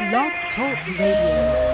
Blog Talk Radio.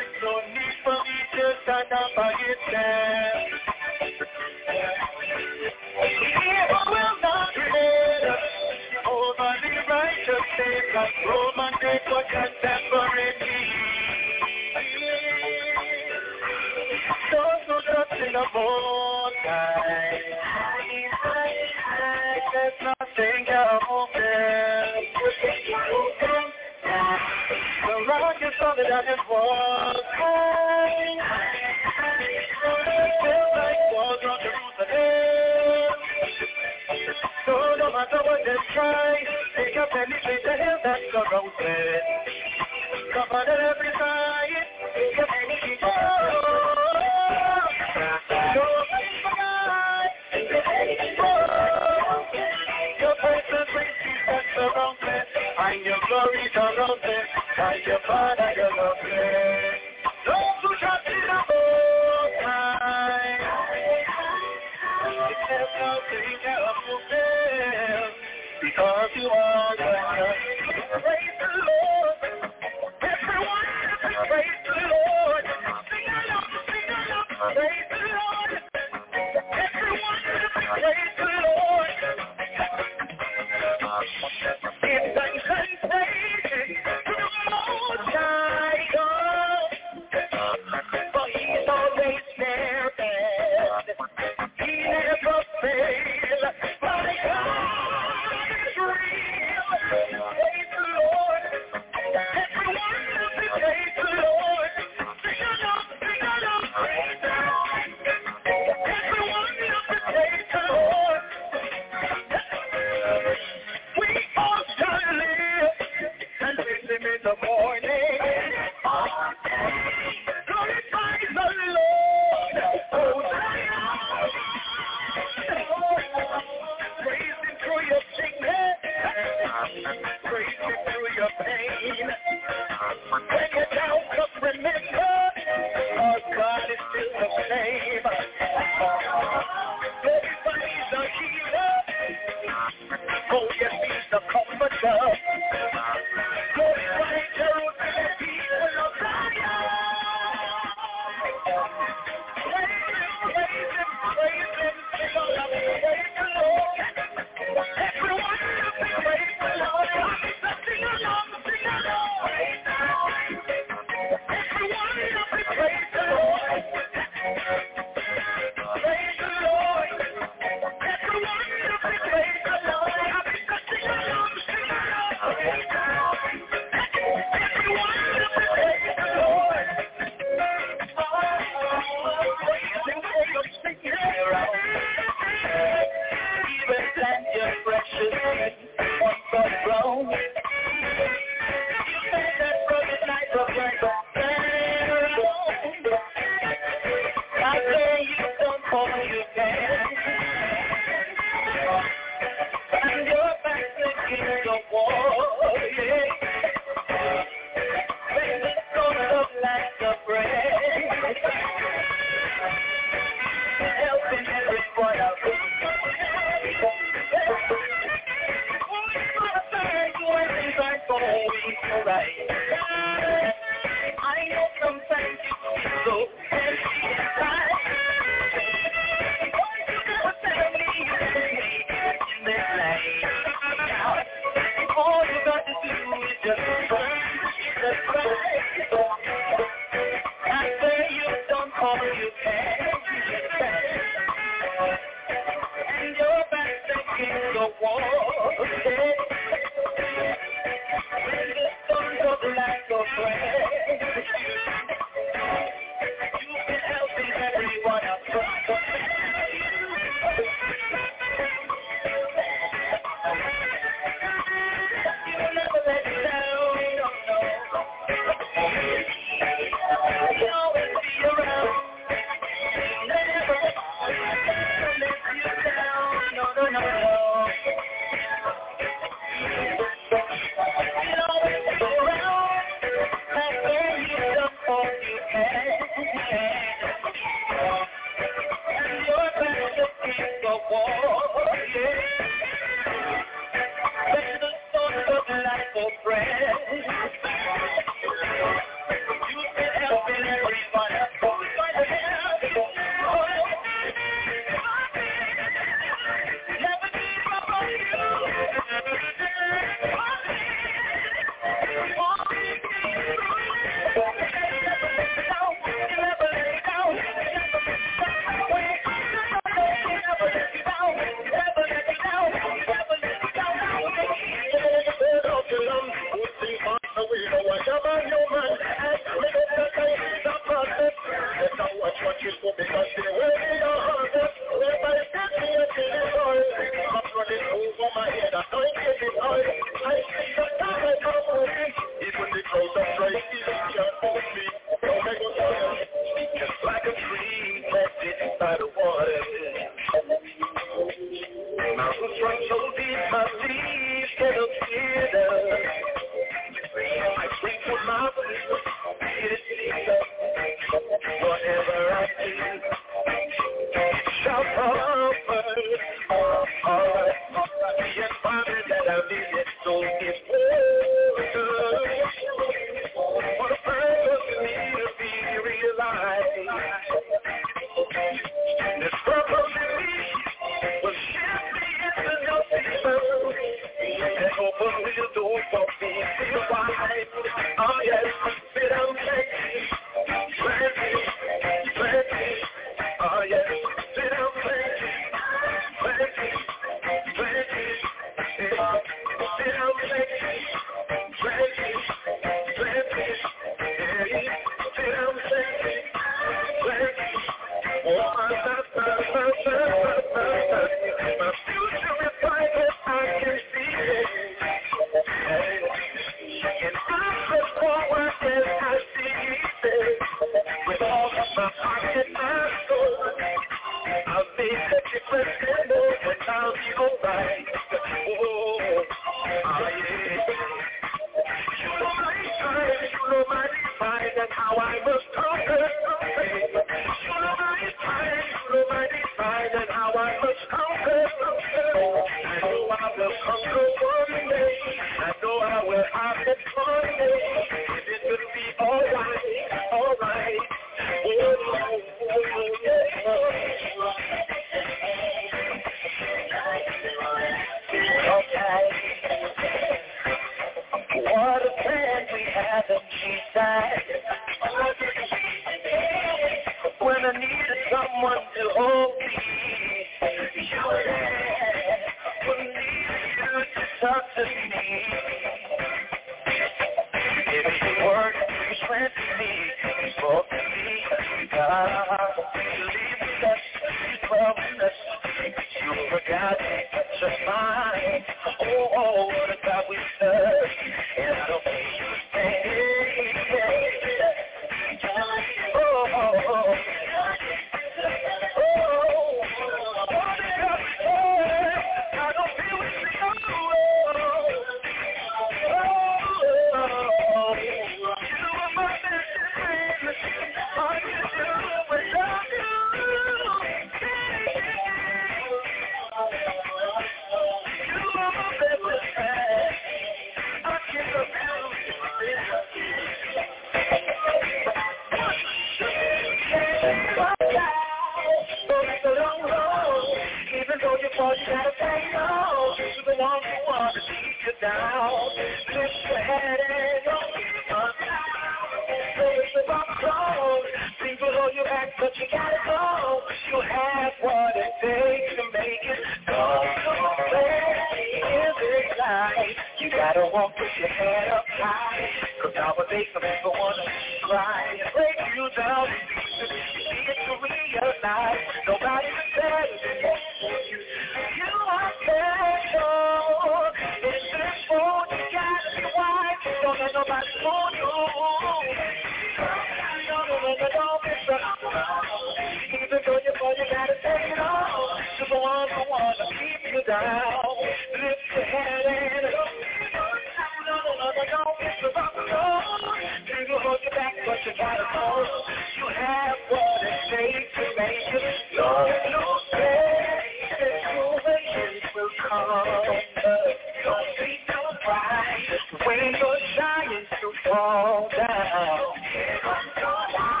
When you're trying to fall down,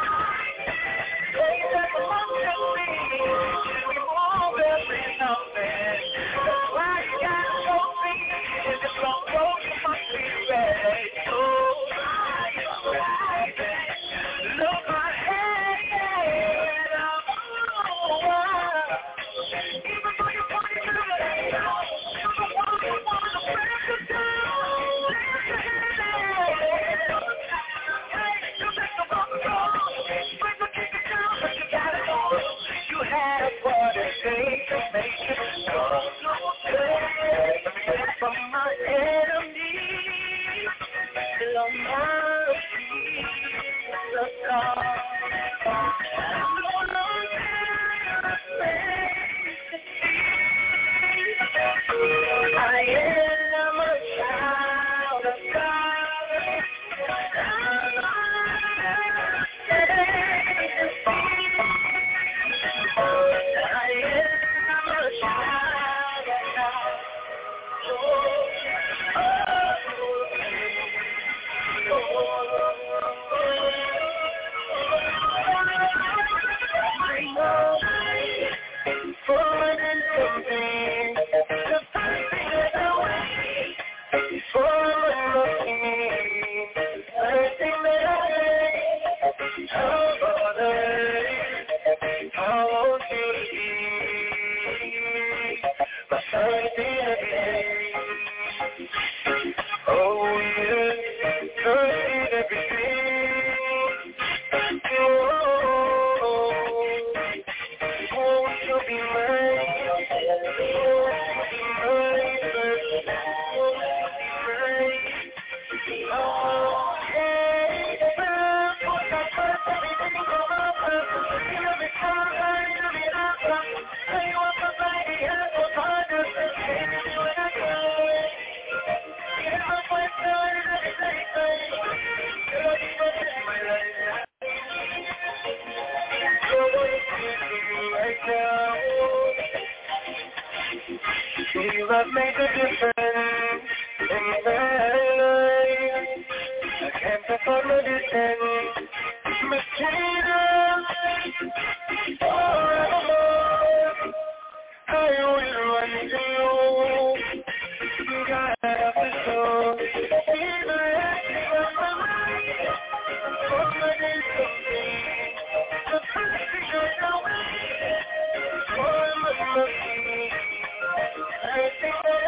You have what it takes to make it go so good. From my enemies, till my feet, the scar. I'm no longer afraid to see. I am a child of God. I'm not afraid to see. I am a child of God. You have made a difference in my life. I can't afford medicine, Messina, forevermore. I will run to you, God of the soul. Even if my mind, for my days complete, the perfect is away, for my mercy. I think that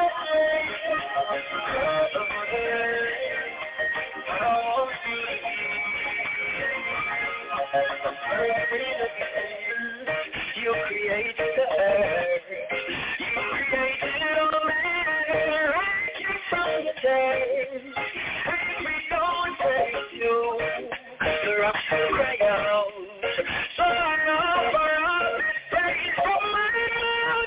you created the earth, you created all man, right from the dead, and we go and praise you, the rocks will cry out, so I know for all this praise from my mouth,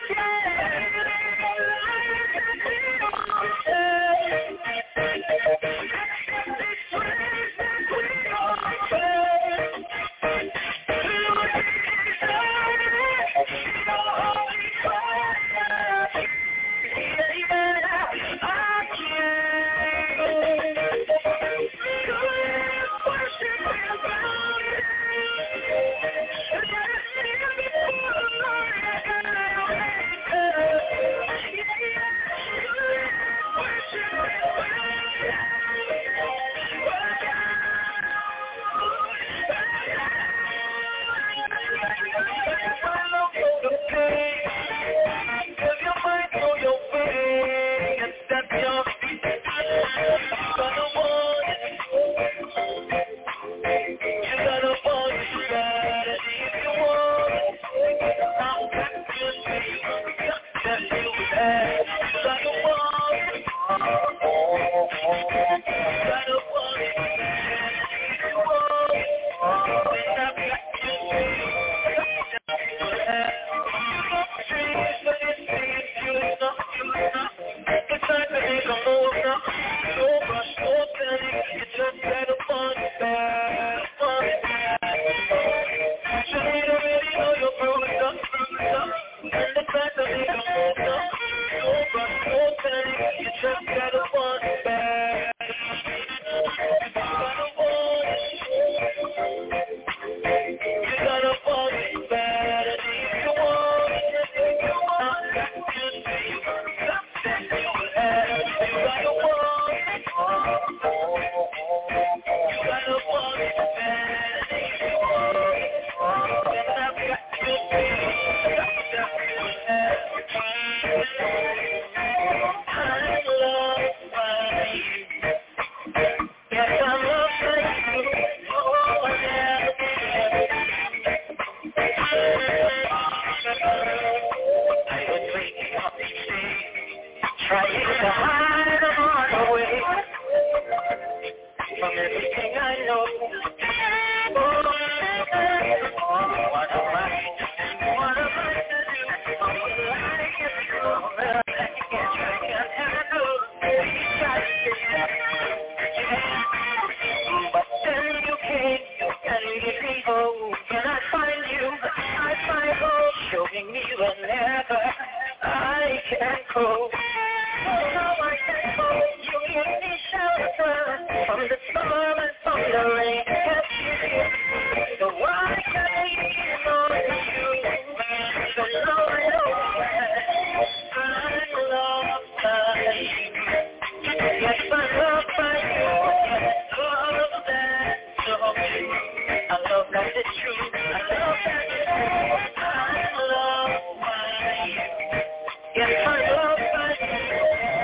you. I love that you say, I'm loved by you. Yes, I'm loved by you.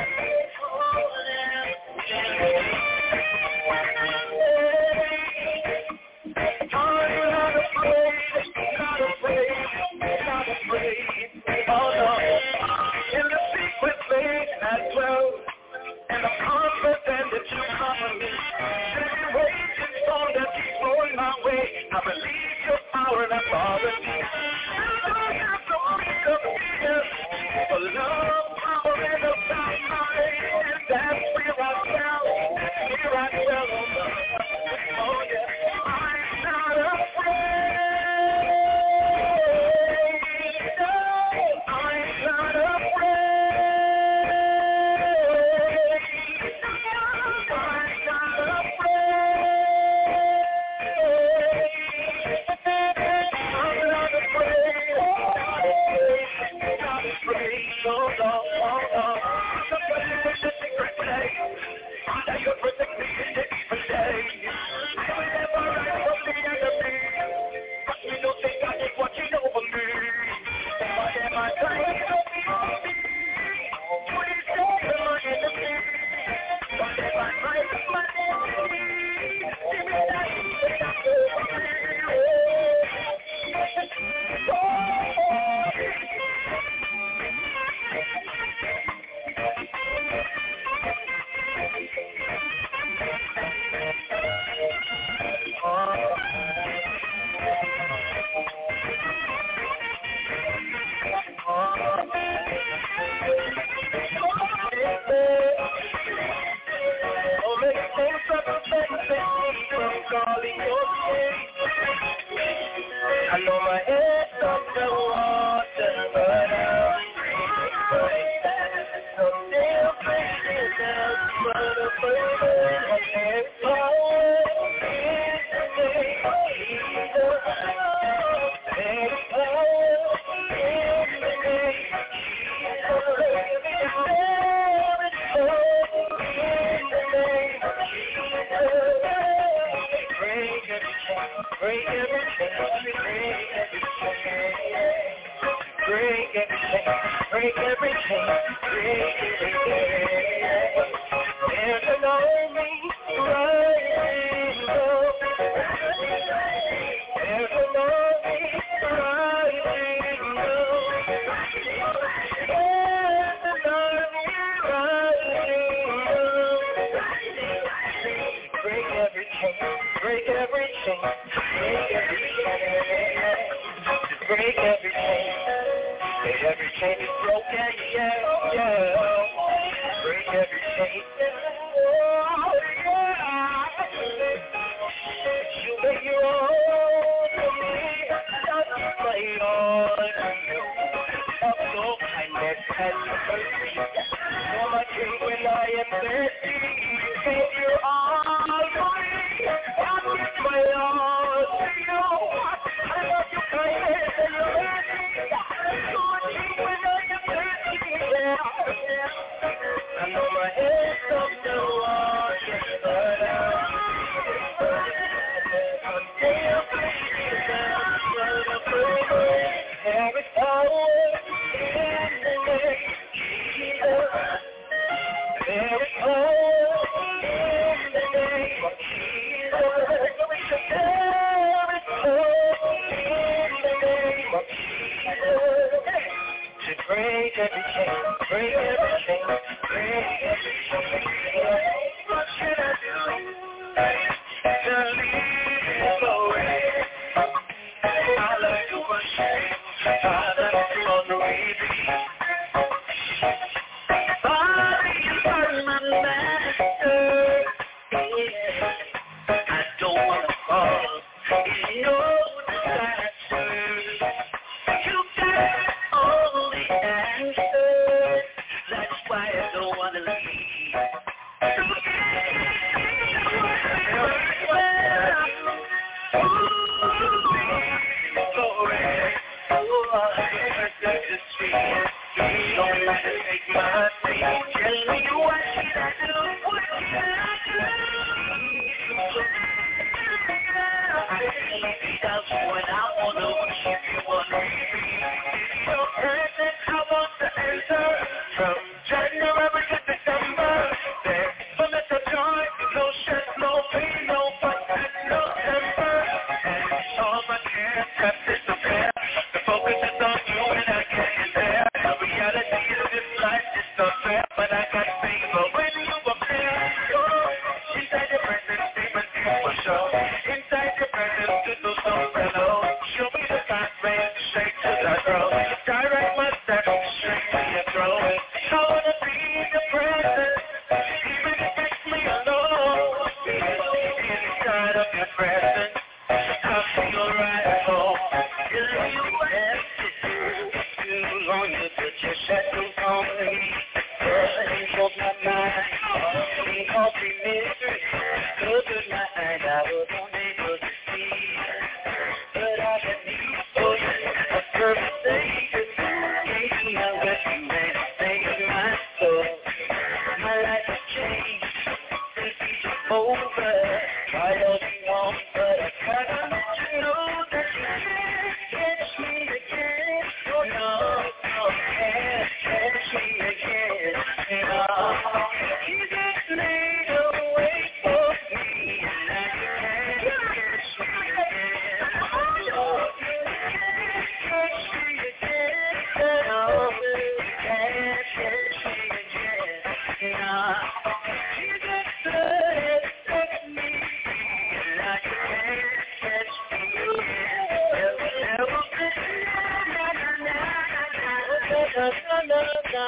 And I'm confident that you cover me. Every raging storm that keeps blowing my way, I believe your power and authority. I don't have to fear of fear, for love, power, and a sound mind. And that's where I fell, that's where I fell on the oh yeah, I'm not afraid. No, I'm not afraid. I know my head's up the water, but I'm still breathing down, but I'm there's power in the name of Jesus. There's power in the name of Jesus. There is hope in the name of Jesus. Break every chain, break every chain, break every chain, break every chain, break every chain. There's an army rising up. There's an army rising up. There's an army rising up. Break every chain, break every chain, break every chain, break every chain. Every chain is broken, yeah, yeah. Break every chain. Oh, yeah. You make your own for me, not my own. Of your kindness and mercy. For my drink when I am thirsty. Take your all for me. I give my all to you. I love your kindness and your mercy. I know my head's up the water, but I'm still breathing down, there is power in the name of Jesus. There is power in the name of Jesus. There is hope in the name of Jesus. To break every chain, break every chain, break every chain. What should I do to leave the way? I like to worship, Father, on the way. Father, you are my master. I don't want to fall in your disaster. You got all the answers. That's why I don't want to leave. Don't let it take my place. Tell me what should I do? What should I do? I when I want to keep you on repeat. In your presence, I want to enter from January to December. There's fullness of joy, no stress, no pain, no fight, and no temper. And all my cares have disappeared. The focus is on you and I can't get there. The reality of this life is not fair, but I got favor when you appear. Oh, inside the presence, demons can for sure. Inside the presence, to do some fellow. Show me the pathway straight to the throne. Direct my steps straight to your throne. I wanna be in your presence, even if it makes me alone. Inside of your presence, I feel right at home. You have too long to put your shadows on me. Burning of my mind, being caught in misery. Closed my eyes, I was unable to see. But I had need for you, a perfect Savior. Gave me my refuge and saved my soul. My life has changed since we took over. Try all you want, but I gotta let you know that you can't catch me again. Oh no, no, can't catch me again. No, Jesus made a way for me, and now you can't catch me again. Oh, you can't catch me again. No, you can't catch me again. No, Jesus has set me free, and now you can't catch me again. Never been na na na na na na na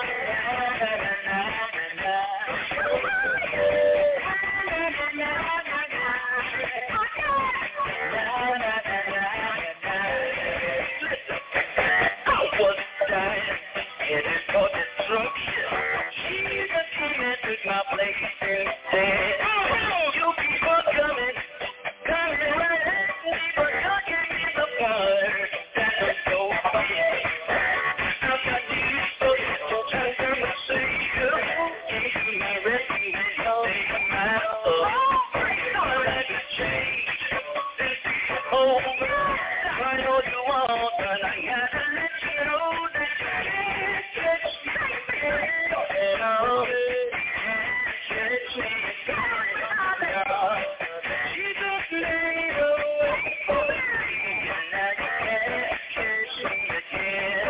I was dying, headed for destruction. Jesus came and took my place instead. You people coming right at me, but you gave me the fire that was so fire. I'm not needed for you, so turn my Savior. Gave me my refuge and saved my soul. My life has changed since it's over. I know you want, but I gotta let you know that you can't catch me again. And I'll can't catch me again. Jesus made a way for me, and now you can't catch me again.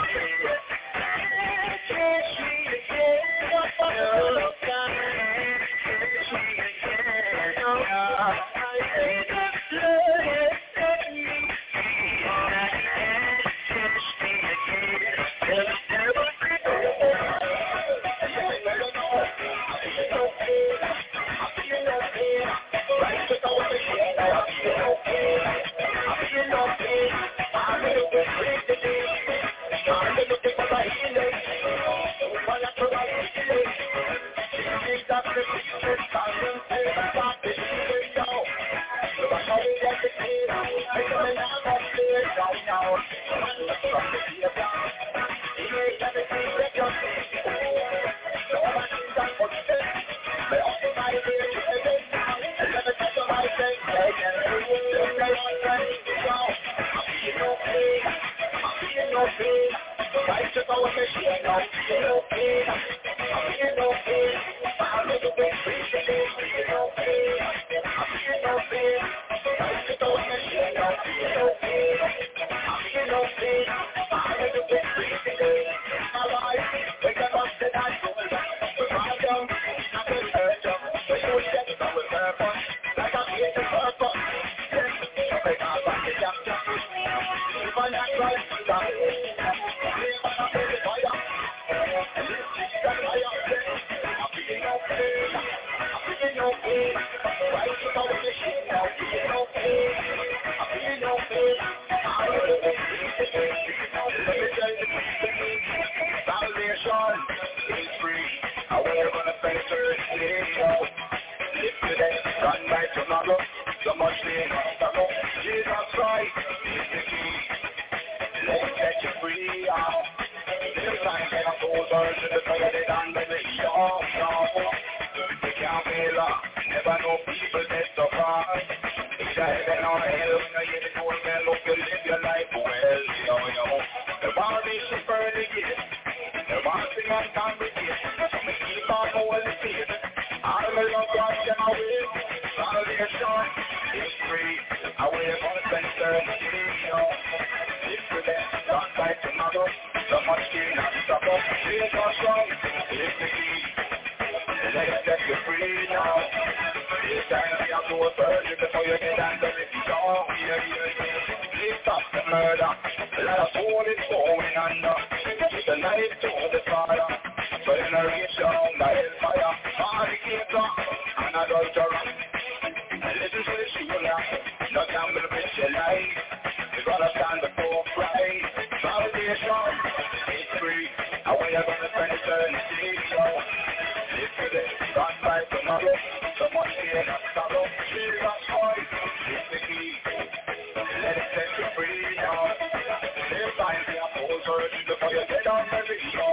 Can't catch me again. No, can't catch me again. Jesus' blood has set me free, and now you can't catch me again. Tell the devil Never know people that so far. Never know hell when I hear the whole bell hope you live your life well, yo. The war is she burn again. The war thing and congregate. Me keep on holding faith. All my love God can away. Salvation is free. Away from the center, yo. If you let God by tomorrow, so much cannot stop us. Praise our song, it's the key. Let us set you free now. It's time to have to a surgery before you get under it. Please stop the murder. A lot of soul is going under. It's a knife to the Father. So generation, the hellfire. Fornicator and adulterer. Listen to the shooter. No time will fix your life. You gotta stand before Christ. Salvation is free. And when you're gonna spend eternity, so live today, God by tomorrow. So much fear not sorrow. Jesus Christ is the key. Let it set you free now. Live time for your whole virgin before you get on the video.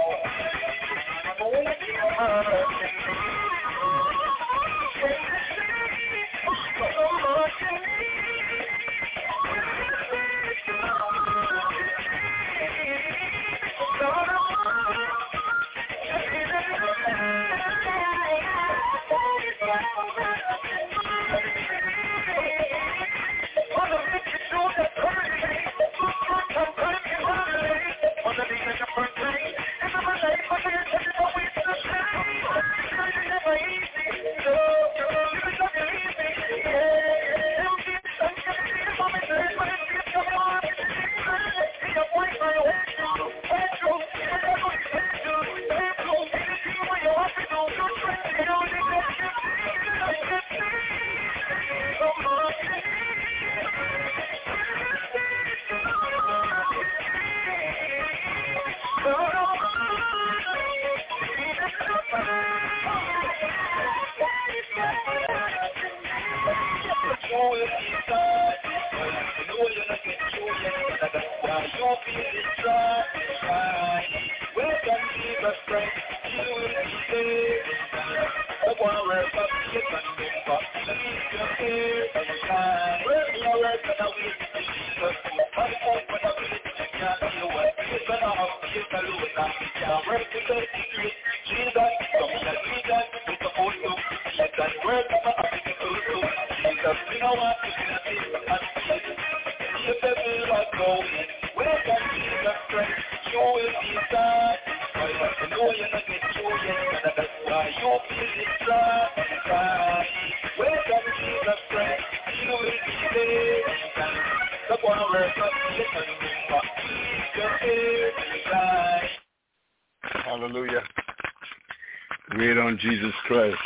Hallelujah. Wait on Jesus Christ.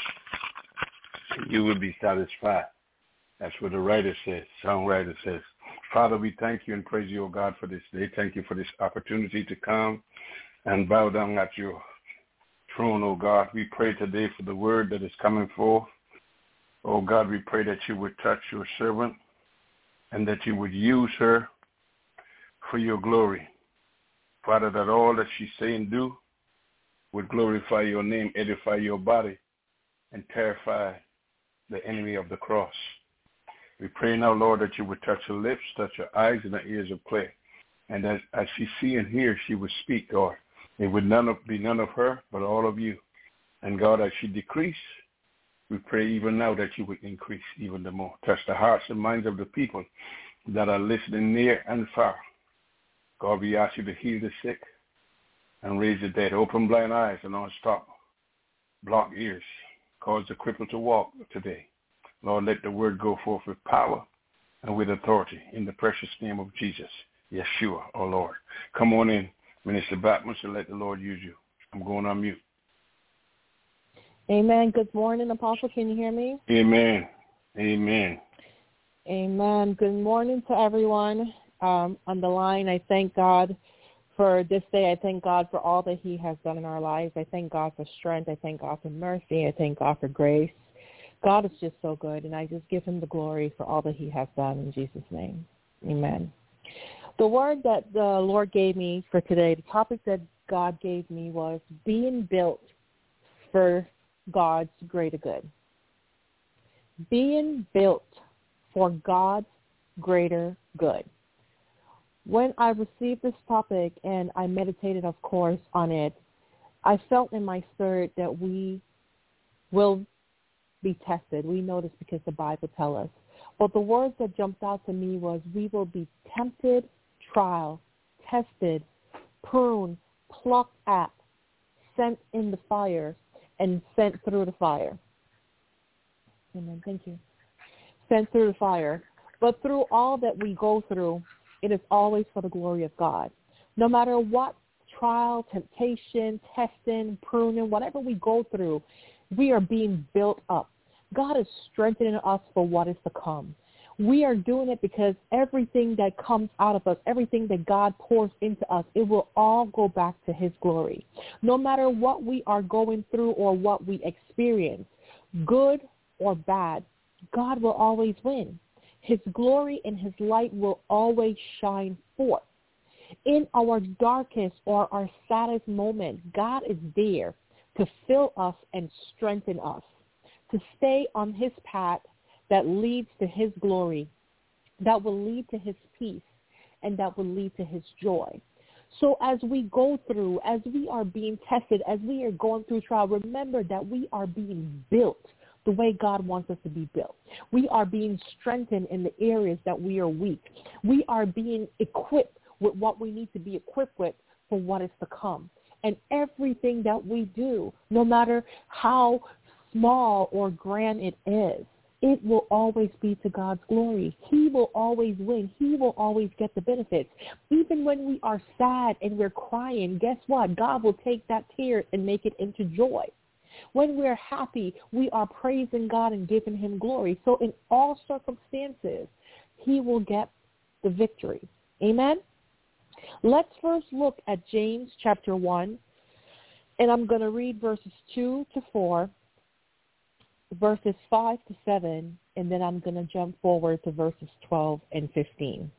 You will be satisfied. That's what the writer says, songwriter says. Father, we thank you and praise you, O God, for this day. Thank you for this opportunity to come and bow down at your throne, O God. We pray today for the word that is coming forth. O God, we pray that you would touch your servant and that you would use her for your glory. Father, that all that she say and do would glorify your name, edify your body, and terrify the enemy of the cross. We pray now, Lord, that you would touch her lips, touch her eyes and her ears of clay. And as she see and hear, she would speak, Lord. It would be none of her, but all of you. And God, as she decrease, we pray even now that you would increase even the more. Touch the hearts and minds of the people that are listening near and far. God, we ask you to heal the sick and raise the dead. Open blind eyes and unstop block ears. Cause the cripple to walk today. Lord, let the word go forth with power and with authority in the precious name of Jesus, Yeshua, our Lord. Come on in, Minister Batman, and let the Lord use you. I'm going on mute. Amen. Good morning, Apostle. Can you hear me? Amen. Amen. Amen. Good morning to everyone on the line. I thank God for this day. I thank God for all that he has done in our lives. I thank God for strength. I thank God for mercy. I thank God for grace. God is just so good, and I just give him the glory for all that he has done in Jesus' name. Amen. The word that the Lord gave me for today, the topic that God gave me was being built for God's greater good. Being built for God's greater good. When I received this topic and I meditated, of course, on it, I felt in my spirit that we will be tested. We know this because the Bible tells us. But the words that jumped out to me was, we will be tempted, trial, tested, pruned, plucked at, sent in the fire, and sent through the fire. Amen. Thank you. Sent through the fire. But through all that we go through, it is always for the glory of God. No matter what trial, temptation, testing, pruning, whatever we go through, we are being built up. God is strengthening us for what is to come. We are doing it because everything that comes out of us, everything that God pours into us, it will all go back to his glory. No matter what we are going through or what we experience, good or bad, God will always win. His glory and his light will always shine forth. In our darkest or our saddest moment, God is there to fill us and strengthen us, to stay on his path that leads to his glory, that will lead to his peace, and that will lead to his joy. So as we go through, as we are being tested, as we are going through trial, remember that we are being built the way God wants us to be built. We are being strengthened in the areas that we are weak. We are being equipped with what we need to be equipped with for what is to come. And everything that we do, no matter how small or grand it is, it will always be to God's glory. He will always win. He will always get the benefits. Even when we are sad and we're crying, guess what? God will take that tear and make it into joy. When we're happy, we are praising God and giving him glory. So in all circumstances, he will get the victory. Amen? Let's first look at James chapter 1, and I'm going to read verses 2 to 4, verses 5 to 7, and then I'm going to jump forward to verses 12 to 15.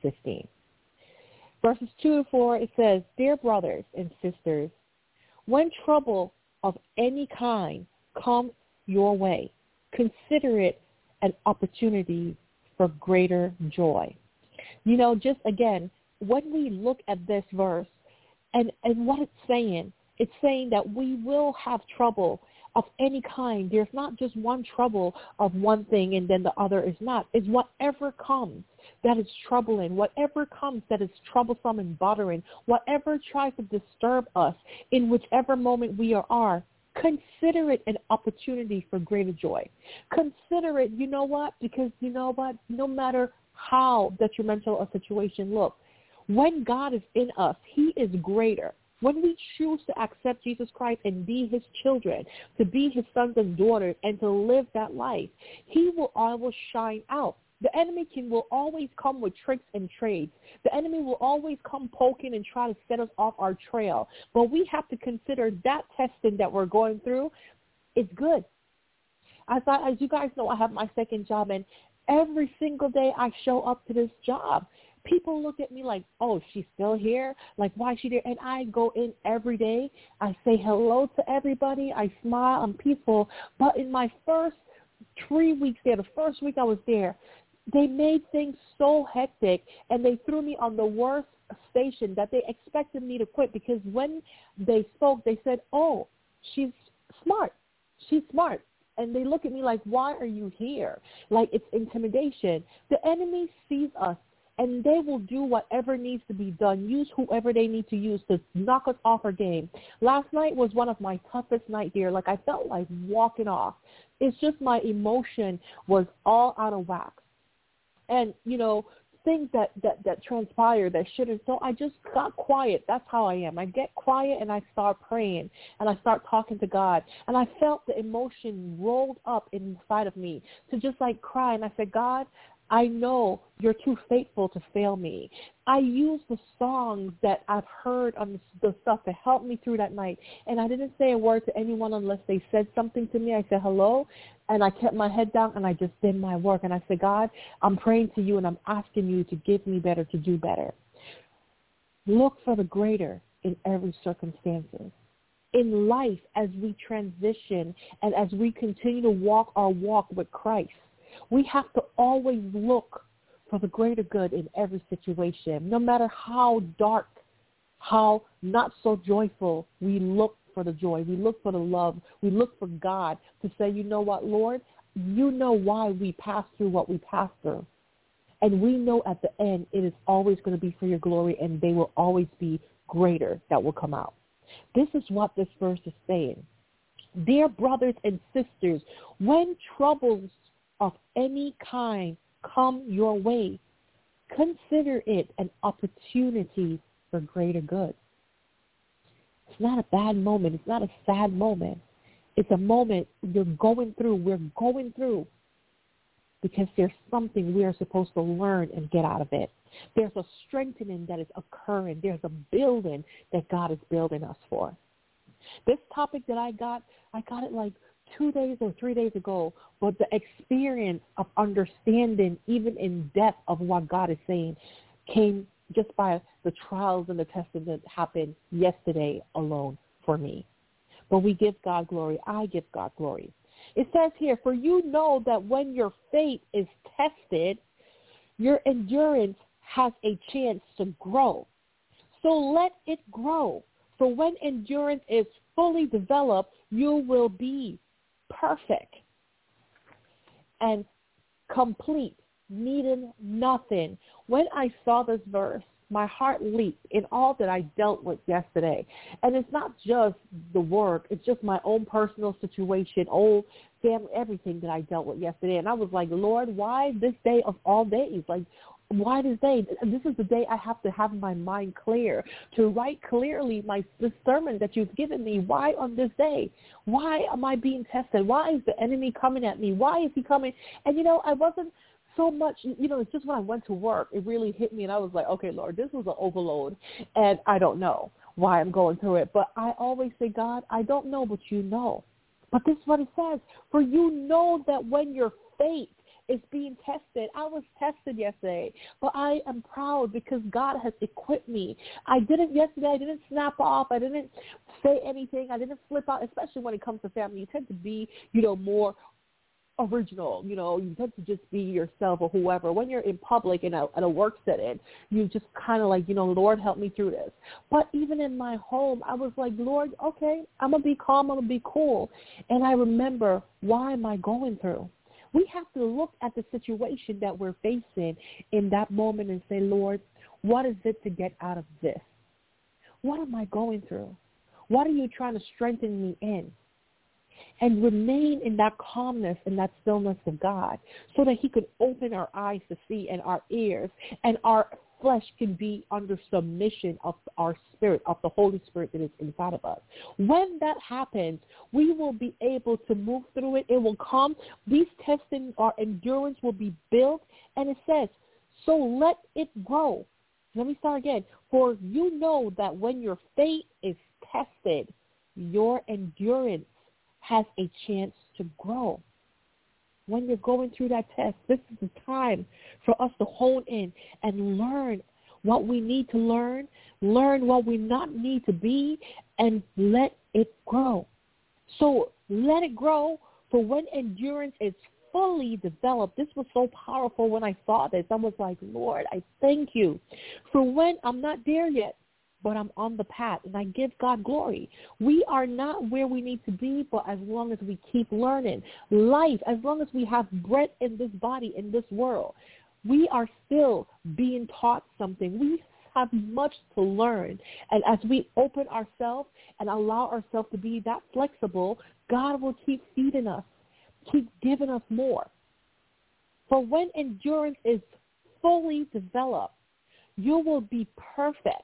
Verses 2 to 4, it says, "Dear brothers and sisters, when trouble of any kind come your way, consider it an opportunity for greater joy." You know, just again, when we look at this verse and what it's saying that we will have trouble of any kind. There's not just one trouble of one thing and then the other is not. It's whatever comes that is troubling, whatever comes that is troublesome and bothering, whatever tries to disturb us in whichever moment we are, consider it an opportunity for greater joy. Consider it, you know what? Because you know what? No matter how detrimental a situation looks, when God is in us, he is greater. When we choose to accept Jesus Christ and be his children, to be his sons and daughters, and to live that life, he will always shine out. The enemy will always come with tricks and trades. The enemy will always come poking and try to set us off our trail. But we have to consider that testing that we're going through is good. As you guys know, I have my second job, and every single day I show up to this job. People look at me like, oh, she's still here? Like, why is she there? And I go in every day. I say hello to everybody. I smile. I'm peaceful. But in my first 3 weeks there, the first week I was there, they made things so hectic, and they threw me on the worst station that they expected me to quit, because when they spoke, they said, oh, she's smart. She's smart. And they look at me like, why are you here? Like, it's intimidation. The enemy sees us, and they will do whatever needs to be done, use whoever they need to use to knock us off our game. Last night was one of my toughest nights here. Like, I felt like walking off. It's just my emotion was all out of whack. And, you know, things that transpired that shouldn't. So I just got quiet. That's how I am. I get quiet and I start praying and I start talking to God. And I felt the emotion rolled up inside of me to just like cry. And I said, God, I know you're too faithful to fail me. I used the songs that I've heard on the stuff to help me through that night. And I didn't say a word to anyone unless they said something to me. I said hello, and I kept my head down, and I just did my work. And I said, God, I'm praying to you, and I'm asking you to give me better, to do better. Look for the greater in every circumstances. In life, as we transition and as we continue to walk our walk with Christ, we have to always look for the greater good in every situation. No matter how dark, how not so joyful, we look for the joy. We look for the love. We look for God to say, you know what, Lord, you know why we pass through what we pass through. And we know at the end it is always going to be for your glory, and they will always be greater that will come out. This is what this verse is saying. Dear brothers and sisters, when troubles of any kind come your way, consider it an opportunity for greater good. It's not a bad moment. It's not a sad moment. It's a moment we're going through because there's something we are supposed to learn and get out of it. There's a strengthening that is occurring. There's a building that God is building us for. This topic that I got it like 2 days or 3 days ago, but the experience of understanding even in depth of what God is saying came just by the trials and the testing that happened yesterday alone for me. But we give God glory. I give God glory. It says here, for you know that when your faith is tested, your endurance has a chance to grow. So let it grow. For when endurance is fully developed, you will be perfect and complete, needing nothing. When I saw this verse, my heart leaped in all that I dealt with yesterday. And it's not just the work. It's just my own personal situation, old family, everything that I dealt with yesterday. And I was like, Lord, why this day of all days? Like, why this day? This is the day I have to have my mind clear, to write clearly the sermon that you've given me. Why on this day? Why am I being tested? Why is the enemy coming at me? Why is he coming? And, I wasn't so much, it's just when I went to work, it really hit me, and I was like, okay, Lord, this was an overload, and I don't know why I'm going through it. But I always say, God, I don't know, but you know. But this is what it says. For you know that when your faith is being tested. I was tested yesterday, but I am proud because God has equipped me. I didn't snap off. I didn't say anything. I didn't flip out, especially when it comes to family. You tend to be, more original, you tend to just be yourself or whoever. When you're in public and at a work setting, you just kind of like, Lord, help me through this. But even in my home, I was like, Lord, okay, I'm going to be calm, I'm going to be cool. And I remember, why am I going through? We have to look at the situation that we're facing in that moment and say, Lord, what is it to get out of this? What am I going through? What are you trying to strengthen me in? And remain in that calmness and that stillness of God so that he could open our eyes to see and our ears, and our flesh can be under submission of our spirit, of the Holy Spirit that is inside of us. When that happens, we will be able to move through it. It will come. These testing, our endurance will be built. And it says, so let it grow. Let me start again. For you know that when your faith is tested, your endurance has a chance to grow. When you're going through that test, this is the time for us to hone in and learn what we need to learn what we not need to be, and let it grow. So let it grow, for when endurance is fully developed. This was so powerful when I saw this. I was like, Lord, I thank you. For when I'm not there yet, but I'm on the path, and I give God glory. We are not where we need to be, but as long as we keep learning life, as long as we have breath in this body, in this world, we are still being taught something. We have much to learn. And as we open ourselves and allow ourselves to be that flexible, God will keep feeding us, keep giving us more. For when endurance is fully developed, you will be perfect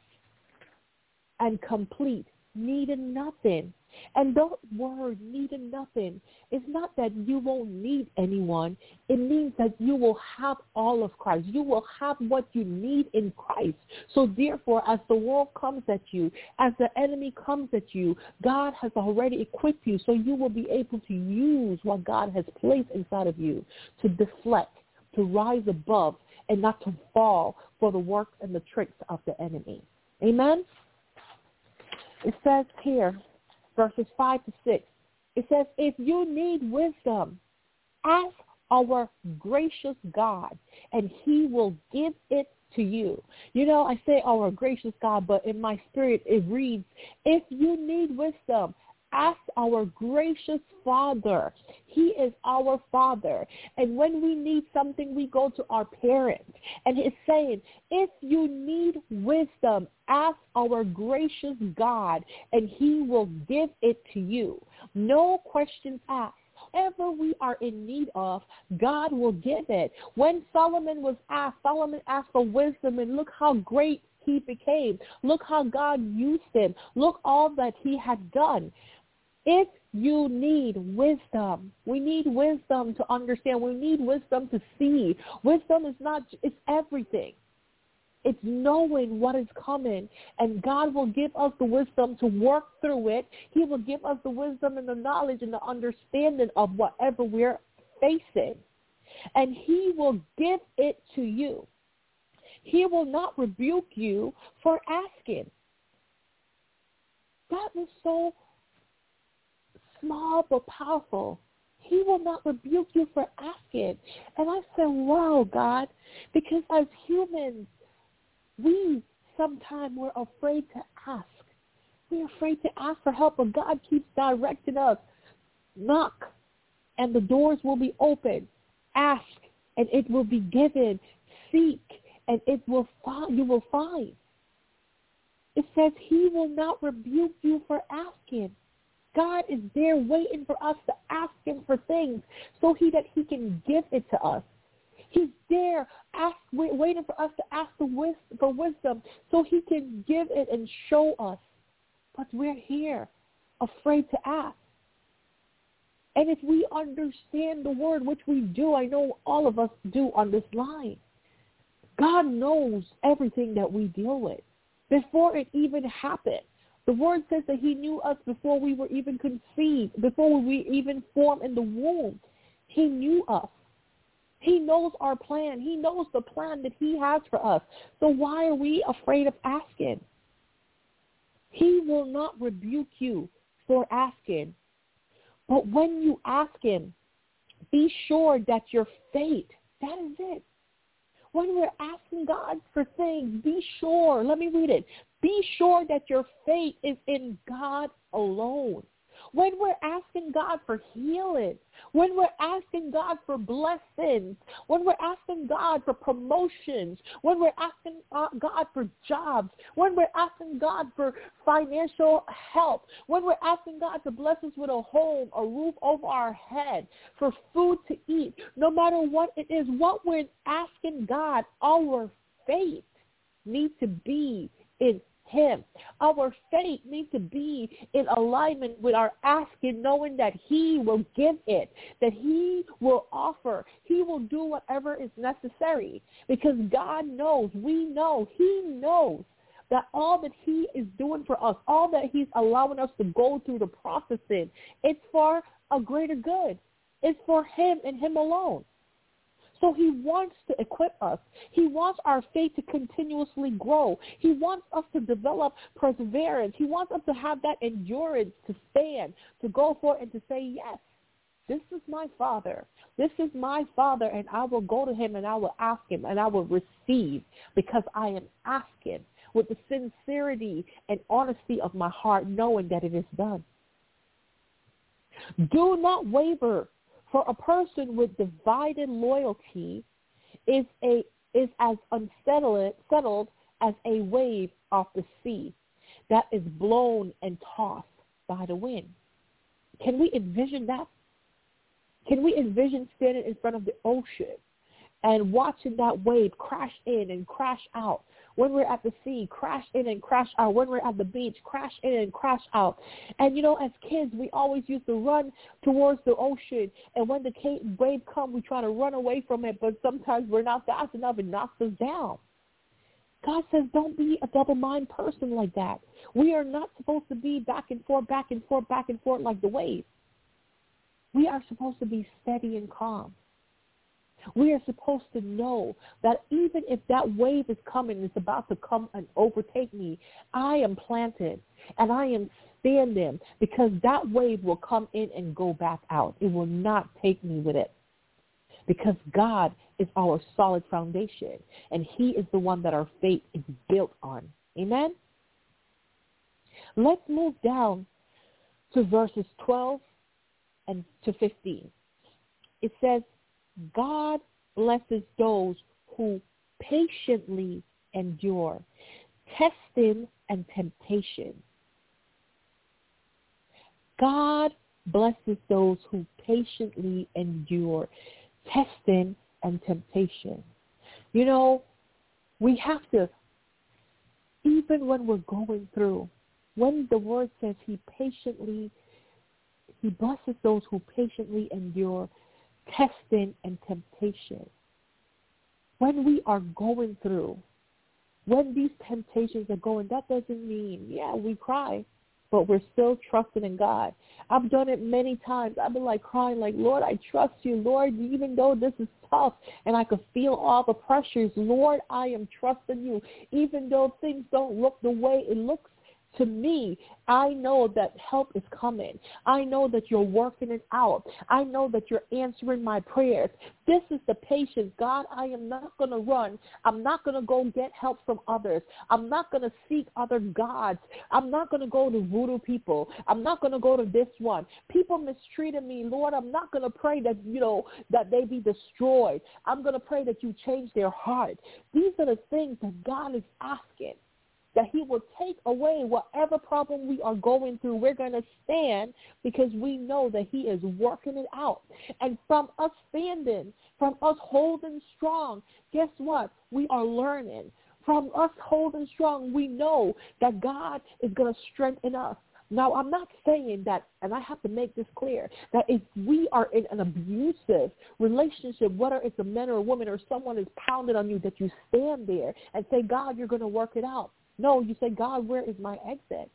and complete, needing nothing. And that word, needing nothing, is not that you won't need anyone. It means that you will have all of Christ. You will have what you need in Christ. So therefore, as the world comes at you, as the enemy comes at you, God has already equipped you, so you will be able to use what God has placed inside of you to deflect, to rise above, and not to fall for the work and the tricks of the enemy. Amen? It says here, verses 5 to 6, it says, if you need wisdom, ask our gracious God, and he will give it to you. You know, I say our gracious God, but in my spirit it reads, if you need wisdom, ask our gracious Father. He is our Father. And when we need something, we go to our parents. And it's saying, if you need wisdom, ask our gracious God, and he will give it to you. No questions asked. Whatever we are in need of, God will give it. When Solomon was asked, Solomon asked for wisdom, and look how great he became. Look how God used him. Look all that he had done. If you need wisdom, we need wisdom to understand. We need wisdom to see. Wisdom is not, it's everything. It's knowing what is coming, and God will give us the wisdom to work through it. He will give us the wisdom and the knowledge and the understanding of whatever we're facing, and he will give it to you. He will not rebuke you for asking. That was so small but powerful. He will not rebuke you for asking. And I said, wow, God, because as humans, we sometimes we're afraid to ask. We're afraid to ask for help, but God keeps directing us. Knock, and the doors will be open. Ask, and it will be given. Seek, and it will find. You will find. It says he will not rebuke you for asking. God is there waiting for us to ask him for things so that he can give it to us. He's there waiting for us to ask for wisdom so he can give it and show us. But we're here afraid to ask. And if we understand the word, which we do, I know all of us do on this line, God knows everything that we deal with before it even happened. The word says that he knew us before we were even conceived, before we even formed in the womb. He knew us. He knows our plan. He knows the plan that he has for us. So why are we afraid of asking? He will not rebuke you for asking. But when you ask him, be sure that your faith, that is it. When we're asking God for things, be sure, let me read it. Be sure that your faith is in God alone. When we're asking God for healing, when we're asking God for blessings, when we're asking God for promotions, when we're asking God for jobs, when we're asking God for financial help, when we're asking God to bless us with a home, a roof over our head, for food to eat, no matter what it is, what we're asking God, our faith needs to be in him. Our faith needs to be in alignment with our asking, knowing that he will give it, that he will offer, he will do whatever is necessary, because God knows, we know, he knows that all that he is doing for us, all that he's allowing us to go through the processing, it's for a greater good. It's for him and him alone. So he wants to equip us. He wants our faith to continuously grow. He wants us to develop perseverance. He wants us to have that endurance to stand, to go for it, and to say, yes, this is my Father. This is my Father, and I will go to him, and I will ask him, and I will receive, because I am asking with the sincerity and honesty of my heart, knowing that it is done. Do not waver. For a person with divided loyalty is as unsettled as a wave off the sea that is blown and tossed by the wind. Can we envision that? Can we envision standing in front of the ocean and watching that wave crash in and crash out? When we're at the sea, crash in and crash out. When we're at the beach, crash in and crash out. And, you know, as kids, we always used to run towards the ocean. And when the wave comes, we try to run away from it. But sometimes we're not fast enough. It knocks us down. God says don't be a double-minded person like that. We are not supposed to be back and forth, back and forth, back and forth like the wave. We are supposed to be steady and calm. We are supposed to know that even if that wave is coming, it's about to come and overtake me, I am planted and I am standing, because that wave will come in and go back out. It will not take me with it. because God is our solid foundation, and he is the one that our faith is built on. Amen? Let's move down to verses 12 and to 15. It says, God blesses those who patiently endure testing and temptation. God blesses those who patiently endure testing and temptation. You know, we have to, even when we're going through, when the word says he blesses those who patiently endure testing and temptation. When we are going through, when these temptations are going, that doesn't mean, we cry, but we're still trusting in God. I've done it many times. I've been crying, Lord, I trust you. Lord, even though this is tough and I could feel all the pressures, Lord, I am trusting you. Even though things don't look the way it looks to me, I know that help is coming. I know that you're working it out. I know that you're answering my prayers. This is the patience. God, I am not going to run. I'm not going to go get help from others. I'm not going to seek other gods. I'm not going to go to voodoo people. I'm not going to go to this one. People mistreated me. Lord, I'm not going to pray that, that they be destroyed. I'm going to pray that you change their heart. These are the things that God is asking, that he will take away whatever problem we are going through. We're going to stand because we know that he is working it out. And from us standing, from us holding strong, guess what? We are learning. From us holding strong, we know that God is going to strengthen us. Now, I'm not saying that, and I have to make this clear, that if we are in an abusive relationship, whether it's a man or a woman or someone is pounding on you, that you stand there and say, God, you're going to work it out. No, you say, God, where is my exit?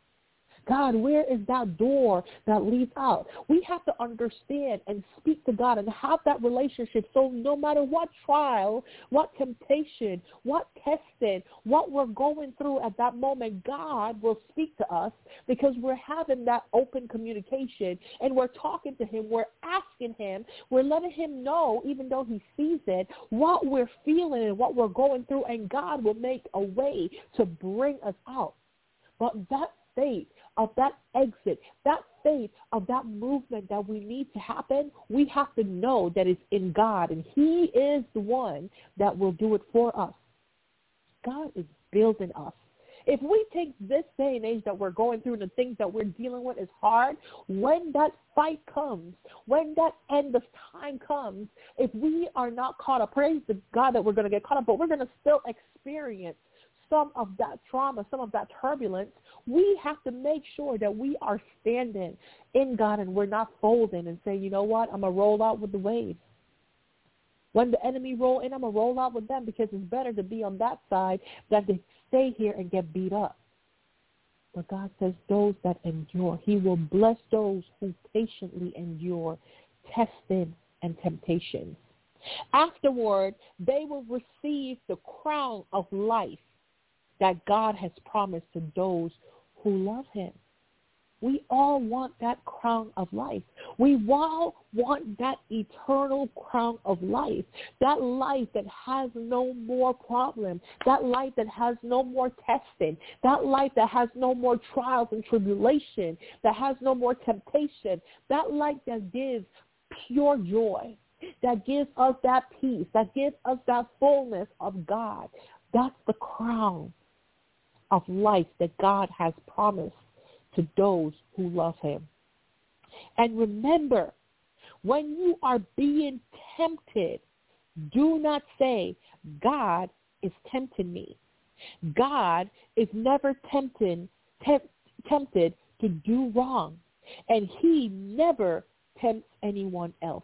God, where is that door that leads out? We have to understand and speak to God and have that relationship so no matter what trial, what temptation, what testing, what we're going through at that moment, God will speak to us because we're having that open communication and we're talking to him, we're asking him, we're letting him know, even though he sees it, what we're feeling and what we're going through, and God will make a way to bring us out. But that faith of that exit, that faith of that movement that we need to happen, we have to know that it's in God, and he is the one that will do it for us. God is building us. If we take this day and age that we're going through and the things that we're dealing with is hard, when that fight comes, when that end of time comes, if we are not caught up, praise the God that we're going to get caught up, but we're going to still experience some of that trauma, some of that turbulence. We have to make sure that we are standing in God and we're not folding and saying, you know what, I'm going to roll out with the waves. When the enemy roll in, I'm going to roll out with them because it's better to be on that side than to stay here and get beat up. But God says those that endure, he will bless those who patiently endure testing and temptations. Afterward, they will receive the crown of life that God has promised to those who love him. We all want that crown of life. We all want that eternal crown of life, that life that has no more problem, that life that has no more testing, that life that has no more trials and tribulation, that has no more temptation, that life that gives pure joy, that gives us that peace, that gives us that fullness of God. That's the crown of life that God has promised to those who love him. And remember, when you are being tempted, do not say, God is tempting me. God is never tempted to do wrong, and he never tempts anyone else.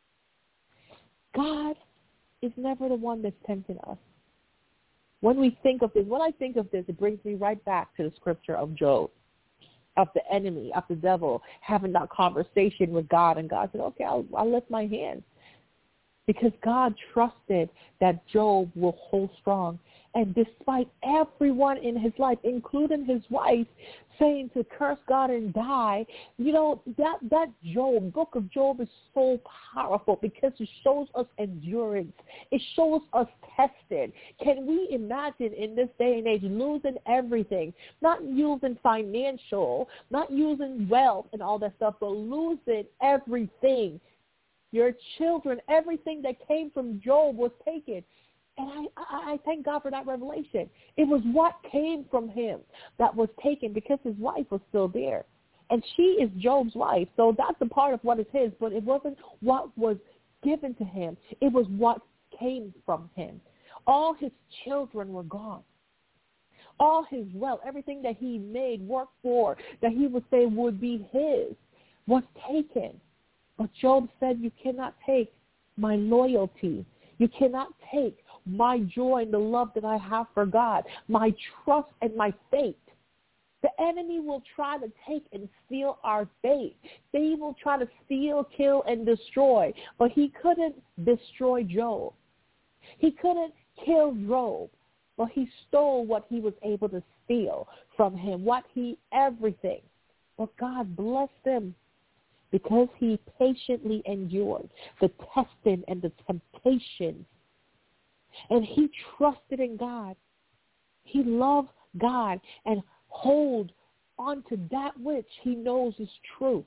God is never the one that's tempting us. When we think of this, when I think of this, it brings me right back to the scripture of Job, of the enemy, of the devil, having that conversation with God. And God said, okay, I'll lift my hands. because God trusted that Job will hold strong. And despite everyone in his life, including his wife, saying to curse God and die, that Job, book of Job is so powerful because it shows us endurance. It shows us tested. Can we imagine in this day and age losing everything, not using financial, not using wealth and all that stuff, but losing everything? Your children, everything that came from Job was taken. And I thank God for that revelation. It was what came from him that was taken because his wife was still there. And she is Job's wife, so that's a part of what is his, but it wasn't what was given to him. It was what came from him. All his children were gone. All his wealth, everything that he made, worked for, that he would say would be his, was taken. But Job said, you cannot take my loyalty. You cannot take my joy and the love that I have for God, my trust and my faith. The enemy will try to take and steal our faith. They will try to steal, kill, and destroy. But he couldn't destroy Job. He couldn't kill Job. But he stole what he was able to steal from him, everything. But God blessed him because he patiently endured the testing and the temptations. And he trusted in God. He loved God and hold on to that which he knows is true.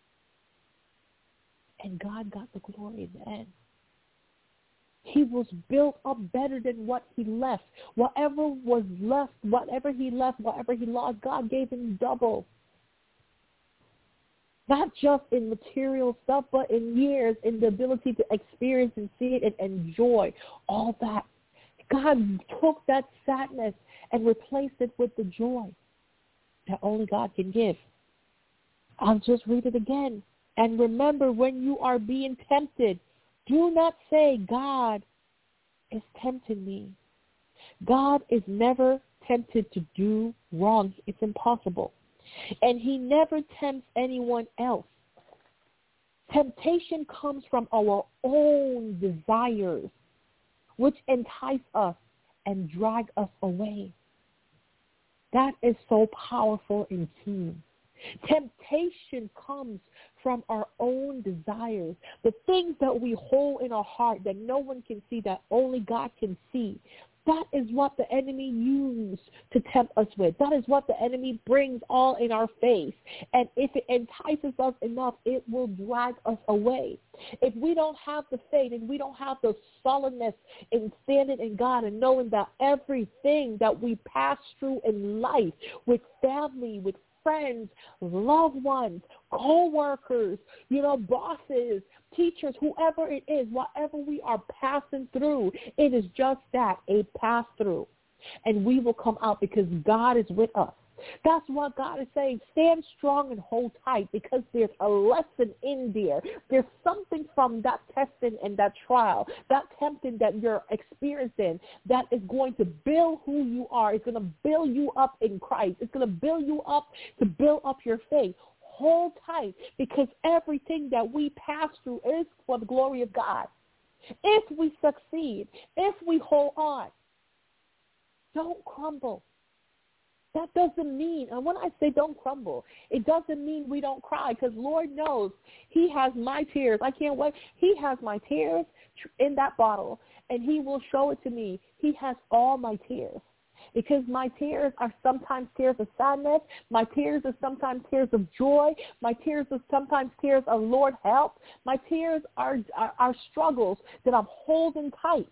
And God got the glory in the end. He was built up better than what he left. Whatever was left, whatever he lost, God gave him double. Not just in material stuff, but in years, in the ability to experience and see it and enjoy all that. God took that sadness and replaced it with the joy that only God can give. I'll just read it again. And remember, when you are being tempted, do not say, God is tempting me. God is never tempted to do wrong. It's impossible. And he never tempts anyone else. Temptation comes from our own desires, which entice us and drag us away. That is so powerful and key. Temptation comes from our own desires, the things that we hold in our heart that no one can see, that only God can see. That is what the enemy uses to tempt us with. That is what the enemy brings all in our face. And if it entices us enough, it will drag us away. If we don't have the faith and we don't have the solidness in standing in God and knowing that everything that we pass through in life with family, with friends, loved ones, co-workers, bosses, teachers, whoever it is, whatever we are passing through, it is just that, a pass-through. And we will come out because God is with us. That's what God is saying. Stand strong and hold tight because there's a lesson in there. There's something from that testing and that trial, that tempting that you're experiencing that is going to build who you are. It's going to build you up in Christ. It's going to build you up to build up your faith. Hold tight because everything that we pass through is for the glory of God. If we succeed, if we hold on, don't crumble. That doesn't mean, and when I say don't crumble, it doesn't mean we don't cry because Lord knows he has my tears. I can't wait. He has my tears in that bottle, and he will show it to me. He has all my tears because my tears are sometimes tears of sadness. My tears are sometimes tears of joy. My tears are sometimes tears of Lord help. My tears are struggles that I'm holding tight.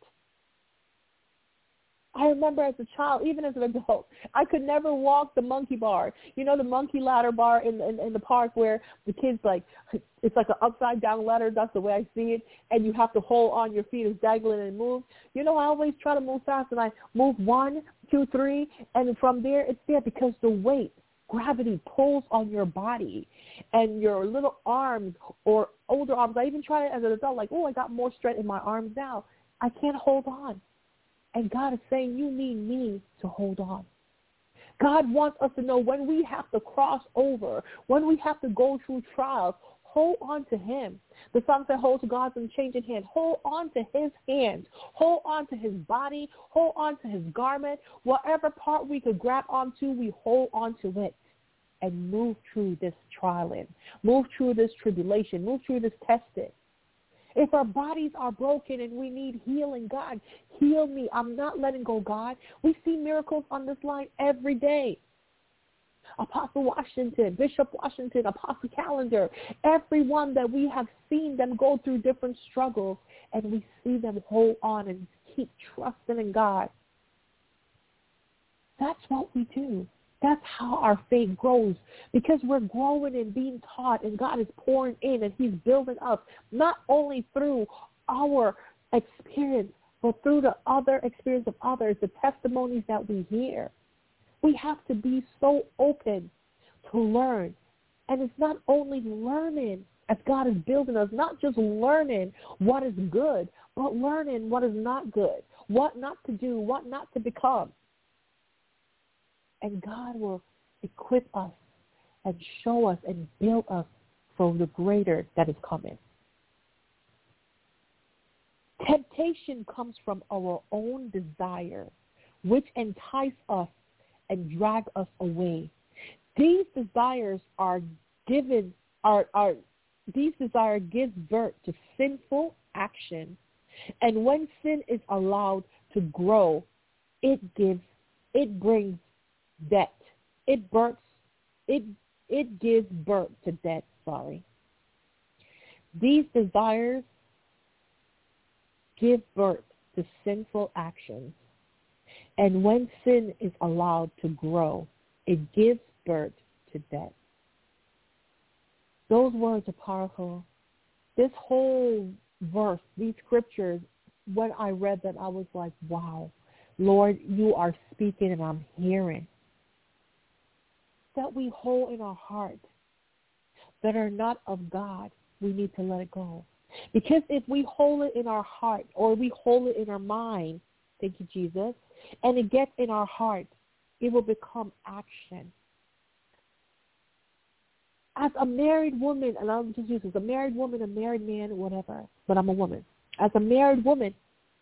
I remember as a child, even as an adult, I could never walk the monkey bar. The monkey ladder bar in the park where the kids, it's like an upside down ladder. That's the way I see it. And you have to hold on your feet as dangling and move. I always try to move fast, and I move 1, 2, 3, and from there it's there because the weight, gravity pulls on your body and your little arms or older arms. I even try it as an adult, I got more strength in my arms now. I can't hold on. And God is saying, you need me to hold on. God wants us to know when we have to cross over, when we have to go through trials, hold on to him. The song said, hold to God's unchanging hand. Hold on to his hand. Hold on to his body. Hold on to his garment. Whatever part we could grab onto, we hold on to it and move through this trial, move through this tribulation, move through this testing. If our bodies are broken and we need healing, God, heal me. I'm not letting go, God. We see miracles on this line every day. Apostle Washington, Bishop Washington, Apostle Calendar, everyone that we have seen them go through different struggles, and we see them hold on and keep trusting in God. That's what we do. That's how our faith grows, because we're growing and being taught, and God is pouring in, and he's building up, not only through our experience, but through the other experience of others, the testimonies that we hear. We have to be so open to learn. And it's not only learning as God is building us, not just learning what is good, but learning what is not good, what not to do, what not to become. And God will equip us and show us and build us for the greater that is coming. Temptation comes from our own desire, which entice us and drag us away. These desires gives birth to sinful action, and when sin is allowed to grow, it brings death. It gives birth to death. These desires give birth to sinful actions. And when sin is allowed to grow, it gives birth to death. Those words are powerful. This whole verse, these scriptures, when I read them, I was like, wow, Lord, you are speaking and I'm hearing. That we hold in our heart that are not of God, we need to let it go. Because if we hold it in our heart or we hold it in our mind, thank you, Jesus, and it gets in our heart, it will become action. As a married woman, and I'll just use this, a married woman, a married man, whatever, but I'm a woman. As a married woman,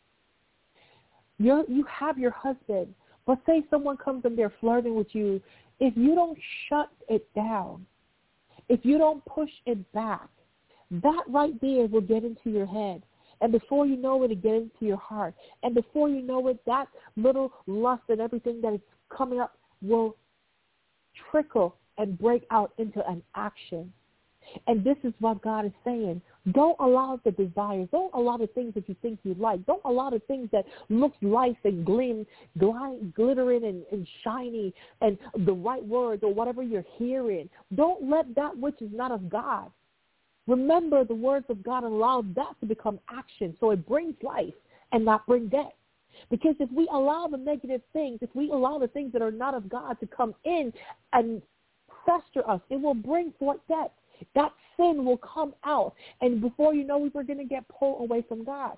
you have your husband, but say someone comes and they're flirting with you. If you don't shut it down, if you don't push it back, that right there will get into your head. And before you know it, it gets into your heart. And before you know it, that little lust and everything that is coming up will trickle and break out into an action. And this is what God is saying. Don't allow the desires. Don't allow the things that you think you like. Don't allow the things that look nice and glittering and shiny and the right words or whatever you're hearing. Don't let that which is not of God. Remember the words of God and allow that to become action so it brings life and not bring death. Because if we allow the negative things, if we allow the things that are not of God to come in and fester us, it will bring forth death. That sin will come out, and before you know it, we're going to get pulled away from God.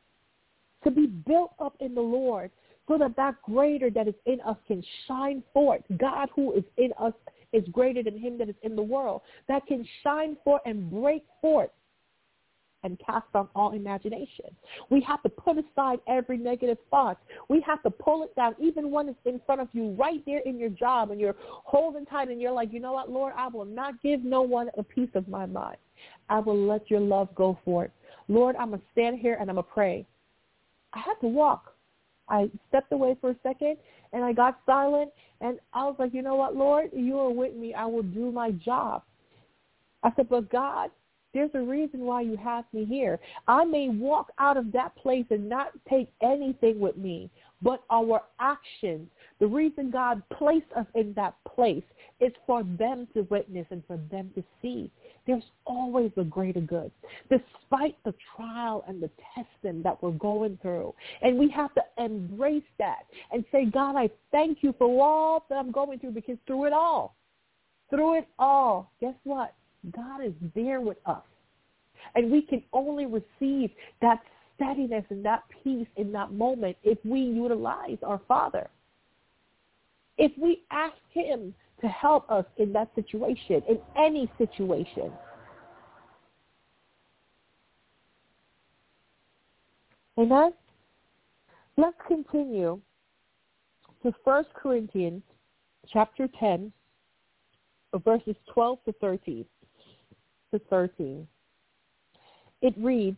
To be built up in the Lord so that that greater that is in us can shine forth. God who is in us is greater than him that is in the world. That can shine forth and break forth and cast down all imagination. We have to put aside every negative thought. We have to pull it down, even when it's in front of you right there in your job and you're holding tight and you're like, you know what, Lord, I will not give no one a piece of my mind. I will let your love go forth. Lord, I'm going to stand here and I'm going to pray. I had to walk. I stepped away for a second and I got silent and I was like, you know what, Lord, you are with me. I will do my job. I said, but God, there's a reason why you have me here. I may walk out of that place and not take anything with me, but our actions, the reason God placed us in that place is for them to witness and for them to see. There's always a greater good, despite the trial and the testing that we're going through. And we have to embrace that and say, God, I thank you for all that I'm going through, because through it all, guess what? God is there with us. And we can only receive that steadiness and that peace in that moment if we utilize our Father. If we ask him to help us in that situation, in any situation. Amen? Let's continue to 1 Corinthians chapter 10, verses 12 to 13. It reads,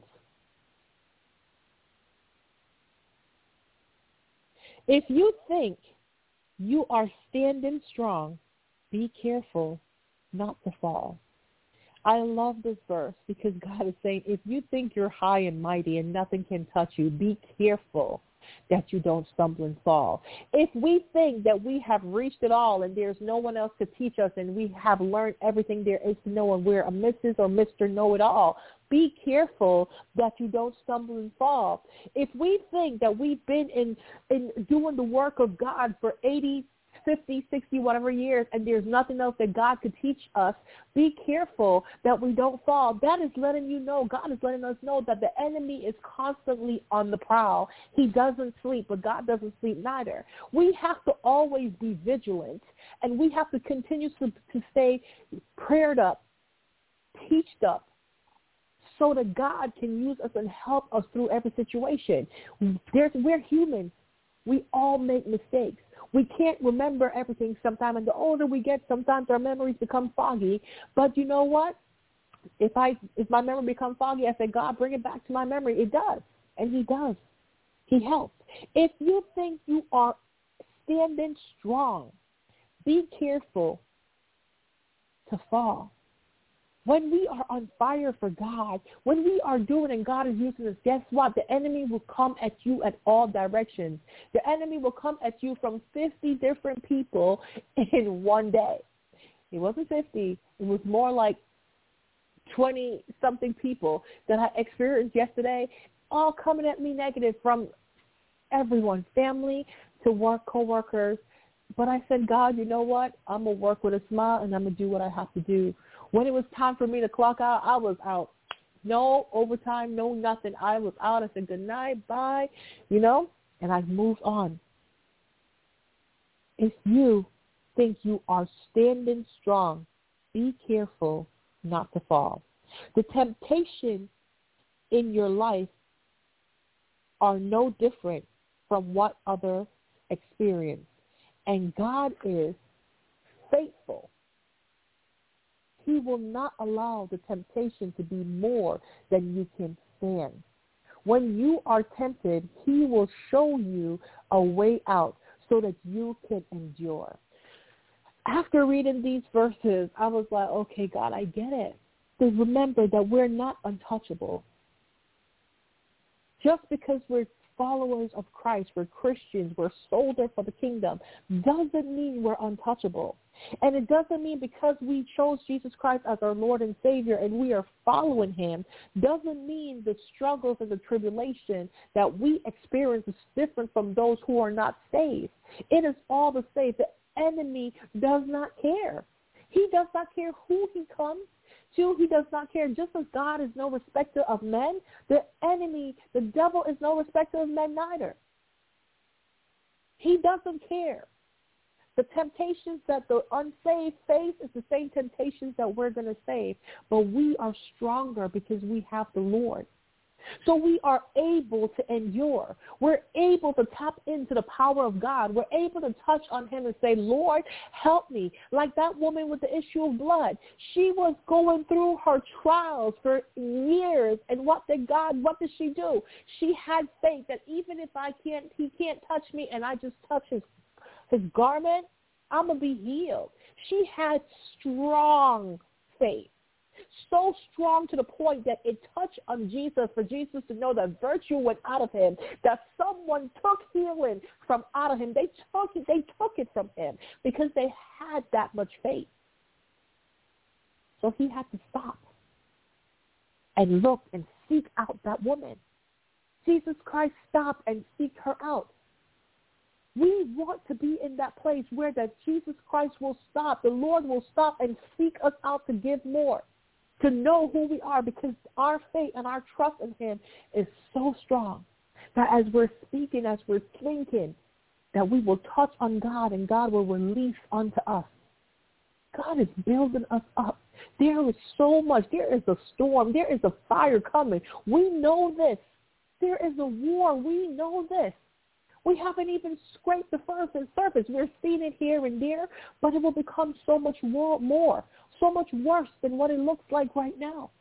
if you think you are standing strong, be careful not to fall. I love this verse because God is saying, if you think you're high and mighty and nothing can touch you, be careful that you don't stumble and fall. If we think that we have reached it all and there's no one else to teach us and we have learned everything there is to know and we're a Mrs. or Mr. Know-it-all, be careful that you don't stumble and fall. If we think that we've been in doing the work of God for 80, 50, 60, whatever years, and there's nothing else that God could teach us, be careful that we don't fall. That is letting you know, God is letting us know that the enemy is constantly on the prowl. He doesn't sleep, but God doesn't sleep neither. We have to always be vigilant, and we have to continue to stay prayed up, teached up, so that God can use us and help us through every situation. We're humans. We all make mistakes. We can't remember everything sometimes, and the older we get, sometimes our memories become foggy. But you know what? If my memory becomes foggy, I say, God, bring it back to my memory. It does, and he does. He helps. If you think you are standing strong, be careful to fall. When we are on fire for God, when we are doing and God is using us, guess what? The enemy will come at you at all directions. The enemy will come at you from 50 different people in one day. It wasn't 50. It was more like 20-something people that I experienced yesterday, all coming at me negative from everyone, family to work, coworkers. But I said, God, you know what? I'm going to work with a smile, and I'm going to do what I have to do. When it was time for me to clock out, I was out. No overtime, no nothing. I was out. I said, good night, bye, and I moved on. If you think you are standing strong, be careful not to fall. The temptation in your life are no different from what others experience. And God is faithful. He will not allow the temptation to be more than you can stand. When you are tempted, he will show you a way out so that you can endure. After reading these verses, I was like, okay, God, I get it. But remember that we're not untouchable. Just because we're followers of Christ, we're Christians, we're soldiers for the kingdom, doesn't mean we're untouchable. And it doesn't mean because we chose Jesus Christ as our Lord and Savior and we are following him, doesn't mean the struggles and the tribulation that we experience is different from those who are not saved. It is all the same. The enemy does not care. He does not care who he comes to. He does not care. Just as God is no respecter of men, the enemy, the devil, is no respecter of men neither. He doesn't care. The temptations that the unsaved face is the same temptations that we're going to face, but we are stronger because we have the Lord. So we are able to endure. We're able to tap into the power of God. We're able to touch on him and say, Lord, help me. Like that woman with the issue of blood. She was going through her trials for years. And what did she do? She had faith that even if he can't touch me and I just touch his garment, I'm going to be healed. She had strong faith. So strong to the point that it touched on Jesus for Jesus to know that virtue went out of him, that someone took healing from out of him. They took it from him because they had that much faith. So he had to stop and look and seek out that woman. Jesus Christ stopped and seek her out. We want to be in that place where that Jesus Christ will stop, the Lord will stop and seek us out to give more, to know who we are, because our faith and our trust in him is so strong that as we're speaking, as we're thinking, that we will touch on God and God will release unto us. God is building us up. There is so much. There is a storm. There is a fire coming. We know this. there is a war. We know this. We haven't even scraped the surface. We're seeing it here and there, but it will become so much more, so much worse than what it looks like right now.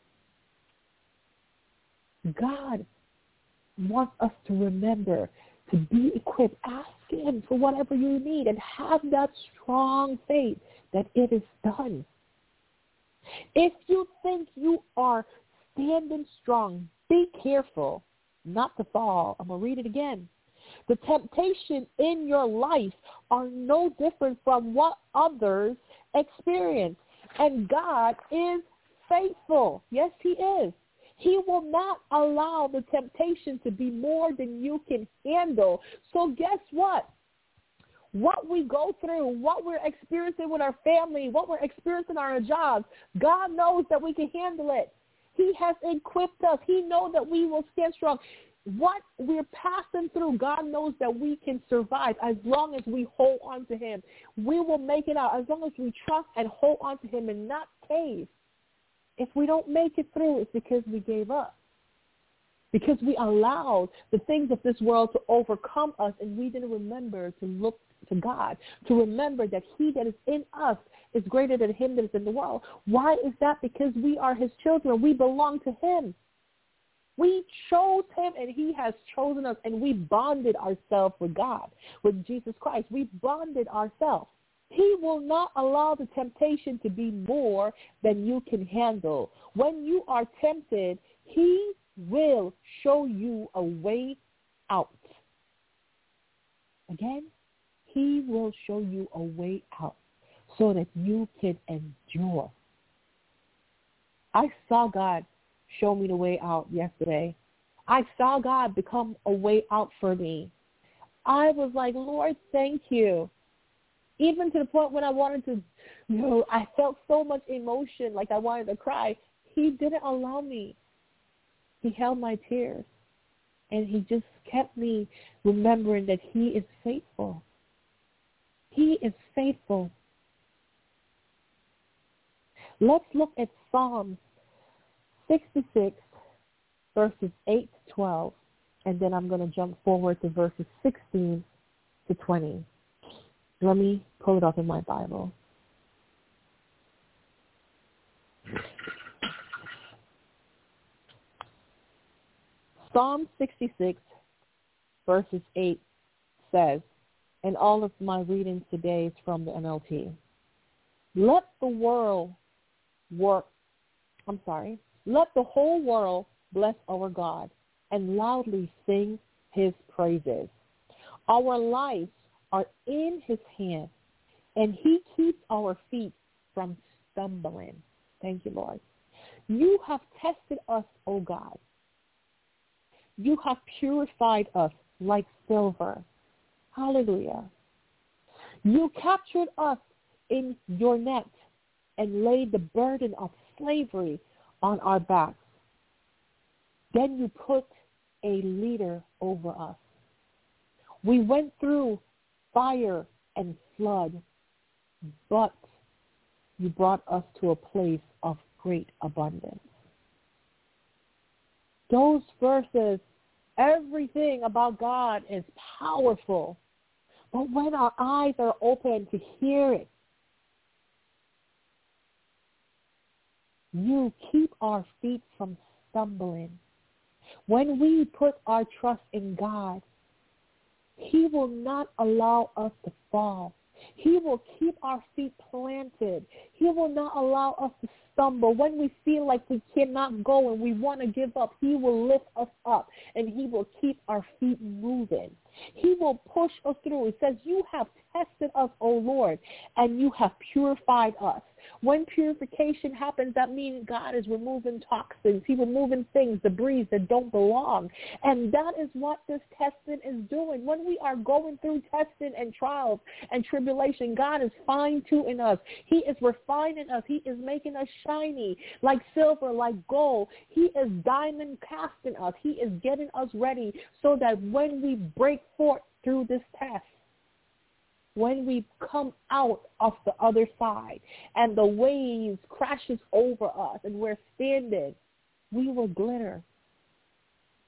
God wants us to remember to be equipped. Ask him for whatever you need and have that strong faith that it is done. If you think you are standing strong, be careful not to fall. I'm going to read it again. The temptation in your life are no different from what others experience. And God is faithful. Yes, he is. He will not allow the temptation to be more than you can handle. So guess what? What we go through, what we're experiencing with our family, what we're experiencing on our jobs, God knows that we can handle it. He has equipped us. He knows that we will stand strong. What we're passing through, God knows that we can survive as long as we hold on to him. We will make it out as long as we trust and hold on to him and not cave. If we don't make it through, it's because we gave up. Because we allowed the things of this world to overcome us, and we didn't remember to look to God, to remember that he that is in us is greater than him that is in the world. Why is that? Because we are his children. We belong to him. We chose him, and he has chosen us, and we bonded ourselves with God, with Jesus Christ. We bonded ourselves. He will not allow the temptation to be more than you can handle. When you are tempted, he will show you a way out. Again, he will show you a way out so that you can endure. I saw God show me the way out yesterday. I saw God become a way out for me. I was like, Lord, thank you. Even to the point when I wanted to, I felt so much emotion, like I wanted to cry. He didn't allow me. He held my tears. And he just kept me remembering that he is faithful. He is faithful. Let's look at Psalms 66, verses 8 to 12. And then I'm going to jump forward to verses 16 to 20. Let me pull it up in my Bible. Psalm 66, verses 8 says, and all of my readings today is from the NLT, let the whole world bless our God and loudly sing his praises. Our lives are in his hand, and he keeps our feet from stumbling. Thank you, Lord. You have tested us, O God. You have purified us like silver. Hallelujah. You captured us in your net and laid the burden of slavery on our backs. Then you put a leader over us. We went through fire and flood, but you brought us to a place of great abundance. Those verses, everything about God is powerful. But when our eyes are open to hear it, you keep our feet from stumbling. When we put our trust in God, he will not allow us to fall. He will keep our feet planted. He will not allow us to stumble. When we feel like we cannot go and we want to give up, he will lift us up and he will keep our feet moving. He will push us through. It says, you have tested us, O Lord, and you have purified us. When purification happens, that means God is removing toxins. He's removing things, debris that don't belong. And that is what this testing is doing. When we are going through testing and trials and tribulation, God is fine-tuning us. He is refining us. He is making us shiny like silver, like gold. He is diamond casting us. He is getting us ready so that when we break forth through this test, when we come out of the other side and the waves crashes over us and we're standing, we will glitter.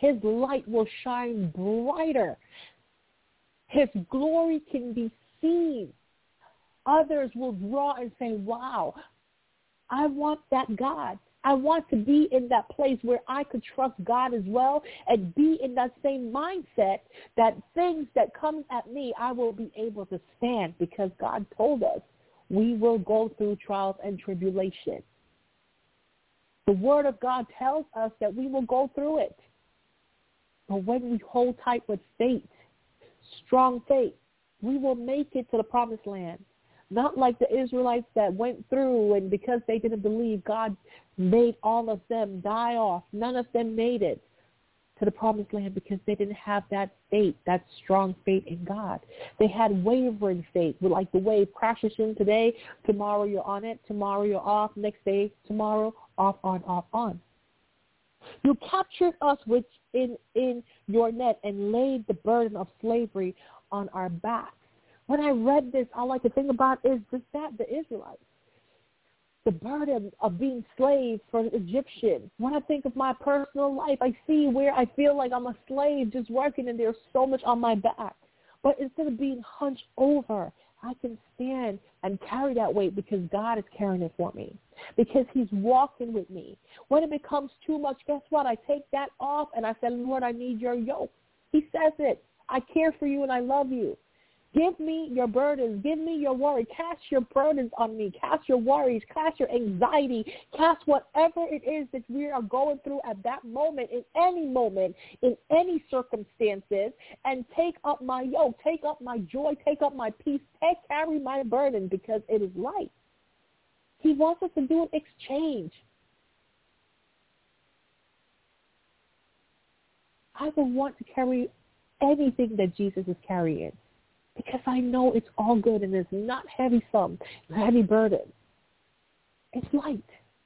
His light will shine brighter. His glory can be seen. Others will draw and say, wow, I want that God. I want to be in that place where I could trust God as well and be in that same mindset that things that come at me, I will be able to stand, because God told us we will go through trials and tribulation. The Word of God tells us that we will go through it. But when we hold tight with faith, strong faith, we will make it to the promised land. Not like the Israelites that went through, and because they didn't believe, God made all of them die off. None of them made it to the promised land because they didn't have that faith, that strong faith in God. They had wavering faith, like the wave crashes in today, tomorrow you're on it, tomorrow you're off, next day, tomorrow, off, on. You captured us in your net and laid the burden of slavery on our backs. When I read this, all I could think about is just that, the Israelites. The burden of being slaves for the Egyptians. When I think of my personal life, I see where I feel like I'm a slave just working and there's so much on my back. But instead of being hunched over, I can stand and carry that weight because God is carrying it for me, because he's walking with me. When it becomes too much, guess what? I take that off and I say, Lord, I need your yoke. He says it. I care for you and I love you. Give me your burdens. Give me your worry. Cast your burdens on me. Cast your worries. Cast your anxiety. Cast whatever it is that we are going through at that moment, in any circumstances, and take up my yoke, take up my joy, take up my peace, carry my burden, because it is light. He wants us to do an exchange. I will want to carry anything that Jesus is carrying, because I know it's all good and it's not heavy burden. It's light.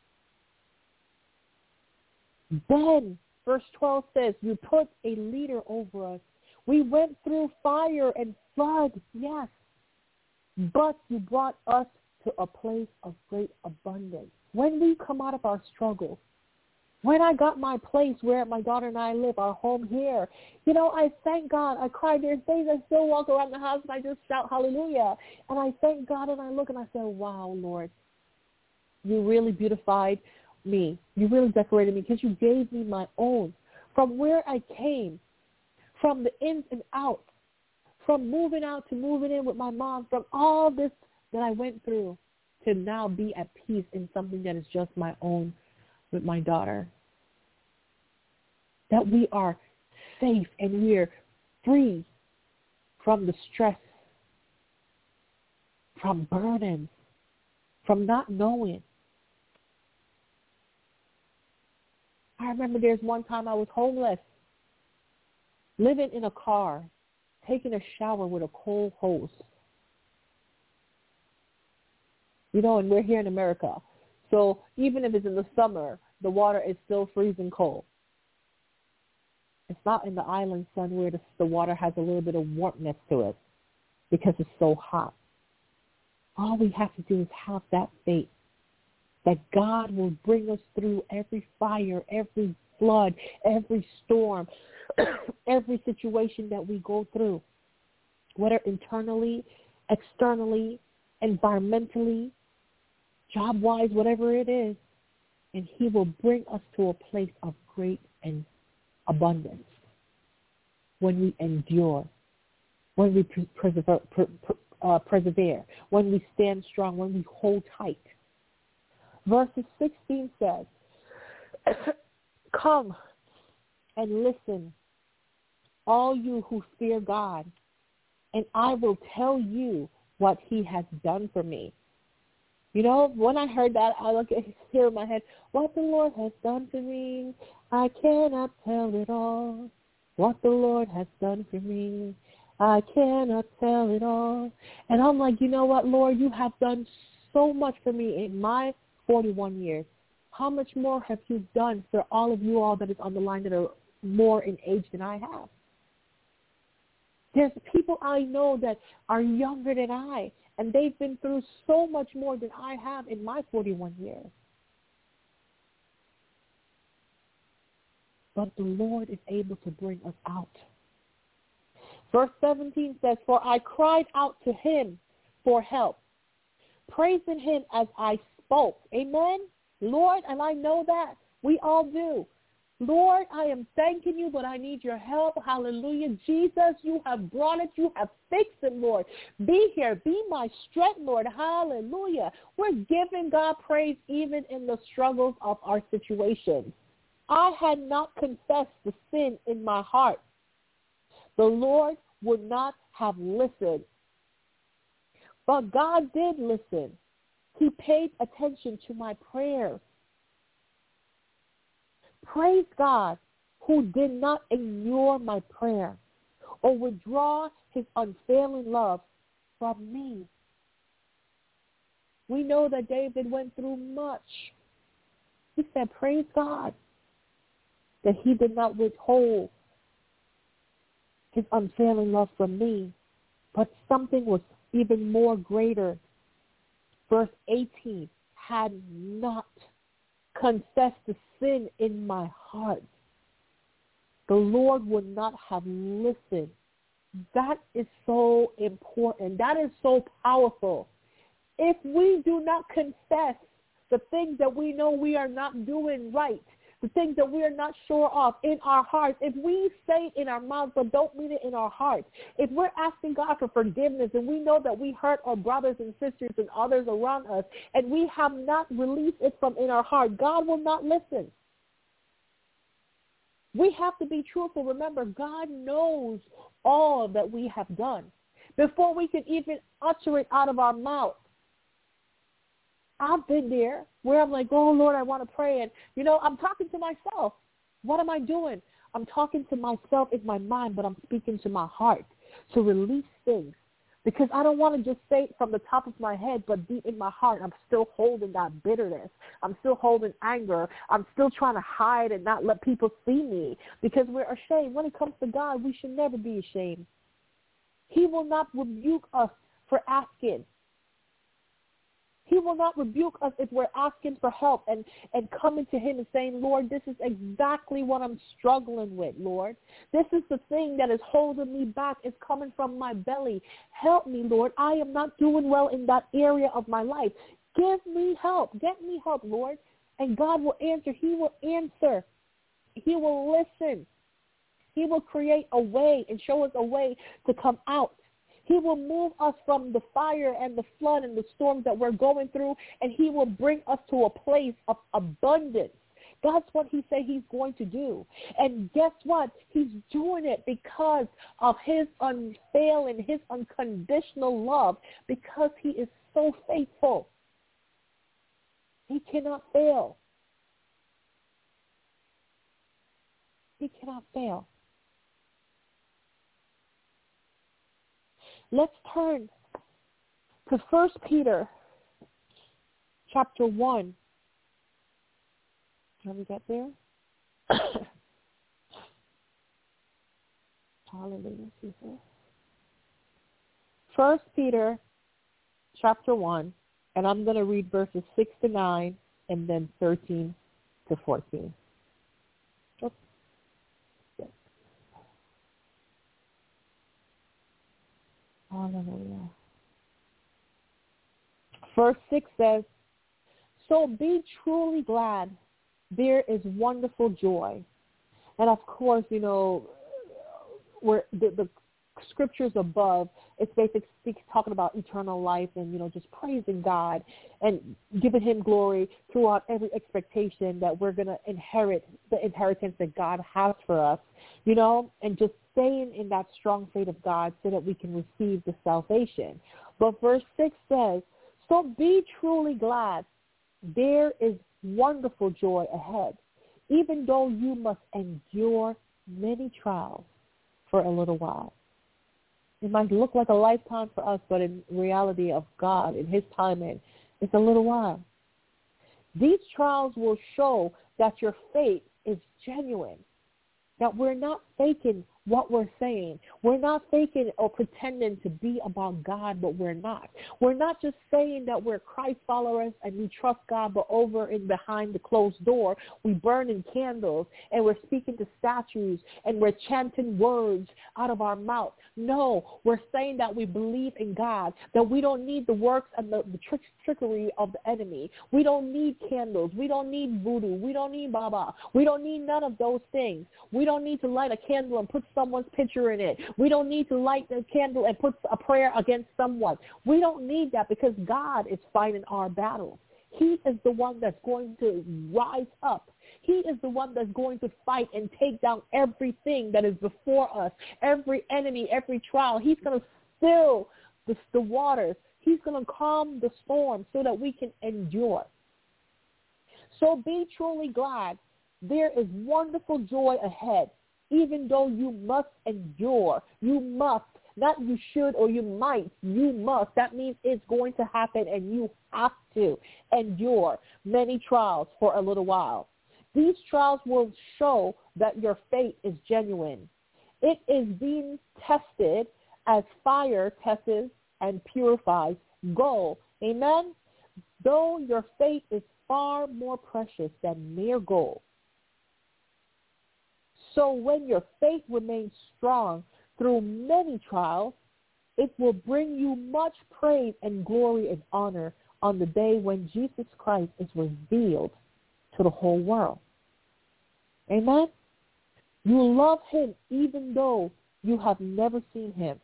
Then, verse 12 says, you put a leader over us. We went through fire and flood, yes, but you brought us to a place of great abundance. When we come out of our struggles, when I got my place where my daughter and I live, our home here, I thank God. I cry. There's days I still walk around the house and I just shout hallelujah. And I thank God, and I look and I say, wow, Lord, you really beautified me. You really decorated me, because you gave me my own. From where I came, from the ins and outs, from moving out to moving in with my mom, from all this that I went through, to now be at peace in something that is just my own with my daughter. That we are safe and we are free from the stress, from burdens, from not knowing. I remember there's one time I was homeless, living in a car, taking a shower with a cold hose. And we're here in America. So even if it's in the summer, the water is still freezing cold. It's not in the island sun where the water has a little bit of warmness to it because it's so hot. All we have to do is have that faith that God will bring us through every fire, every flood, every storm, every situation that we go through, whether internally, externally, environmentally, job-wise, whatever it is, and he will bring us to a place of great and abundance when we endure, when we persevere, when we stand strong, when we hold tight. Verses 16 says, come and listen, all you who fear God, and I will tell you what he has done for me. When I heard that, I look at here in my head, what the Lord has done for me, I cannot tell it all. What the Lord has done for me, I cannot tell it all. And I'm like, you know what, Lord, you have done so much for me in my 41 years. How much more have you done for all of you all that is on the line that are more in age than I have? There's people I know that are younger than I, and they've been through so much more than I have in my 41 years. but the Lord is able to bring us out. Verse 17 says, for I cried out to him for help, praising him as I spoke. Amen? Lord, and I know that. We all do. Lord, I am thanking you, but I need your help. Hallelujah. Jesus, you have brought it. You have fixed it, Lord. Be here. Be my strength, Lord. Hallelujah. We're giving God praise even in the struggles of our situations. I had not confessed the sin in my heart. The Lord would not have listened. But God did listen. He paid attention to my prayers. Praise God who did not ignore my prayer or withdraw his unfailing love from me. We know that David went through much. He said, praise God that he did not withhold his unfailing love from me, but something was even more greater. Verse 18, had not confessed the sin in my heart, the Lord would not have listened. That is so important. That is so powerful. If we do not confess the things that we know we are not doing right, the things that we are not sure of in our hearts, if we say it in our mouths but don't mean it in our hearts, if we're asking God for forgiveness and we know that we hurt our brothers and sisters and others around us and we have not released it from in our heart, God will not listen. We have to be truthful. Remember, God knows all that we have done before we can even utter it out of our mouth. I've been there where I'm like, oh, Lord, I want to pray. And, I'm talking to myself. What am I doing? I'm talking to myself in my mind, but I'm speaking to my heart to release things. Because I don't want to just say it from the top of my head, but deep in my heart, I'm still holding that bitterness. I'm still holding anger. I'm still trying to hide and not let people see me because we're ashamed. When it comes to God, we should never be ashamed. He will not rebuke us for asking. He will not rebuke us if we're asking for help and coming to him and saying, Lord, this is exactly what I'm struggling with, Lord. This is the thing that is holding me back. It's coming from my belly. Help me, Lord. I am not doing well in that area of my life. Give me help. Get me help, Lord. And God will answer. He will answer. He will listen. He will create a way and show us a way to come out. He will move us from the fire and the flood and the storms that we're going through, and he will bring us to a place of abundance. That's what he said he's going to do. And guess what? He's doing it because of his unfailing, his unconditional love, because he is so faithful. He cannot fail. He cannot fail. Let's turn to 1 Peter chapter 1. Have we got there? Hallelujah, Jesus. 1 Peter chapter 1, and I'm going to read verses 6 to 9 and then 13 to 14. Hallelujah. Verse 6 says, so be truly glad. There is wonderful joy. And of course, where the scriptures above, it's basically talking about eternal life and, just praising God and giving him glory throughout every expectation that we're going to inherit the inheritance that God has for us, and just staying in that strong faith of God so that we can receive the salvation. But verse 6 says, so be truly glad. There is wonderful joy ahead, even though you must endure many trials for a little while. It might look like a lifetime for us, but in reality of God, in his timing, it's a little while. These trials will show that your faith is genuine, that we're not faking what we're saying. We're not faking or pretending to be about God, but we're not. We're not just saying that we're Christ followers and we trust God, but over and behind the closed door, we burn in candles and we're speaking to statues and we're chanting words out of our mouth. No, we're saying that we believe in God, that we don't need the works and the trickery of the enemy. We don't need candles. We don't need voodoo. We don't need Baba. We don't need none of those things. We don't need to light a candle and put someone's picture in it. We don't need to light the candle and put a prayer against someone. We don't need that because God is fighting our battles. He is the one that's going to rise up. He is the one that's going to fight and take down everything that is before us, every enemy, every trial. He's going to still the waters. He's going to calm the storm so that we can endure. So be truly glad. There is wonderful joy ahead. Even though you must endure, you must, not you should or you might, you must. That means it's going to happen and you have to endure many trials for a little while. These trials will show that your faith is genuine. It is being tested as fire tests and purifies gold. Amen? Though your faith is far more precious than mere gold. So when your faith remains strong through many trials, it will bring you much praise and glory and honor on the day when Jesus Christ is revealed to the whole world. Amen? You love him even though you have never seen him.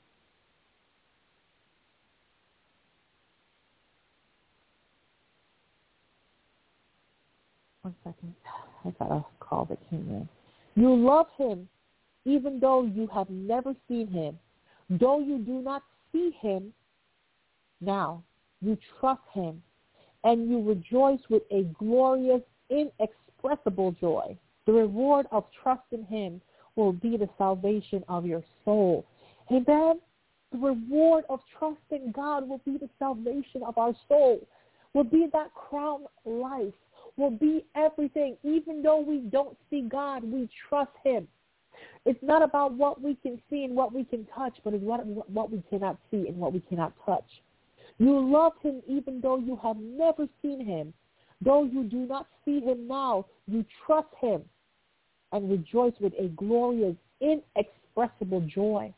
One second. I got a call that came in. You love him even though you have never seen him. Though you do not see him now, you trust him, and you rejoice with a glorious, inexpressible joy. The reward of trusting him will be the salvation of your soul. Amen? The reward of trusting God will be the salvation of our soul, will be that crown life, will be everything. Even though we don't see God, we trust him. It's not about what we can see and what we can touch, but it's what we cannot see and what we cannot touch. You love him even though you have never seen him. Though you do not see him now, you trust him and rejoice with a glorious, inexpressible joy.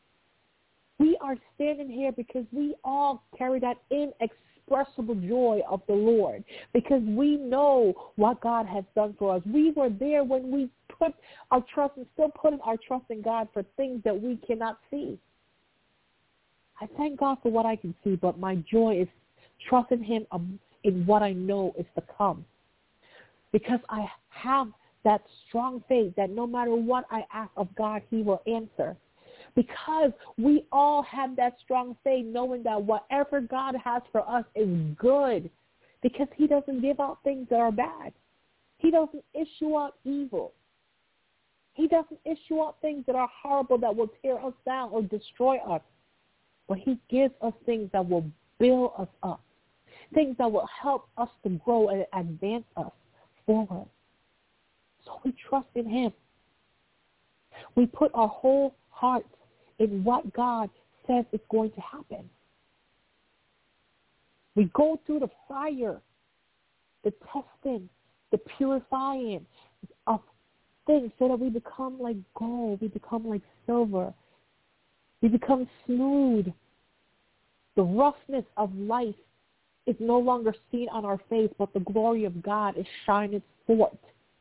We are standing here because we all carry that inexpressible joy of the Lord, because we know what God has done for us. We were there when we put our trust and still putting our trust in God for things that we cannot see. I thank God for what I can see, but my joy is trusting him in what I know is to come, because I have that strong faith that no matter what I ask of God, he will answer. Because we all have that strong faith knowing that whatever God has for us is good, because he doesn't give out things that are bad. He doesn't issue out evil. He doesn't issue out things that are horrible that will tear us down or destroy us. But he gives us things that will build us up, things that will help us to grow and advance us forward. So we trust in him. We put our whole heart in what God says is going to happen. We go through the fire, the testing, the purifying of things so that we become like gold, we become like silver, we become smooth. The roughness of life is no longer seen on our face, but the glory of God is shining forth.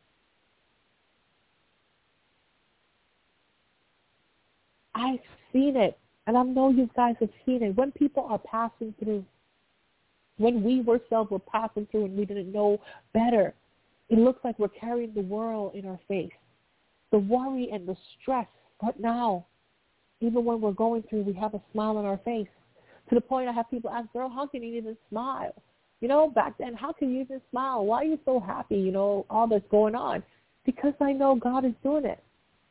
I've seen it, and I know you guys have seen it. When people are passing through, when we ourselves were passing through and we didn't know better, it looks like we're carrying the world in our face, the worry and the stress. But now, even when we're going through, we have a smile on our face. To the point I have people ask, girl, how can you even smile? You know, back then, how can you even smile? Why are you so happy, you know, all that's going on? Because I know God is doing it.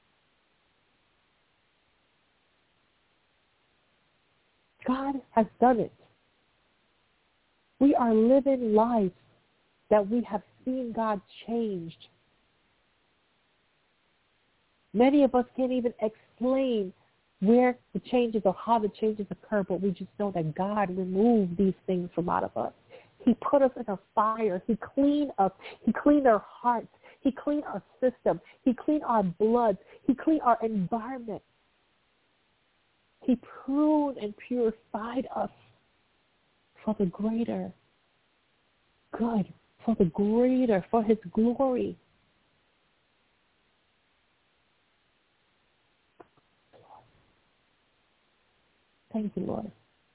God has done it. We are living lives that we have seen God changed. Many of us can't even explain where the changes or how the changes occur, but we just know that God removed these things from out of us. He put us in a fire. He cleaned us. He cleaned our hearts. He cleaned our system. He cleaned our blood. He cleaned our environment. He pruned and purified us for the greater good, for His glory. Thank you, Lord.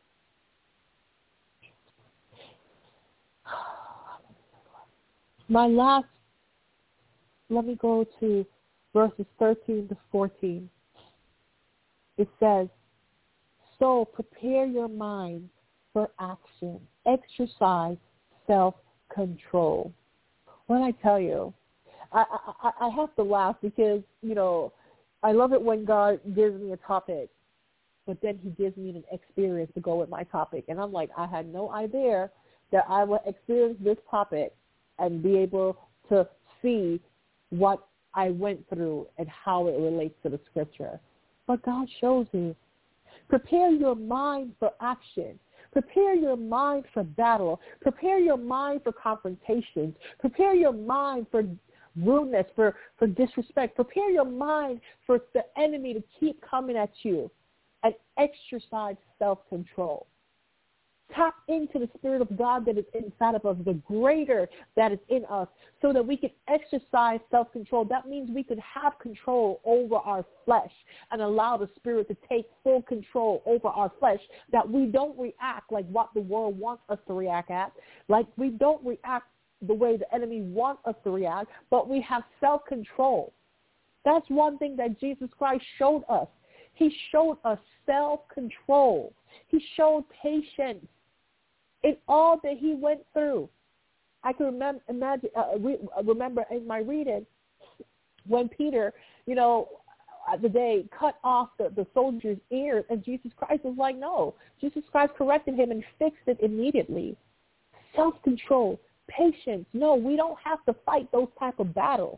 Let me go to verses 13 to 14. It says, so prepare your mind for action. Exercise self-control. When I tell you, I have to laugh because, I love it when God gives me a topic, but then he gives me an experience to go with my topic. And I'm like, I had no idea that I would experience this topic and be able to see what I went through and how it relates to the scripture. But God shows me. Prepare your mind for action. Prepare your mind for battle. Prepare your mind for confrontations. Prepare your mind for rudeness, for disrespect. Prepare your mind for the enemy to keep coming at you, and exercise self-control. Tap into the Spirit of God that is inside of us, the greater that is in us, so that we can exercise self-control. That means we can have control over our flesh and allow the Spirit to take full control over our flesh, that we don't react like what the world wants us to react at, like we don't react the way the enemy wants us to react, but we have self-control. That's one thing that Jesus Christ showed us. He showed us self-control. He showed patience in all that he went through. I can remember in my reading when Peter, the day cut off the soldier's ears, and Jesus Christ was like, no. Jesus Christ corrected him and fixed it immediately. Self-control, patience. No, we don't have to fight those type of battles.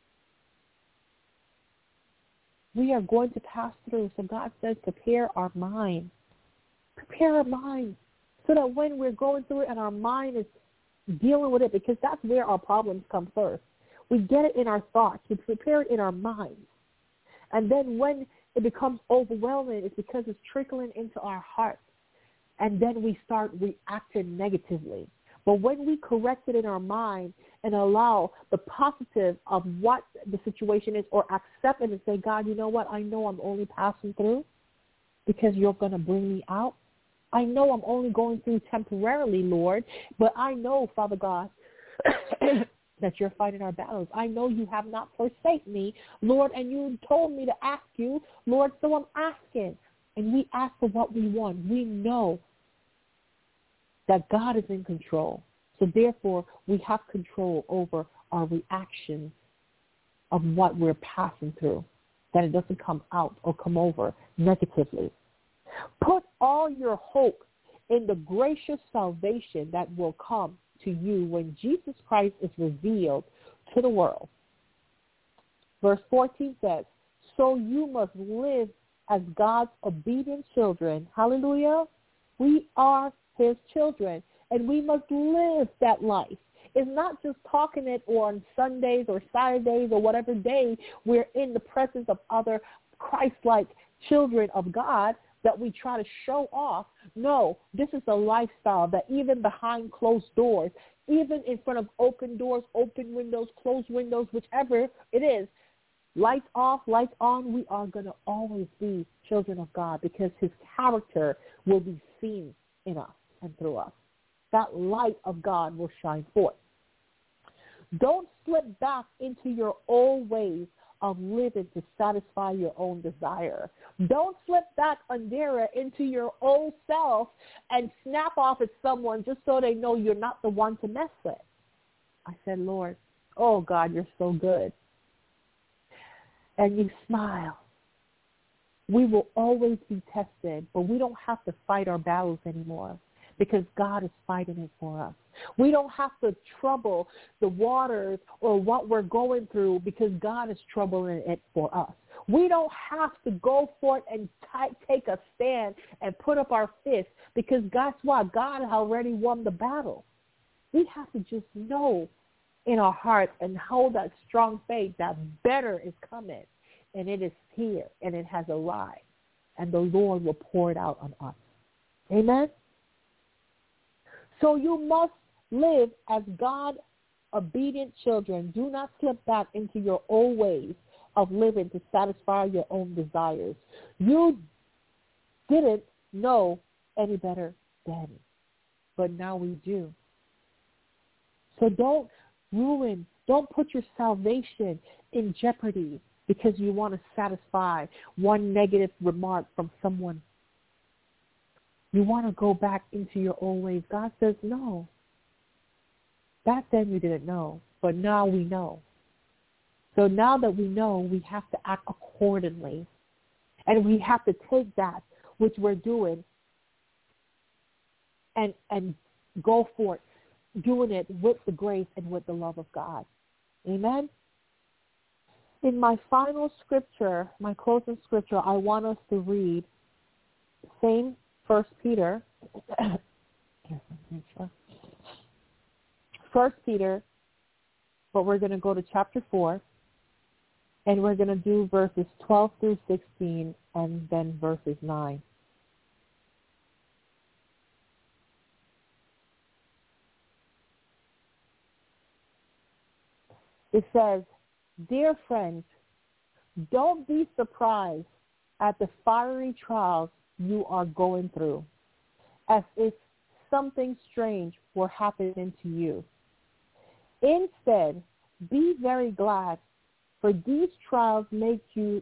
We are going to pass through. So God says, prepare our mind. Prepare our mind so that when we're going through it and our mind is dealing with it, because that's where our problems come first. We get it in our thoughts. We prepare it in our minds. And then when it becomes overwhelming, it's because it's trickling into our hearts. And then we start reacting negatively. But when we correct it in our mind and allow the positive of what the situation is, or accept it and say, God, you know what? I know I'm only passing through because you're going to bring me out. I know I'm only going through temporarily, Lord, but I know, Father God, that you're fighting our battles. I know you have not forsaken me, Lord, and you told me to ask you, Lord, so I'm asking. And we ask for what we want. We know that God is in control. So therefore, we have control over our reactions of what we're passing through, that it doesn't come out or come over negatively. Put all your hope in the gracious salvation that will come to you when Jesus Christ is revealed to the world. Verse 14 says, so you must live as God's obedient children. Hallelujah. We are his children, and we must live that life. It's not just talking it on Sundays or Saturdays or whatever day we're in the presence of other Christ-like children of God that we try to show off. No, this is a lifestyle that even behind closed doors, even in front of open doors, open windows, closed windows, whichever it is, lights off, lights on, we are going to always be children of God because his character will be seen in us and through us. That light of God will shine forth. Don't slip back into your old ways of living to satisfy your own desire. Don't slip back, Andera, into your old self and snap off at someone just so they know you're not the one to mess with. I said, Lord, oh God, you're so good. And you smile. We will always be tested, but we don't have to fight our battles anymore because God is fighting it for us. We don't have to trouble the waters or what we're going through because God is troubling it for us. We don't have to go forth and take a stand and put up our fists because guess what? God has already won the battle. We have to just know in our hearts and hold that strong faith that better is coming, and it is here, and it has arrived, and the Lord will pour it out on us. Amen? So you must live as God-obedient children. Do not slip back into your old ways of living to satisfy your own desires. You didn't know any better then, but now we do. So don't put your salvation in jeopardy because you want to satisfy one negative remark from someone. You want to go back into your old ways. God says no. Back then we didn't know, but now we know. So now that we know, we have to act accordingly. And we have to take that which we're doing and go for it, doing it with the grace and with the love of God. Amen? In my final scripture, my closing scripture, I want us to read same 1 Peter. 1 Peter, but we're going to go to chapter 4, and we're going to do verses 12 through 16 and then verses 9. It says, "Dear friends, don't be surprised at the fiery trials you are going through, as if something strange were happening to you. Instead, be very glad, for these trials make you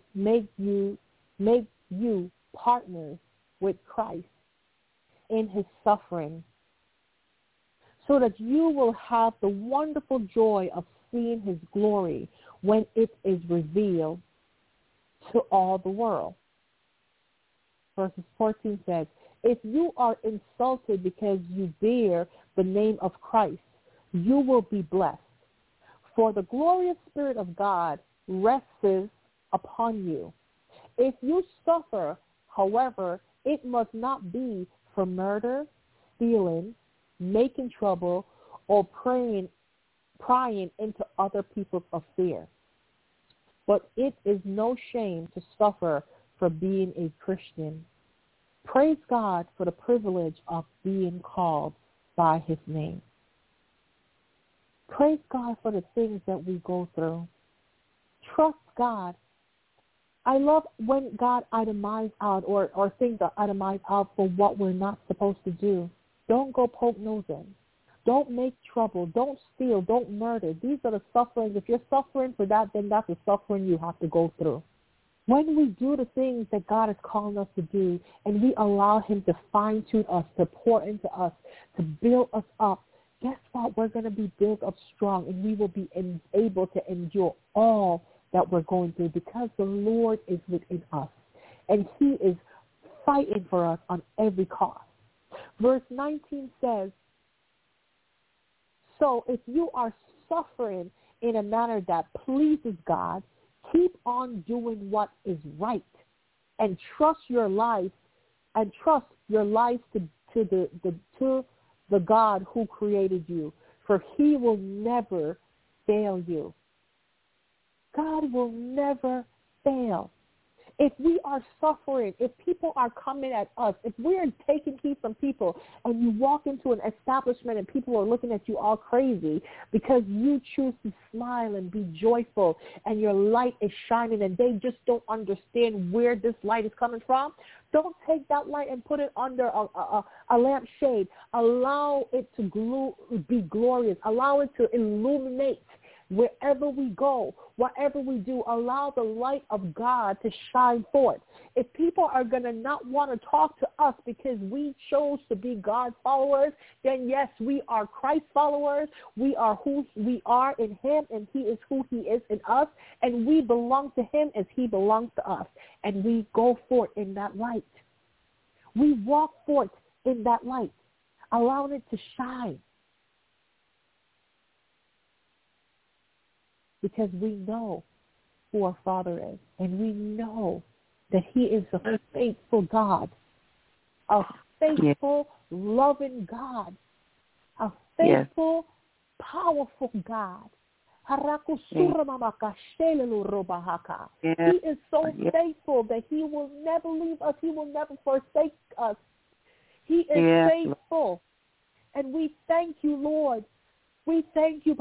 partners with Christ in his suffering, so that you will have the wonderful joy of seeing his glory when it is revealed to all the world." Verses 14 says, "If you are insulted because you bear the name of Christ, you will be blessed, for the glorious Spirit of God rests upon you. If you suffer, however, it must not be for murder, stealing, making trouble, or prying into other people's affairs. But it is no shame to suffer for being a Christian. Praise God for the privilege of being called by his name." Praise God for the things that we go through. Trust God. I love when God itemizes out or things are itemized out for what we're not supposed to do. Don't go poke nosing. Don't make trouble. Don't steal. Don't murder. These are the sufferings. If you're suffering for that, then that's the suffering you have to go through. When we do the things that God is calling us to do and we allow him to fine-tune us, to pour into us, to build us up, guess what? We're going to be built up strong, and we will be able to endure all that we're going through because the Lord is within us, and he is fighting for us on every cost. Verse 19 says, "So if you are suffering in a manner that pleases God, keep on doing what is right, and trust your life to the God who created you, for he will never fail you." God will never fail. If we are suffering, if people are coming at us, if we are taking heat from people and you walk into an establishment and people are looking at you all crazy because you choose to smile and be joyful and your light is shining and they just don't understand where this light is coming from, don't take that light and put it under a lampshade. Allow it to be glorious. Allow it to illuminate wherever we go, whatever we do. Allow the light of God to shine forth. If people are going to not want to talk to us because we chose to be God's followers, then yes, we are Christ followers. We are who we are in him, and he is who he is in us, and we belong to him as he belongs to us, and we go forth in that light. We walk forth in that light. allowing it to shine. Because we know who our Father is, and we know that he is a faithful God, a faithful, loving God, a faithful, powerful God. He is so faithful that he will never leave us. He will never forsake us. He is faithful. And we thank you, Lord. We thank you.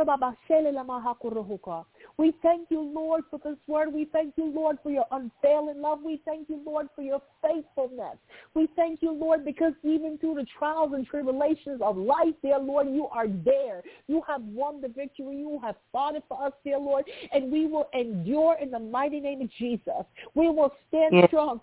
We thank you, Lord, for this word. We thank you, Lord, for your unfailing love. We thank you, Lord, for your faithfulness. We thank you, Lord, because even through the trials and tribulations of life, dear Lord, you are there. You have won the victory. You have fought it for us, dear Lord, and we will endure in the mighty name of Jesus. We will stand strong.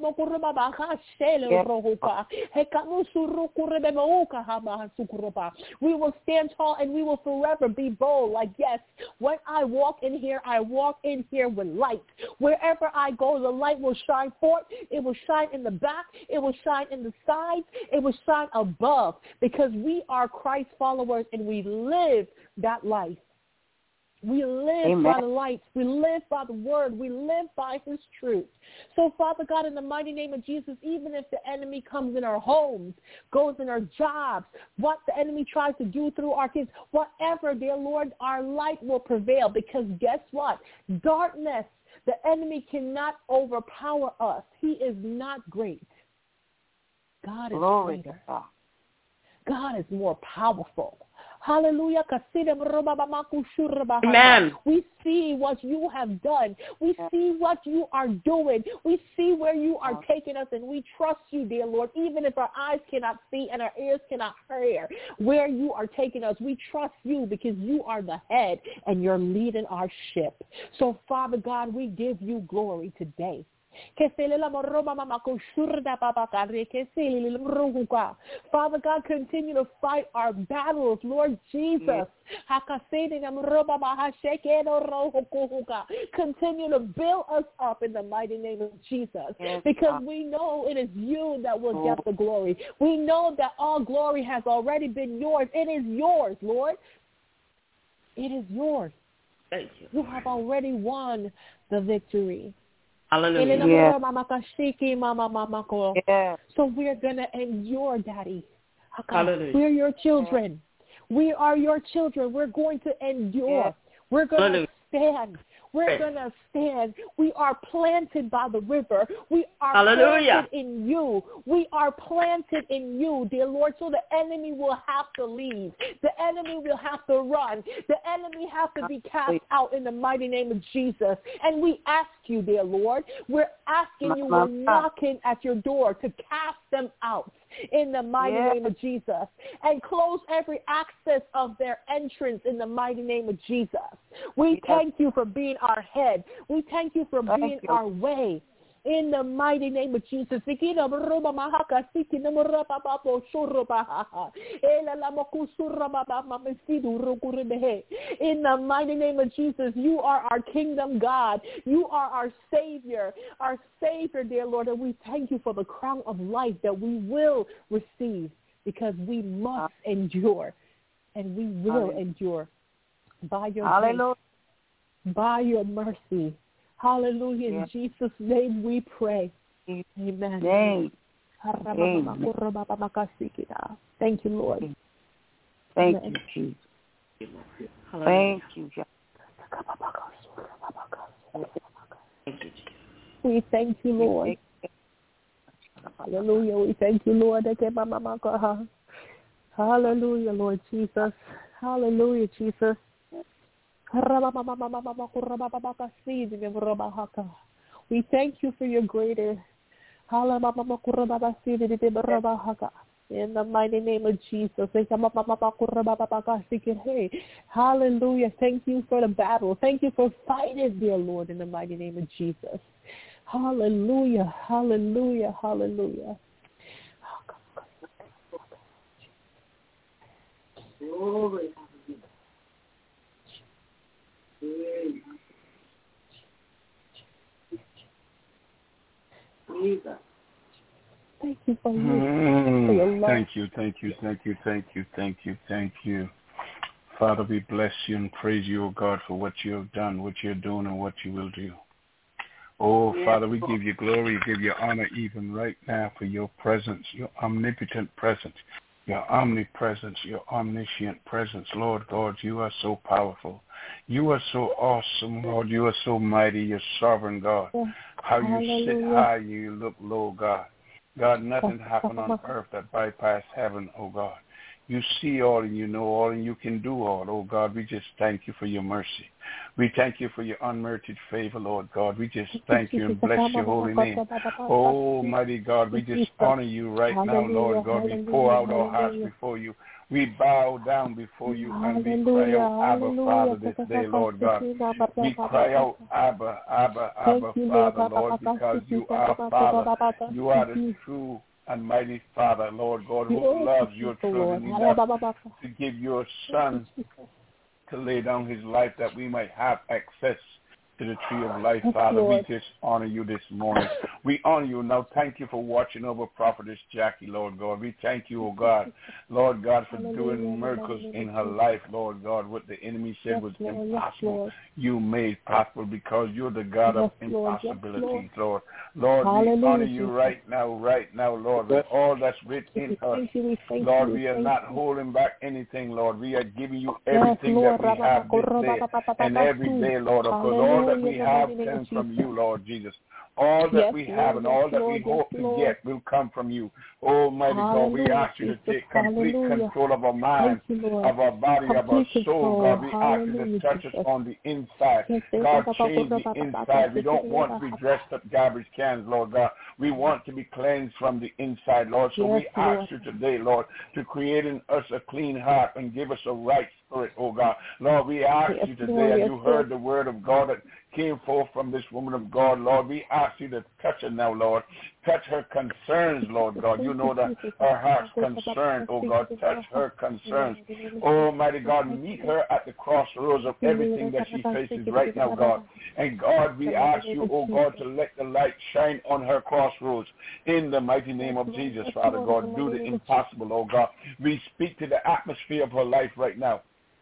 We will stand tall and we will forever be bold. Like, yes, when I walk in here, I walk in here with light. Wherever I go, the light will shine forth. It will shine in the back. It will shine in the sides. It will shine above, because we are Christ followers and we live that life. We live by the light. We live by the word. We live by his truth. So, Father God, in the mighty name of Jesus, even if the enemy comes in our homes, goes in our jobs, what the enemy tries to do through our kids, whatever, dear Lord, our light will prevail, because guess what? Darkness, the enemy cannot overpower us. He is not great. God is greater. God is more powerful. Hallelujah. Amen. We see what you have done. We see what you are doing. We see where you are taking us, and we trust you, dear Lord, even if our eyes cannot see and our ears cannot hear where you are taking us. We trust you because you are the head and you're leading our ship. So, Father God, we give you glory today. Father God, continue to fight our battles, Lord Jesus. Continue to build us up in the mighty name of Jesus, because we know it is you that will get the glory. We know that all glory has already been yours. It is yours, Lord. It is yours. Thank you. You have already won the victory. Hallelujah. Yeah. So we're going to endure, Daddy. Hallelujah. We're your children. We are your children. We're going to endure. We're going to stand. We're going to stand. We are planted by the river. We are planted in you. We are planted in you, dear Lord, so the enemy will have to leave. The enemy will have to run. The enemy has to be cast out in the mighty name of Jesus. And we ask you, dear Lord, we're asking you, we're knocking at your door to cast them out in the mighty name of Jesus, and close every access of their entrance in the mighty name of Jesus. We thank you for being our head. We thank you for being our way. In the mighty name of Jesus. In the mighty name of Jesus, you are our kingdom God. You are our Savior, dear Lord. And we thank you for the crown of life that we will receive, because we must endure, and we will endure by your grace, by your mercy. Hallelujah. In Jesus' name we pray. Amen. Amen. Thank you, Lord. Thank you, Jesus. Thank you, Jesus. We thank you, Lord. Hallelujah. We thank you, Lord. Hallelujah, Lord Jesus. Hallelujah, Jesus. We thank you for your greater. In the mighty name of Jesus. Hallelujah. Thank you for the battle. Thank you for fighting, dear Lord, in the mighty name of Jesus. Hallelujah. Hallelujah. Hallelujah. Glory. Thank you for your Thank you, thank you, thank you, thank you, thank you, thank you. Father, we bless you and praise you, O God, for what you have done, what you're doing, and what you will do. Oh, Father, we give you glory, give you honor even right now for your presence, your omnipotent presence, your omnipresence, your omniscient presence. Lord God, you are so powerful. You are so awesome, Lord. You are so mighty. You're sovereign, God. How you sit high, you look low, God. God, nothing happened on earth that bypassed heaven, oh God. You see all and you know all and you can do all. Oh God, we just thank you for your mercy. We thank you for your unmerited favor, Lord God. We just thank you and bless your holy name. Oh, mighty God, we just honor you right now, Lord God. We pour out our hearts before you. We bow down before you and we cry out, Abba, Father, this day, Lord God. We cry out, Abba, Abba, Abba, Father, Lord, because you are Father. You are the true and mighty Father, Lord God, who loves your children enough to give your Son to lay down his life that we might have access to the tree of life, Father. We just honor you this morning. We honor you. Now, thank you for watching over Prophetess Jackie, Lord God. We thank you, oh God, Lord God, for doing miracles in her life, Lord God. What the enemy said was impossible, you made possible because you're the God of impossibilities, Lord. Lord, we honor you right now, Lord, with all that's within us. Lord, we are not holding back anything, Lord. We are giving you everything that we have this day and every day, Lord, because all that we have comes from you, Lord Jesus. All that we have and all that we hope to get will come from you. Almighty God, we ask you to take complete control of our mind, of our body, of our soul. God, we ask you to touch us on the inside. God, change the inside. We don't want to be dressed up garbage cans, Lord God. We want to be cleansed from the inside, Lord. So we ask you today, Lord, to create in us a clean heart and give us a right spirit, oh God. Lord, we ask you today, and you heard the word of God that came forth from this woman of God, Lord. We ask you to touch her now, Lord. Touch her concerns, Lord God. You know that her heart's concerned, oh God. Touch her concerns. Almighty God, meet her at the crossroads of everything that she faces right now, God. And God, we ask you, oh God, to let the light shine on her crossroads in the mighty name of Jesus, Father God. Do the impossible, oh God. We speak to the atmosphere of her life right now.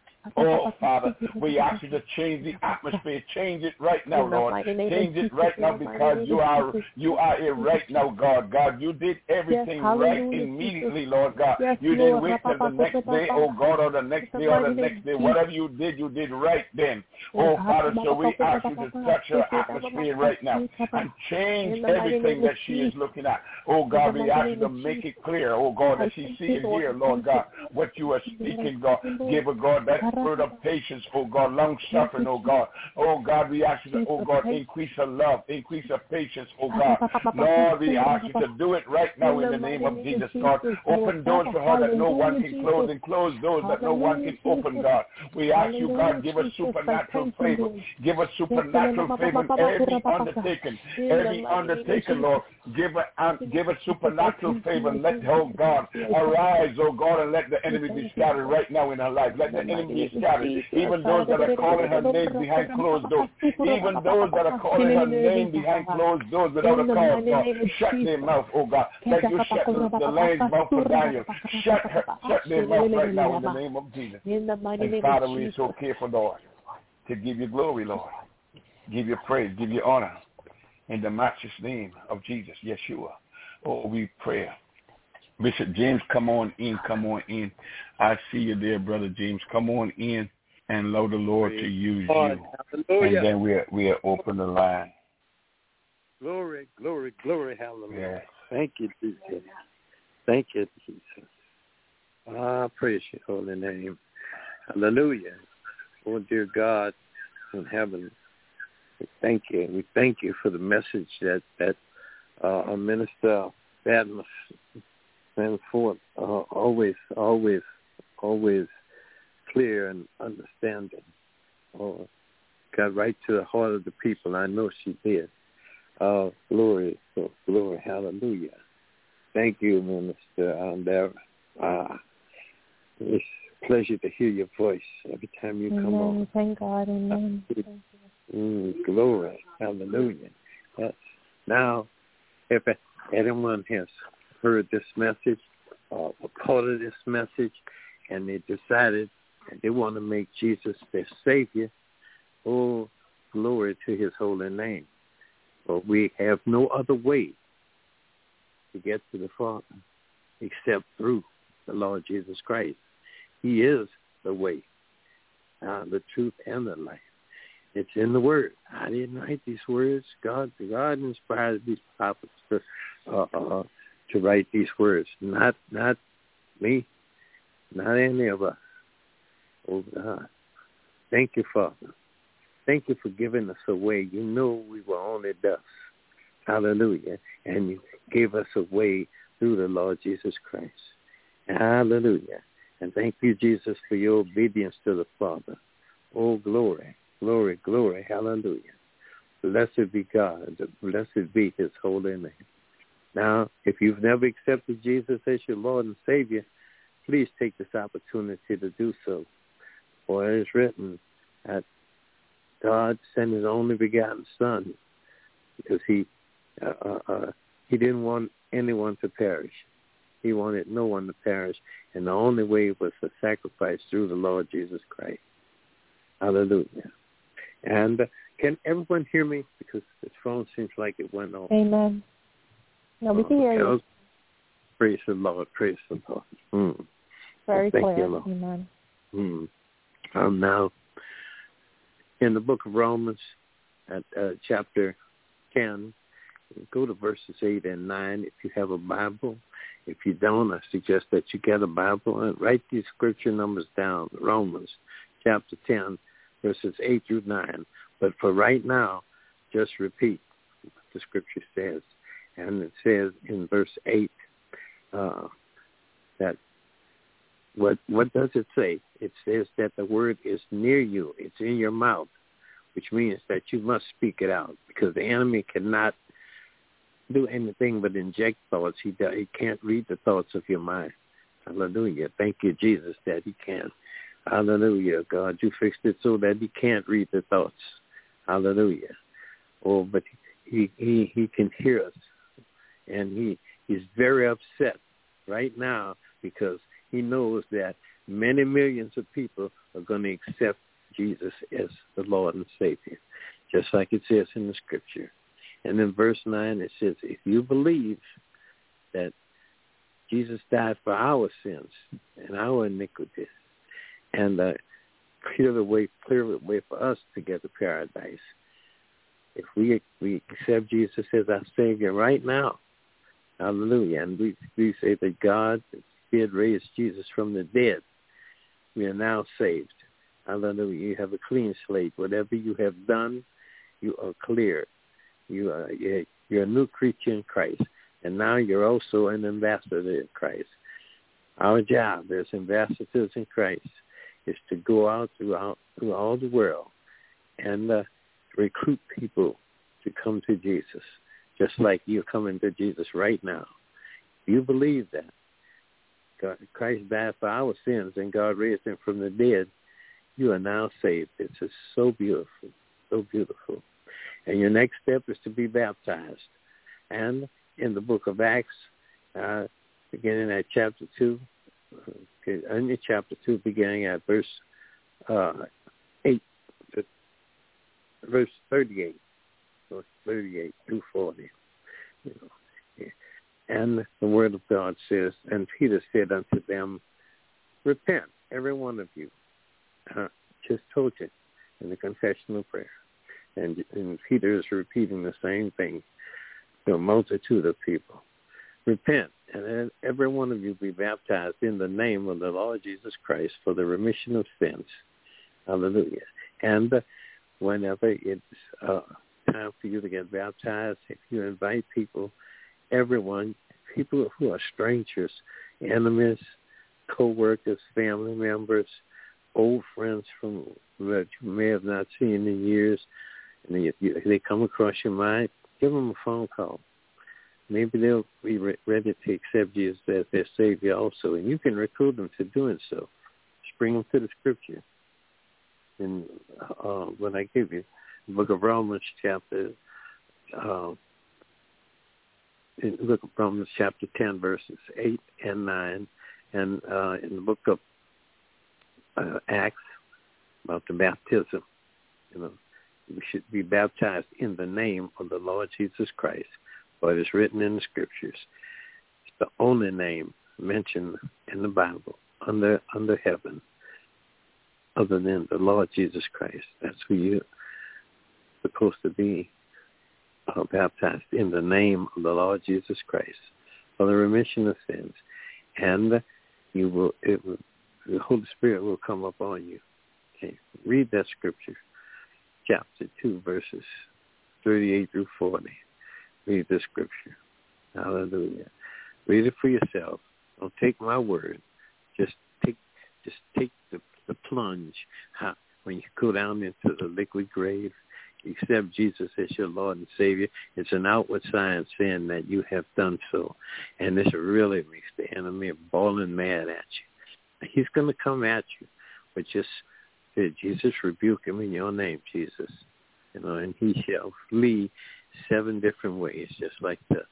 Oh, Father, we ask you to change the atmosphere. Change it right now, Lord. Change it right now because you are a right now God. God, you did everything right immediately, Lord God. You didn't wait till the next day, oh God, or the next day or the next day. Whatever you did right then. Oh, Father, so we ask you to touch her atmosphere right now and change everything that she is looking at. Oh, God, we ask you to make it clear, oh God, that she sees and hears, Lord God, what you are speaking, God. Give her, God, that spirit of patience, oh God, long-suffering, oh God. Oh God, we ask you to, oh God, increase her love, increase her patience, oh God. Lord, we ask you to do it right now in the name of Jesus, God. Open doors for her that no one can close and close doors that no one can open, God. We ask you, God, give us supernatural favor. Give us supernatural favor in every undertaking. Every undertaking, Lord, give us supernatural favor and let, oh God, arise, oh God, and let the enemy be scattered right now in her life. Let the enemy be scattered. Even those that are calling her name behind closed doors. Even those that are calling her name behind closed doors without a cause, God. Shut their mouth, oh God. Like you shut the lion's mouth for Daniel. Shut their mouth right now in the name of Jesus. And Father, we are so careful, Lord, to give you glory, Lord. Give you praise, give you honor. In the matchless name of Jesus, Yeshua. Oh, we pray. Bishop James, come on in. I see you there, Brother James. Come on in and allow the Lord to use you. Hallelujah. And then we'll open the line. Glory, glory, glory, hallelujah. Yes. Thank you, Jesus. Thank you, Jesus. I praise your holy name. Hallelujah. Oh, dear God in heaven, we thank you. We thank you for the message that our minister Badmus sends forth. Always clear and understanding. Oh, got right to the heart of the people. I know she did. Glory, hallelujah. Thank you, Minister Andara. It's a pleasure to hear your voice every time you come on. Thank God, amen. Glory, hallelujah. Yes. Now, if anyone has heard this message a part of this message, and they decided that they want to make Jesus their Savior. Oh, glory to his holy name. But we have no other way to get to the Father except through the Lord Jesus Christ. He is the way, the truth, and the life. It's in the Word. I didn't write these words. God inspired these prophets to write these words. Not me, not any of us. Oh, God. Thank you, Father. Thank you for giving us a way. You know we were only dust. Hallelujah. And you gave us a way through the Lord Jesus Christ. Hallelujah. And thank you, Jesus, for your obedience to the Father. Oh, glory, glory, glory. Hallelujah. Blessed be God. Blessed be his holy name. Now, if you've never accepted Jesus as your Lord and Savior, please take this opportunity to do so. For it is written that God sent his only begotten Son because he didn't want anyone to perish. He wanted no one to perish, and the only way was to sacrifice through the Lord Jesus Christ. Hallelujah. And can everyone hear me? Because this phone seems like it went off. Amen. No, we can hear you. Praise the Lord. Praise the Lord. Very Thank clear. you, Lord. Amen. I'm now in the book of Romans at chapter 10. Go to verses 8 and 9 if you have a Bible. If you don't, I suggest that you get a Bible and write these scripture numbers down. Romans chapter 10, verses 8 through 9. But for right now, just repeat what the scripture says. And it says in verse 8 that what does it say? It says that the word is near you. It's in your mouth, which means that you must speak it out because the enemy cannot do anything but inject thoughts. He can't read the thoughts of your mind. Hallelujah. Thank you, Jesus, that he can. Hallelujah. God, you fixed it so that he can't read the thoughts. Hallelujah. Oh, but he can hear us. And he's very upset right now because he knows that many millions of people are going to accept Jesus as the Lord and Savior, just like it says in the scripture. And in verse 9 it says, if you believe that Jesus died for our sins and our iniquities and clear the way for us to get to paradise, if we accept Jesus as our Savior right now, hallelujah, and we say that God did raise Jesus from the dead, we are now saved. Hallelujah. You have a clean slate. Whatever you have done, you are clear. You're a new creature in Christ. And now you're also an ambassador in Christ. Our job as ambassadors in Christ is to go out through all the world and recruit people to come to Jesus, just like you're coming to Jesus right now. You believe that Christ died for our sins and God raised him from the dead, you are now saved. It's just so beautiful, so beautiful. And your next step is to be baptized. And in the book of Acts, beginning at chapter 2, in chapter 2, beginning at verse 8, verse 38, verse 38 through 40. You know. And the word of God says, and Peter said unto them, repent, every one of you. Just told you in the confessional prayer. And Peter is repeating the same thing to a multitude of people. Repent, and every one of you be baptized in the name of the Lord Jesus Christ for the remission of sins. Hallelujah. And whenever it's time for you to get baptized, if you invite people, everyone, people who are strangers, enemies, co-workers, family members, old friends from that you may have not seen in years, and they come across your mind, give them a phone call. Maybe they'll be ready to accept Jesus as their Savior also, and you can recruit them to doing so. Just bring them to the Scripture. And when I give you the book of Romans chapter look at Romans chapter 10, verses 8 and 9, and in the book of Acts about the baptism. We should be baptized in the name of the Lord Jesus Christ, for it is written in the Scriptures. It's the only name mentioned in the Bible under heaven other than the Lord Jesus Christ. That's who you're supposed to be baptized in the name of the Lord Jesus Christ for the remission of sins, and the Holy Spirit will come upon you. Okay, read that scripture, chapter 2, verses 38 through 40. Read the scripture. Hallelujah. Read it for yourself. Don't take my word. Just take the plunge. When you go down into the liquid grave, you accept Jesus as your Lord and Savior. It's an outward sign saying that you have done so. And this really makes the enemy bawling mad at you. He's going to come at you, but just say, Jesus, rebuke him in your name, Jesus. And he shall flee 7 different ways, just like the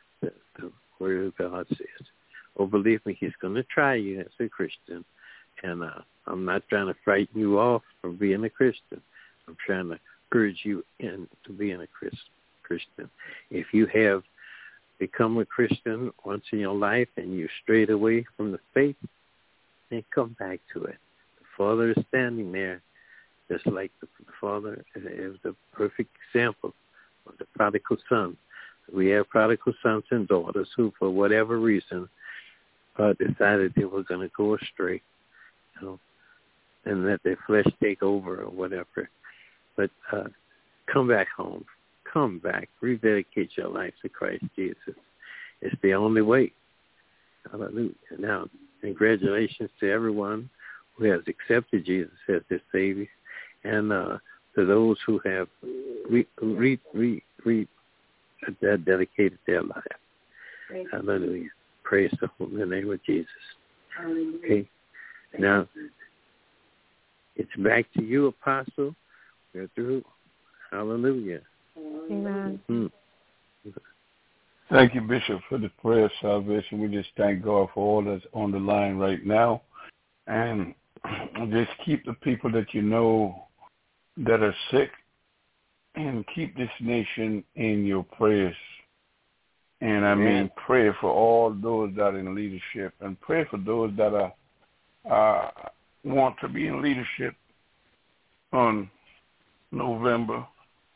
Word of God says. Oh, believe me, he's going to try you as a Christian. And I'm not trying to frighten you off from being a Christian. I'm trying to urge you into being a Christian. If you have become a Christian once in your life and you strayed away from the faith, then come back to it. The Father is standing there, just like the Father is the perfect example of the prodigal son. We have prodigal sons and daughters who, for whatever reason, decided they were going to go astray, and let their flesh take over or whatever. But come back home. Come back. Rededicate your life to Christ Jesus. It's the only way. Hallelujah. Now, congratulations to everyone who has accepted Jesus as their Savior, and to those who have dedicated their life. Hallelujah. Praise the holy name of Jesus. Okay. Now, it's back to you, Apostle. We're through. Hallelujah. Amen. Thank you, Bishop, for the prayer of salvation. We just thank God for all that's on the line right now. And just keep the people that you know that are sick, and keep this nation in your prayers. And I mean, pray for all those that are in leadership, and pray for those that want to be in leadership on November,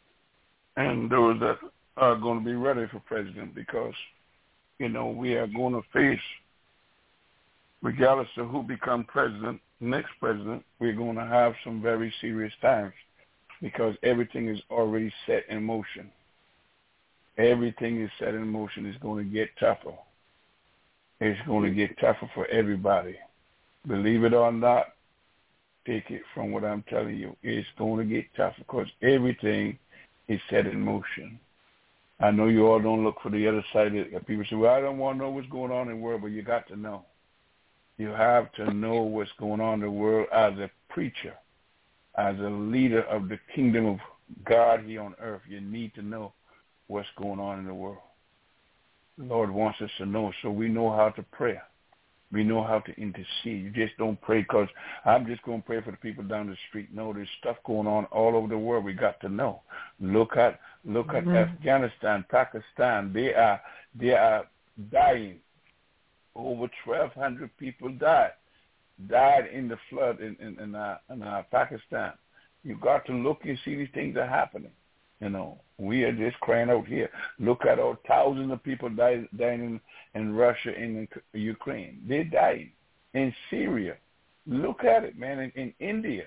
and those that are going to be ready for president, because, we are going to face, regardless of who become president, next president, we're going to have some very serious times, because everything is already set in motion. Everything is set in motion. It's going to get tougher. It's going to get tougher for everybody. Believe it or not, take it from what I'm telling you. It's going to get tougher because everything is set in motion. I know you all don't look for the other side. People say, well, I don't want to know what's going on in the world, but you got to know. You have to know what's going on in the world as a preacher, as a leader of the kingdom of God here on earth. You need to know what's going on in the world. The Lord wants us to know, so we know how to pray. We know how to intercede. You just don't pray because I'm just going to pray for the people down the street. No, there's stuff going on all over the world. We got to know. Look at Afghanistan, Pakistan. They are dying. Over 1,200 people died in the flood in Pakistan. You got to look and see these things are happening. We are just crying out here. Look at all thousands of people dying in Russia and in Ukraine. They died in Syria. Look at it, man, in India.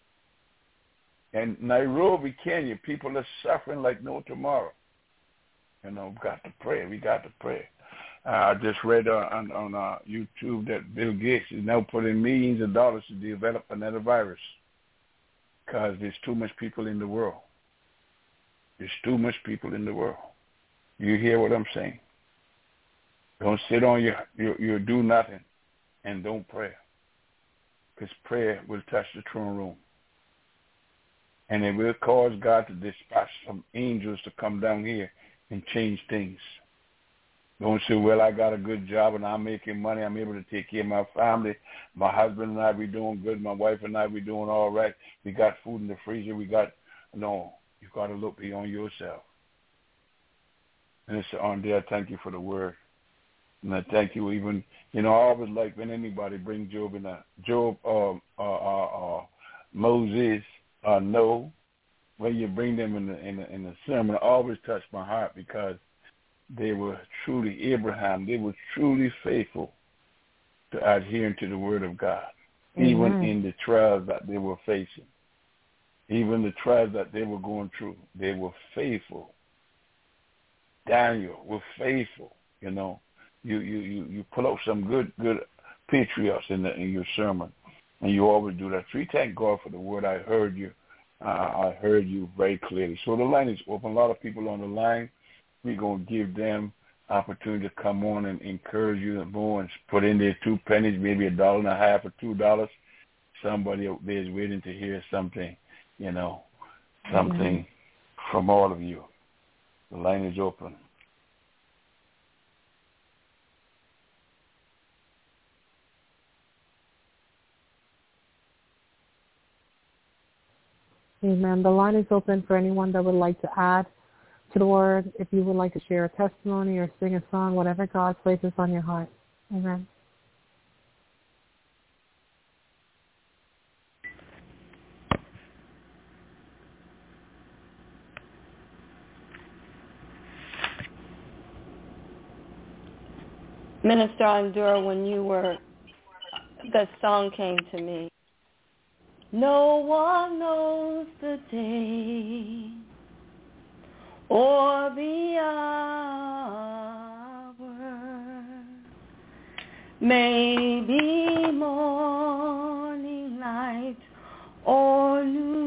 And Nairobi, Kenya, people are suffering like no tomorrow. We've got to pray. We got to pray. I just read on YouTube that Bill Gates is now putting millions of dollars to develop another virus because there's too much people in the world. There's too much people in the world. You hear what I'm saying? Don't sit on your do nothing and don't pray, because prayer will touch the throne room. And it will cause God to dispatch some angels to come down here and change things. Don't say, well, I got a good job and I'm making money. I'm able to take care of my family. My husband and I, we doing good. My wife and I, we doing all right. We got food in the freezer. No, you got to look beyond yourself. And it's on there. Thank you for the word. And I thank you even, I always like when anybody bring Moses, Noah, when you bring them in the sermon, it always touched my heart because they were truly Abraham. They were truly faithful to adhering to the word of God, even in the trials that they were facing, even the trials that they were going through. They were faithful. Daniel was faithful. You pull out some good patriots in your sermon, and you always do that. So we thank God for the word. I heard you. I heard you very clearly. So the line is open. A lot of people on the line. We're going to give them opportunity to come on and encourage you more and put in their 2 pennies, maybe $1.50 or $2. Somebody out there is waiting to hear something, something from all of you. The line is open. Amen. The line is open for anyone that would like to add to the word. If you would like to share a testimony or sing a song, whatever God places on your heart. Amen. Minister Ondura, when the song came to me. No one knows the day or the hour, maybe morning, night, or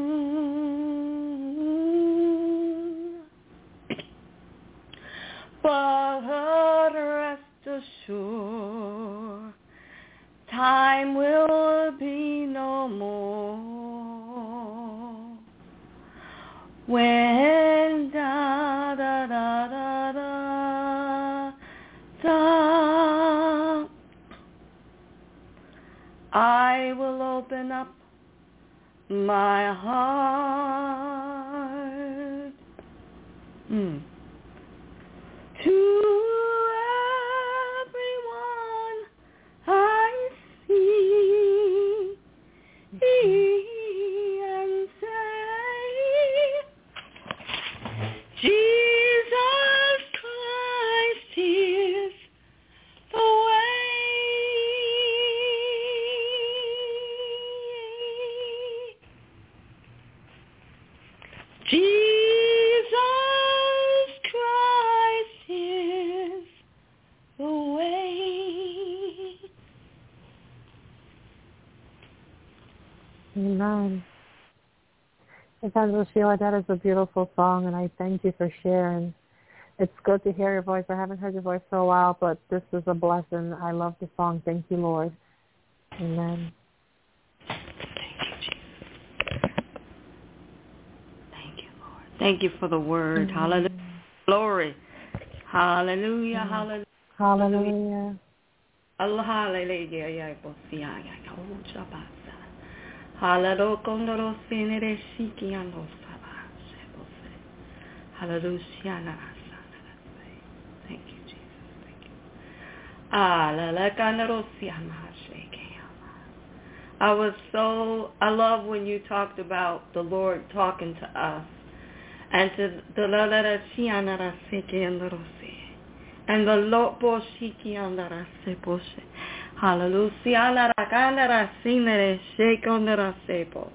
noon, but rest assured, time will be no more when da da da da da da I will open up my heart to everyone I see and say, Jesus Christ is the way. Jesus Christ is the way. Amen. Evangelist Sheila, that is a beautiful song, and I thank you for sharing. It's good to hear your voice. I haven't heard your voice for a while, but this is a blessing. I love the song. Thank you, Lord. Amen. Thank you, Jesus. Thank you, Lord. Thank you for the word. Hallelujah. Glory. Hallelujah. Hallelujah. Hallelujah. Allah, hallelujah. Hallelujah. Thank you, Jesus. Thank you. I love when you talked about the Lord talking to us and to the and the Lord Boshiki andara sepo. Hallelujah. La rakandara sinere shake on the sepo.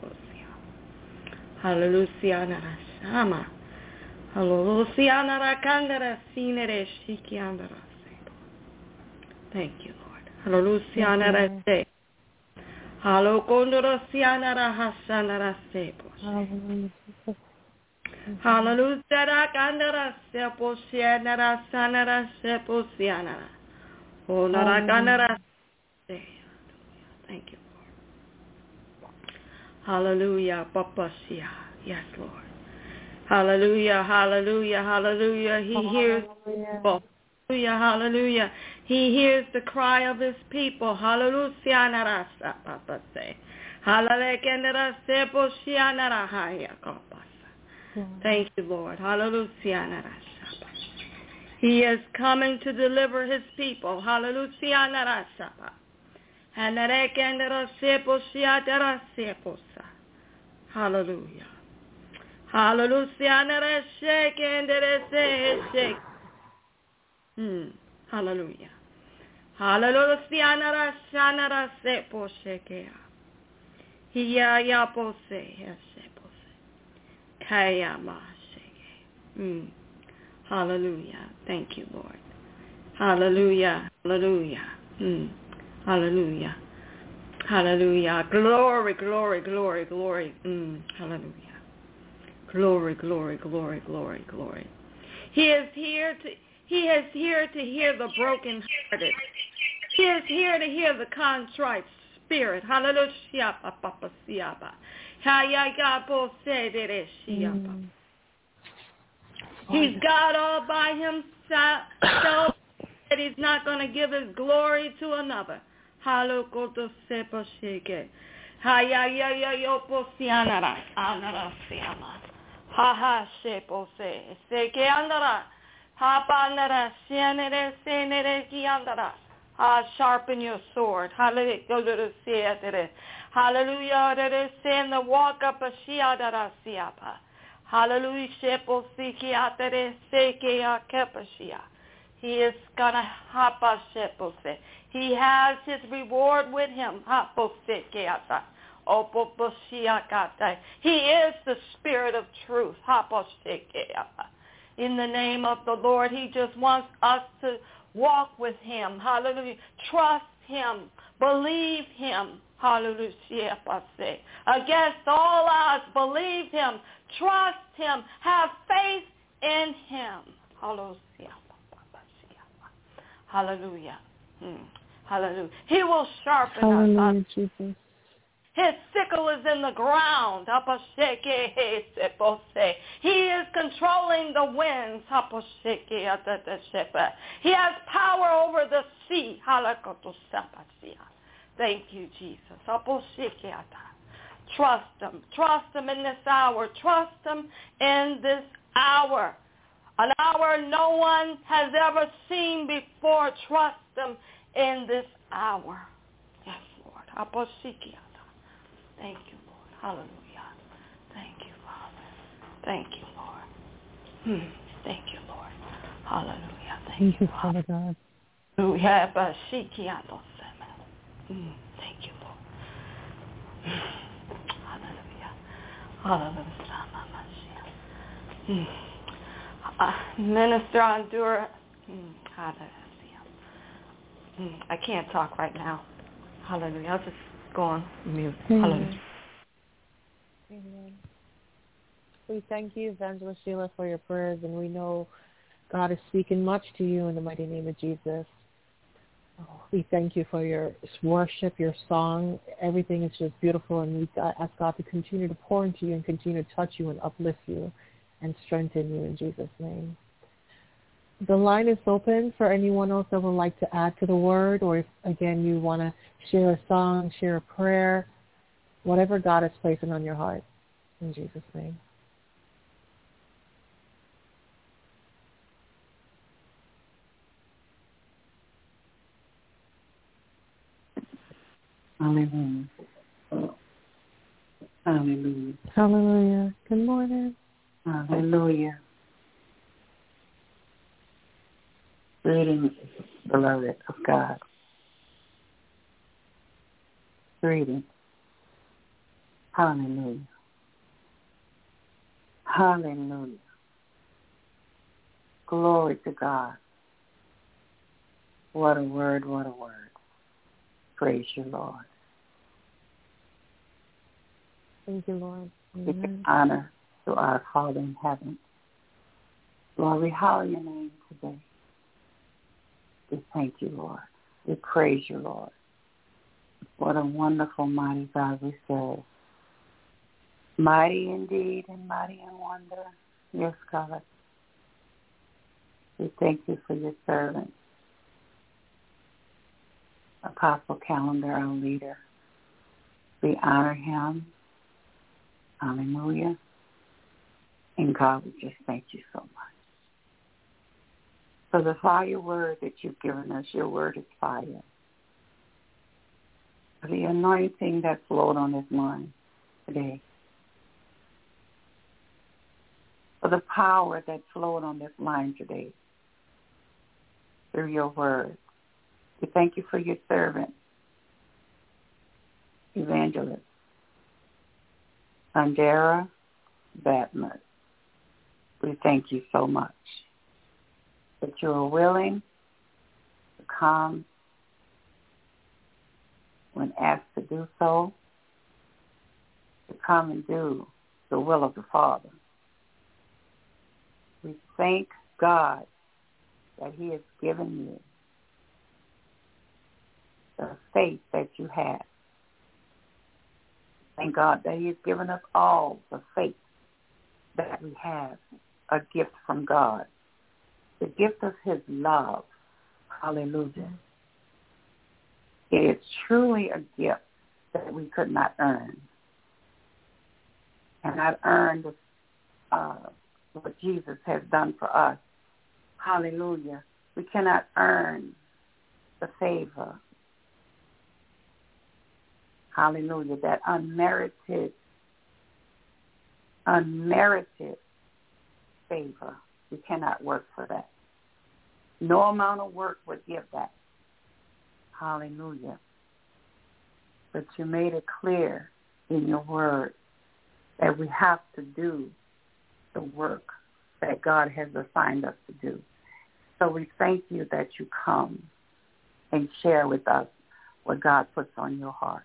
Hallelujah. Nara shama. Hallelujah. Nara kandara sinere shiki andara sepo. Thank you, Lord. Hallelujah. Nara se. Hallelujah. Kondoro sianara hasanara sepo. Hallelujah. Rakandara sepo sianara sanara sepo sianara. Oh, Narakanara. Thank you, Lord. Hallelujah. Papasia. Yes, Lord. Hallelujah. Hallelujah. Hallelujah. He hears people. Hallelujah, hallelujah. He hears the cry of his people. Hallelujah. Thank you, Lord. Hallelujah. He is coming to deliver his people. Hallelujah. Hallelujah. Hallelujah. Hallelujah. Hallelujah. Hallelujah. Thank you, Lord. Hallelujah. Hallelujah. Hallelujah. Hallelujah. Glory, glory, glory, glory. Hallelujah. Glory, glory, glory, glory, glory. He is here to hear the brokenhearted. He is here to hear the contrite spirit. Hallelujah. He's God all by himself, that he's not going to give his glory to another. Sharpen your sword. Hallelujah. Hallelujah. And the walk up a shiadarasiapa. Hallelujah. He is gonna hapa shepose. He has his reward with him. He is the Spirit of truth. In the name of the Lord, he just wants us to walk with him. Hallelujah. Trust him. Believe him. Hallelujah. Against all odds, believe him. Trust him. Have faith in him. Hallelujah. Hallelujah. Hallelujah. He will sharpen us. Jesus. His sickle is in the ground. He is controlling the winds. He has power over the sea. Thank you, Jesus. Trust him. Trust him in this hour. Trust him in this hour. An hour no one has ever seen before. Trust him in this hour. Yes, Lord. Thank you, Lord. Hallelujah. Thank you, Father. Thank you, Lord. Thank you, Lord. Hallelujah. Thank you, Father God. Hallelujah. Thank you, Lord. Hallelujah. Hallelujah. Minister Andura. I can't talk right now. Hallelujah. I'll just go on mute. Hallelujah. Amen. We thank you, Evangelist Sheila, for your prayers, and we know God is speaking much to you in the mighty name of Jesus. We thank you for your worship, your song. Everything is just beautiful, and we ask God to continue to pour into you and continue to touch you and uplift you and strengthen you in Jesus' name. The line is open for anyone else that would like to add to the word, or if, again, you want to share a song, share a prayer, whatever God is placing on your heart, in Jesus' name. Hallelujah. Hallelujah. Hallelujah. Good morning. Hallelujah. Greetings, beloved of God. Greetings. Hallelujah. Hallelujah. Glory to God. What a word, what a word. Praise you, Lord. Thank you, Lord. We give honor to our Father in heaven. Lord, we hallow your name today. We thank you, Lord. We praise you, Lord. What a wonderful, mighty God we serve. Mighty indeed and mighty in wonder. Yes, God. We thank you for your servant, Apostle Calendar, our leader. We honor him. Hallelujah. And God, we just thank you so much for the fire word that you've given us. Your word is fire. For the anointing that flowed on his mind today. For the power that flowed on this line today through your word. We thank you for your servant, Evangelist Andera Batman. We thank you so much that you are willing to come when asked to do so, to come and do the will of the Father. We thank God that he has given you the faith that you have. Thank God that he has given us all the faith that we have, a gift from God, the gift of his love. Hallelujah. It is truly a gift that we could not earn. And not earn what Jesus has done for us. Hallelujah. We cannot earn the favor. Hallelujah. That unmerited favor. We cannot work for that. No amount of work would give that. Hallelujah. But you made it clear in your word that we have to do the work that God has assigned us to do. So we thank you that you come and share with us what God puts on your heart.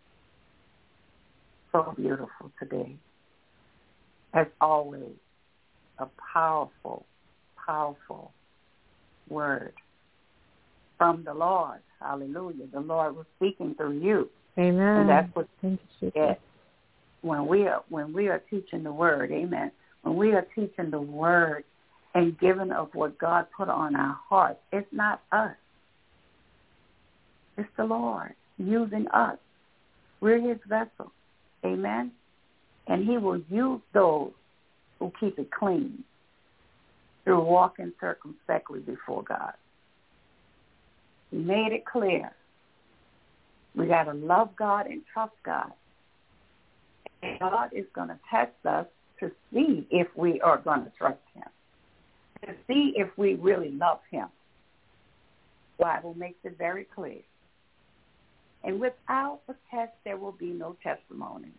So beautiful today. As always, a powerful, powerful word from the Lord. Hallelujah. The Lord was speaking through you. Amen. And that's what Thank you. Yes. When we are teaching the word, amen. When we are teaching the word and giving of what God put on our hearts, it's not us. It's the Lord using us. We're his vessel. Amen. And he will use those who keep it clean through walking circumspectly before God. He made it clear. We got to love God and trust God. And God is going to test us to see if we are going to trust him, to see if we really love him. The Bible makes it very clear. And without a test, there will be no testimony.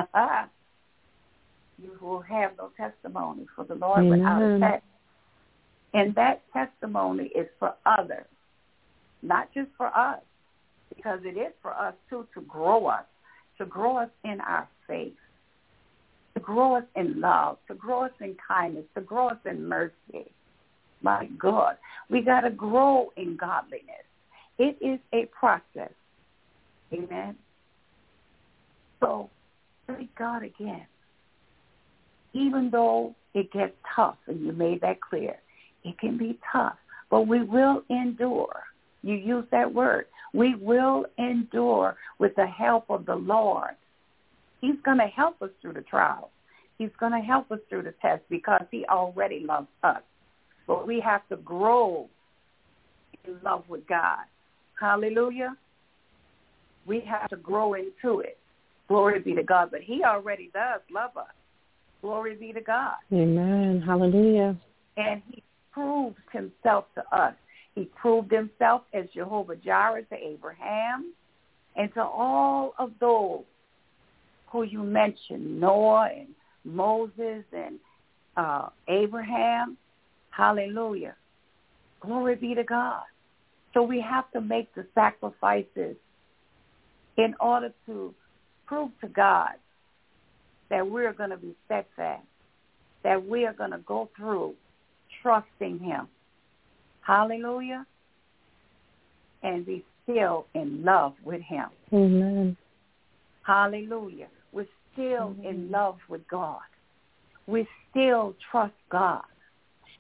You will have no testimony for the Lord without a test. And that testimony is for others, not just for us, because it is for us, too, to grow us in our faith, to grow us in love, to grow us in kindness, to grow us in mercy. My God, we got to grow in godliness. It is a process. Amen. So, thank God again. Even though it gets tough, and you made that clear, it can be tough, but we will endure. You use that word. We will endure with the help of the Lord. He's going to help us through the trials. He's going to help us through the test because he already loves us. But we have to grow in love with God. Hallelujah. We have to grow into it. Glory be to God. But he already does love us. Glory be to God. Amen. Hallelujah. And he proved himself to us. He proved himself as Jehovah Jireh to Abraham and to all of those who you mentioned, Noah and Moses and Abraham. Hallelujah. Glory be to God. So we have to make the sacrifices in order to prove to God that we're going to be steadfast, that we are going to go through trusting him. Hallelujah. And be still in love with him. Amen. Hallelujah. We're still in love with God. We still trust God.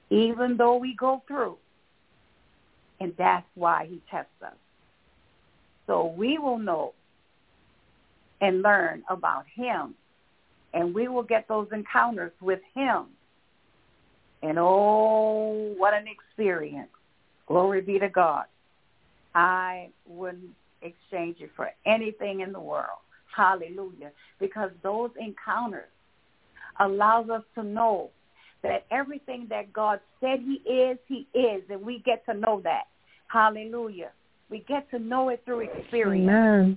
even though we go through. And that's why he tests us. So we will know and learn about him, and we will get those encounters with him. And oh, what an experience. Glory be to God. I wouldn't exchange it for anything in the world. Hallelujah. Because those encounters allows us to know that everything that God said he is, and we get to know that. Hallelujah. We get to know it through experience. Amen.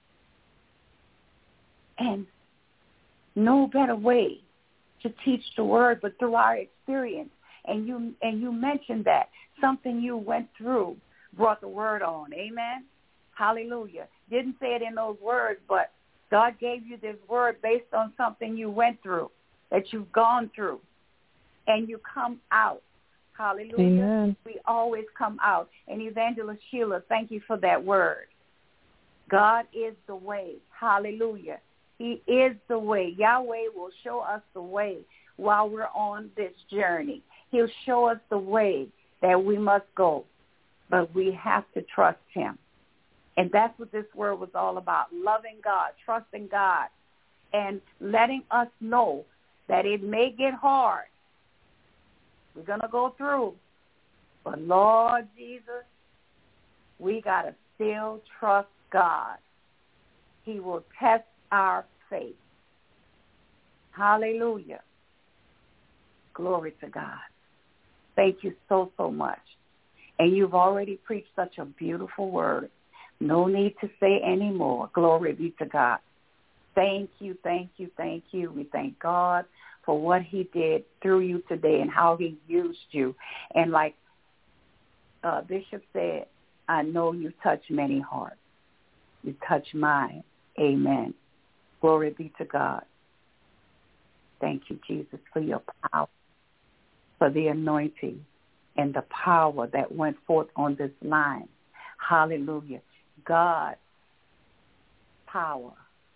And no better way to teach the word but through our experience. And you mentioned that something you went through brought the word on. Amen. Hallelujah. Didn't say it in those words, but God gave you this word based on something you went through, that you've gone through, and you come out. Hallelujah. Amen. We always come out. And Evangelist Sheila, thank you for that word. God is the way. Hallelujah. He is the way. Yahweh will show us the way while we're on this journey. He'll show us the way that we must go, but we have to trust him. And that's what this word was all about, loving God, trusting God, and letting us know that it may get hard. We're going to go through. But, Lord Jesus, we got to still trust God. He will test our faith. Hallelujah. Glory to God. Thank you so, so much. And you've already preached such a beautiful word. No need to say any more. Glory be to God. Thank you, thank you, thank you. We thank God for what he did through you today and how he used you. And like Bishop said, I know you touch many hearts. You touch mine. Amen. Glory be to God. Thank you, Jesus, for your power, for the anointing and the power that went forth on this line. Hallelujah. God's power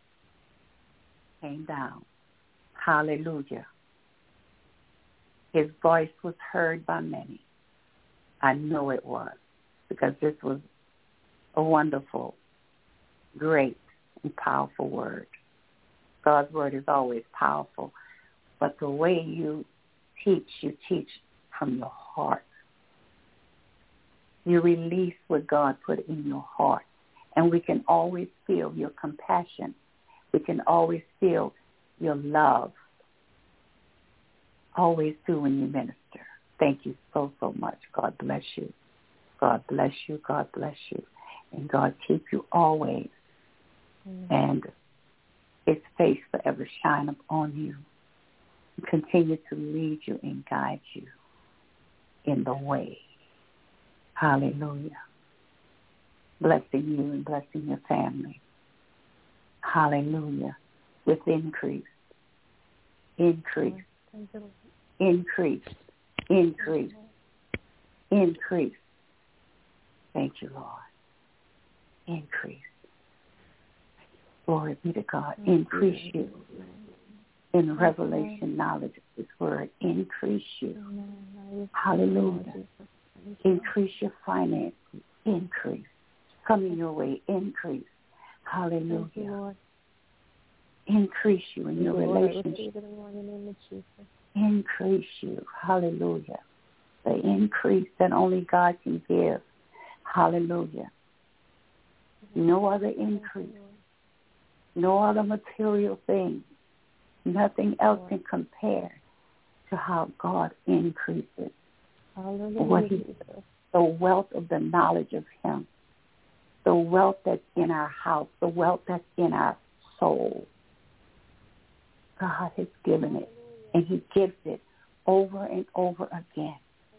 came down. Hallelujah. His voice was heard by many. I know it was, because this was a wonderful, great, and powerful word. God's word is always powerful, but the way you teach from your heart. You release what God put in your heart. And we can always feel your compassion. We can always feel your love. Always do when you minister. Thank you so, so much. God bless you. God bless you. God bless you. And God keep you always. And his face forever shine upon you. And continue to lead you and guide you in the way. Hallelujah. Blessing you and blessing your family. Hallelujah. With increase. Increase. Increase. Increase. Increase. Thank you, Lord. Increase. Glory be to God. Increase you in revelation knowledge of this word. Increase you. Hallelujah. Increase your finances. Increase. Coming your way. Increase. Hallelujah. Increase you in your relationship. Increase you. Hallelujah. The increase that only God can give. Hallelujah. No other increase. No other material thing. Nothing else can compare to how God increases. What the wealth of the knowledge of him. The wealth that's in our house. The wealth that's in our soul. God has given it. And he gives it over and over again.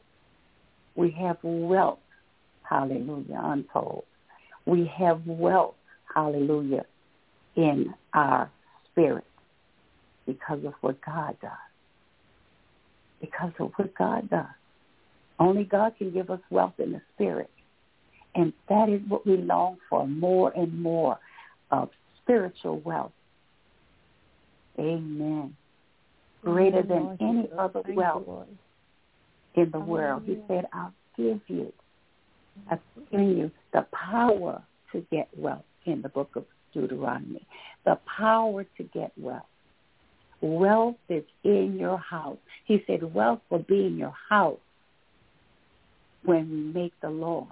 We have wealth. Hallelujah. Untold. We have wealth. Hallelujah. In our spirit. Because of what God does. Because of what God does. Only God can give us wealth in the spirit. And that is what we long for, more and more of spiritual wealth. Amen. Greater than any other wealth in the world. He said, I've given you the power to get wealth in the book of Deuteronomy. The power to get wealth. Wealth is in your house. He said wealth will be in your house when we make the Lord.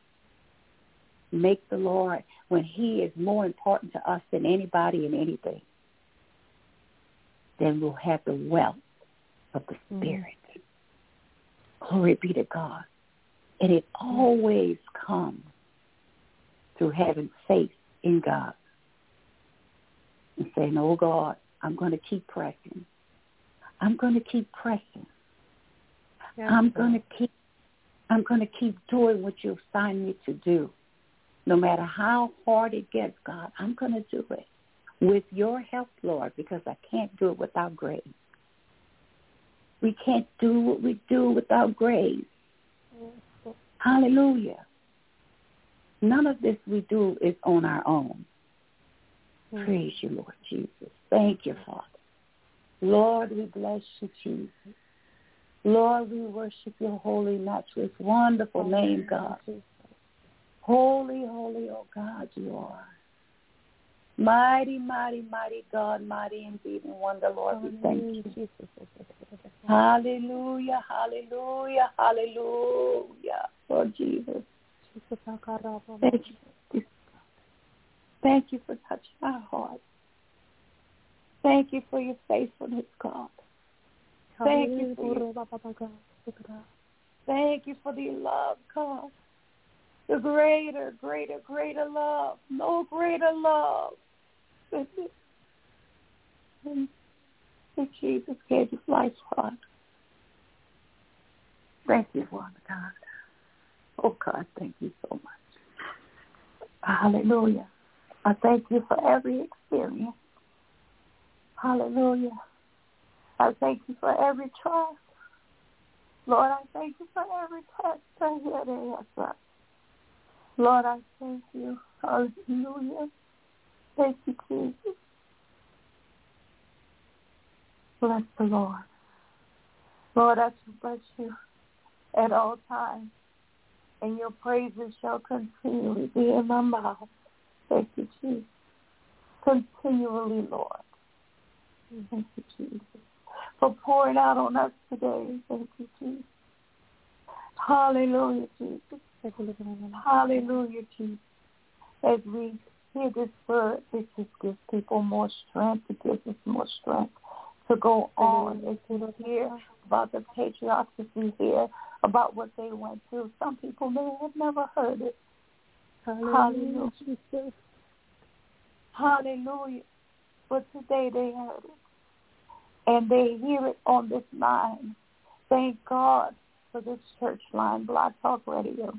Make the Lord when he is more important to us than anybody and anything. Then we'll have the wealth of the Spirit. Glory be to God. And it always comes through having faith in God and saying, oh God, I'm going to keep pressing. I'm going to keep pressing. Yes, I'm going to keep doing what you've assigned me to do. No matter how hard it gets, God, I'm going to do it with your help, Lord, because I can't do it without grace. We can't do what we do without grace. Hallelujah. None of this we do is on our own. Praise you, Lord Jesus. Thank you, Father. Lord, we bless you, Jesus. Lord, we worship your holy, matchless, wonderful name, God. Holy, holy, oh God, you are. Mighty, mighty, mighty God, mighty indeed and wonder, Lord, we thank you. Hallelujah, hallelujah, hallelujah, Lord Jesus. Thank you. Thank you for touching our hearts. Thank you for your faithfulness, God. Thank you for the love, God. The greater, greater, greater love. No greater love than Jesus gave his life for us. Thank you, Father God. Oh, God, thank you so much. Hallelujah. I thank you for every experience. Hallelujah. I thank you for every trial. Lord, I thank you for every test I hear there, yes, Lord, I thank you. Hallelujah. Thank you, Jesus. Bless the Lord. Lord, I shall bless you at all times, and your praises shall continually be in my mouth. Thank you, Jesus. Continually, Lord. Thank you, Jesus, for pouring out on us today. Thank you, Jesus. Hallelujah, Jesus. Hallelujah, Jesus. As we hear this word, it just gives people more strength. It gives us more strength to go on. As we hear about the patriarchs, as we hear about what they went through, some people may have never heard it. Hallelujah. Hallelujah. But today they heard it. And they hear it on this line. Thank God for this church line, Blog Talk Radio.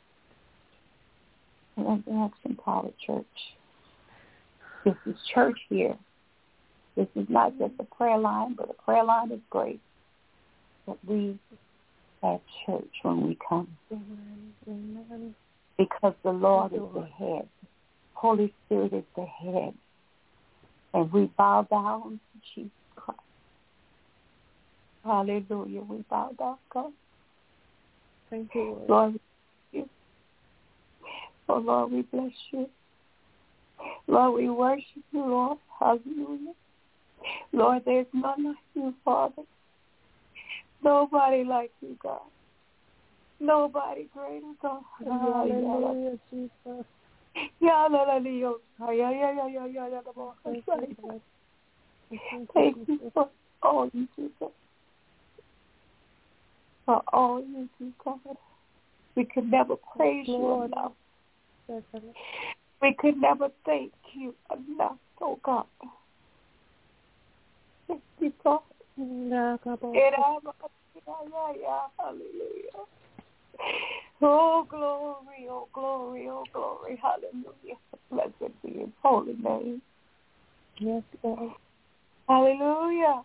And the Action Power Church. This is church here. This is not just a prayer line, but a prayer line is great. But we have church when we come. Because the Lord is the head. Holy Spirit is the head. And we bow down to Jesus Christ. Hallelujah. We bow down, God. Thank you, Lord. We bless you. Oh, Lord, we bless you. Lord, we worship you, Lord. Hallelujah. Lord, there's none like you, Father. Nobody like you, God. Nobody greater, God. Hallelujah, Jesus. Thank you for all you do, God. For all you do, God. We could never praise you enough. We could never thank you enough, oh God. Thank you, God. Hallelujah. Oh, glory, oh, glory, oh, glory. Hallelujah. Blessed be his holy name. Yes, God. Hallelujah.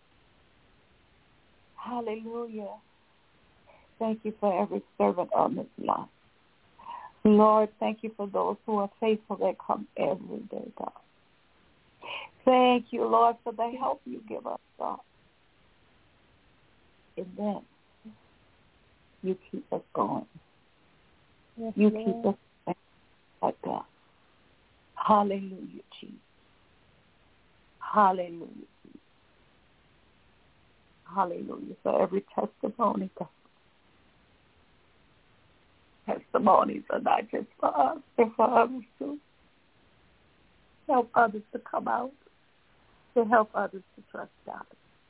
Hallelujah. Thank you for every servant on this line. Lord, thank you for those who are faithful that come every day, God. Thank you, Lord, for the help you give us, God. And then You keep us going. Yes, You Lord. keep us like that. Hallelujah, Jesus. Hallelujah. Hallelujah. For every testimony, God. Testimonies are not just for us, they're for others too. Help others to come out, to help others to trust God.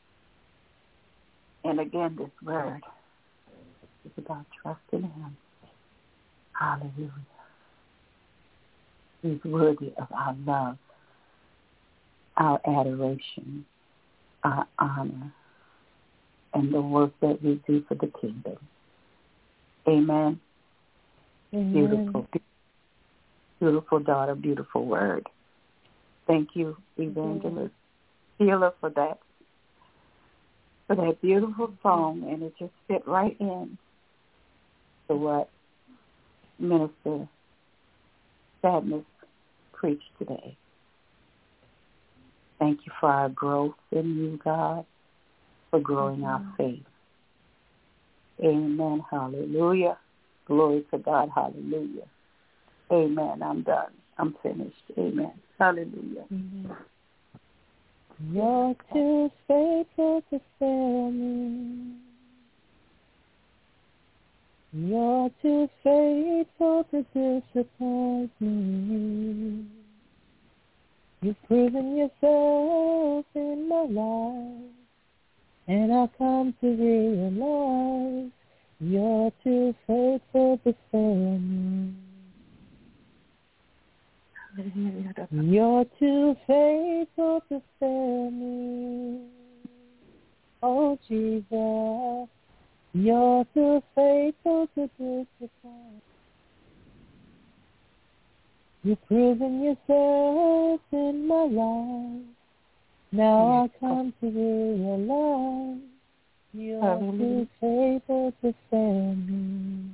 And again, this word is about trusting Him. Hallelujah. He's worthy of our love, our adoration, our honor, and the work that we do for the kingdom. Amen. Amen. Beautiful, beautiful daughter, beautiful word. Thank you, Evangelist Sheila, for that beautiful song, and it just fit right in to what Minister Sadness preached today. Thank you for our growth in you, God, for growing our faith. Amen. Hallelujah. Glory to God. Hallelujah. Amen. I'm done. I'm finished. Amen. Hallelujah. Amen. You're too faithful to fail me. You're too faithful to disappoint me. You've proven yourself in my life, and I come to realize you're too faithful to fail me. You're too faithful to fail me. Oh, Jesus, you're too faithful to disappoint. You've proven yourself in my life. Now I come to realize you're too faithful to fail me.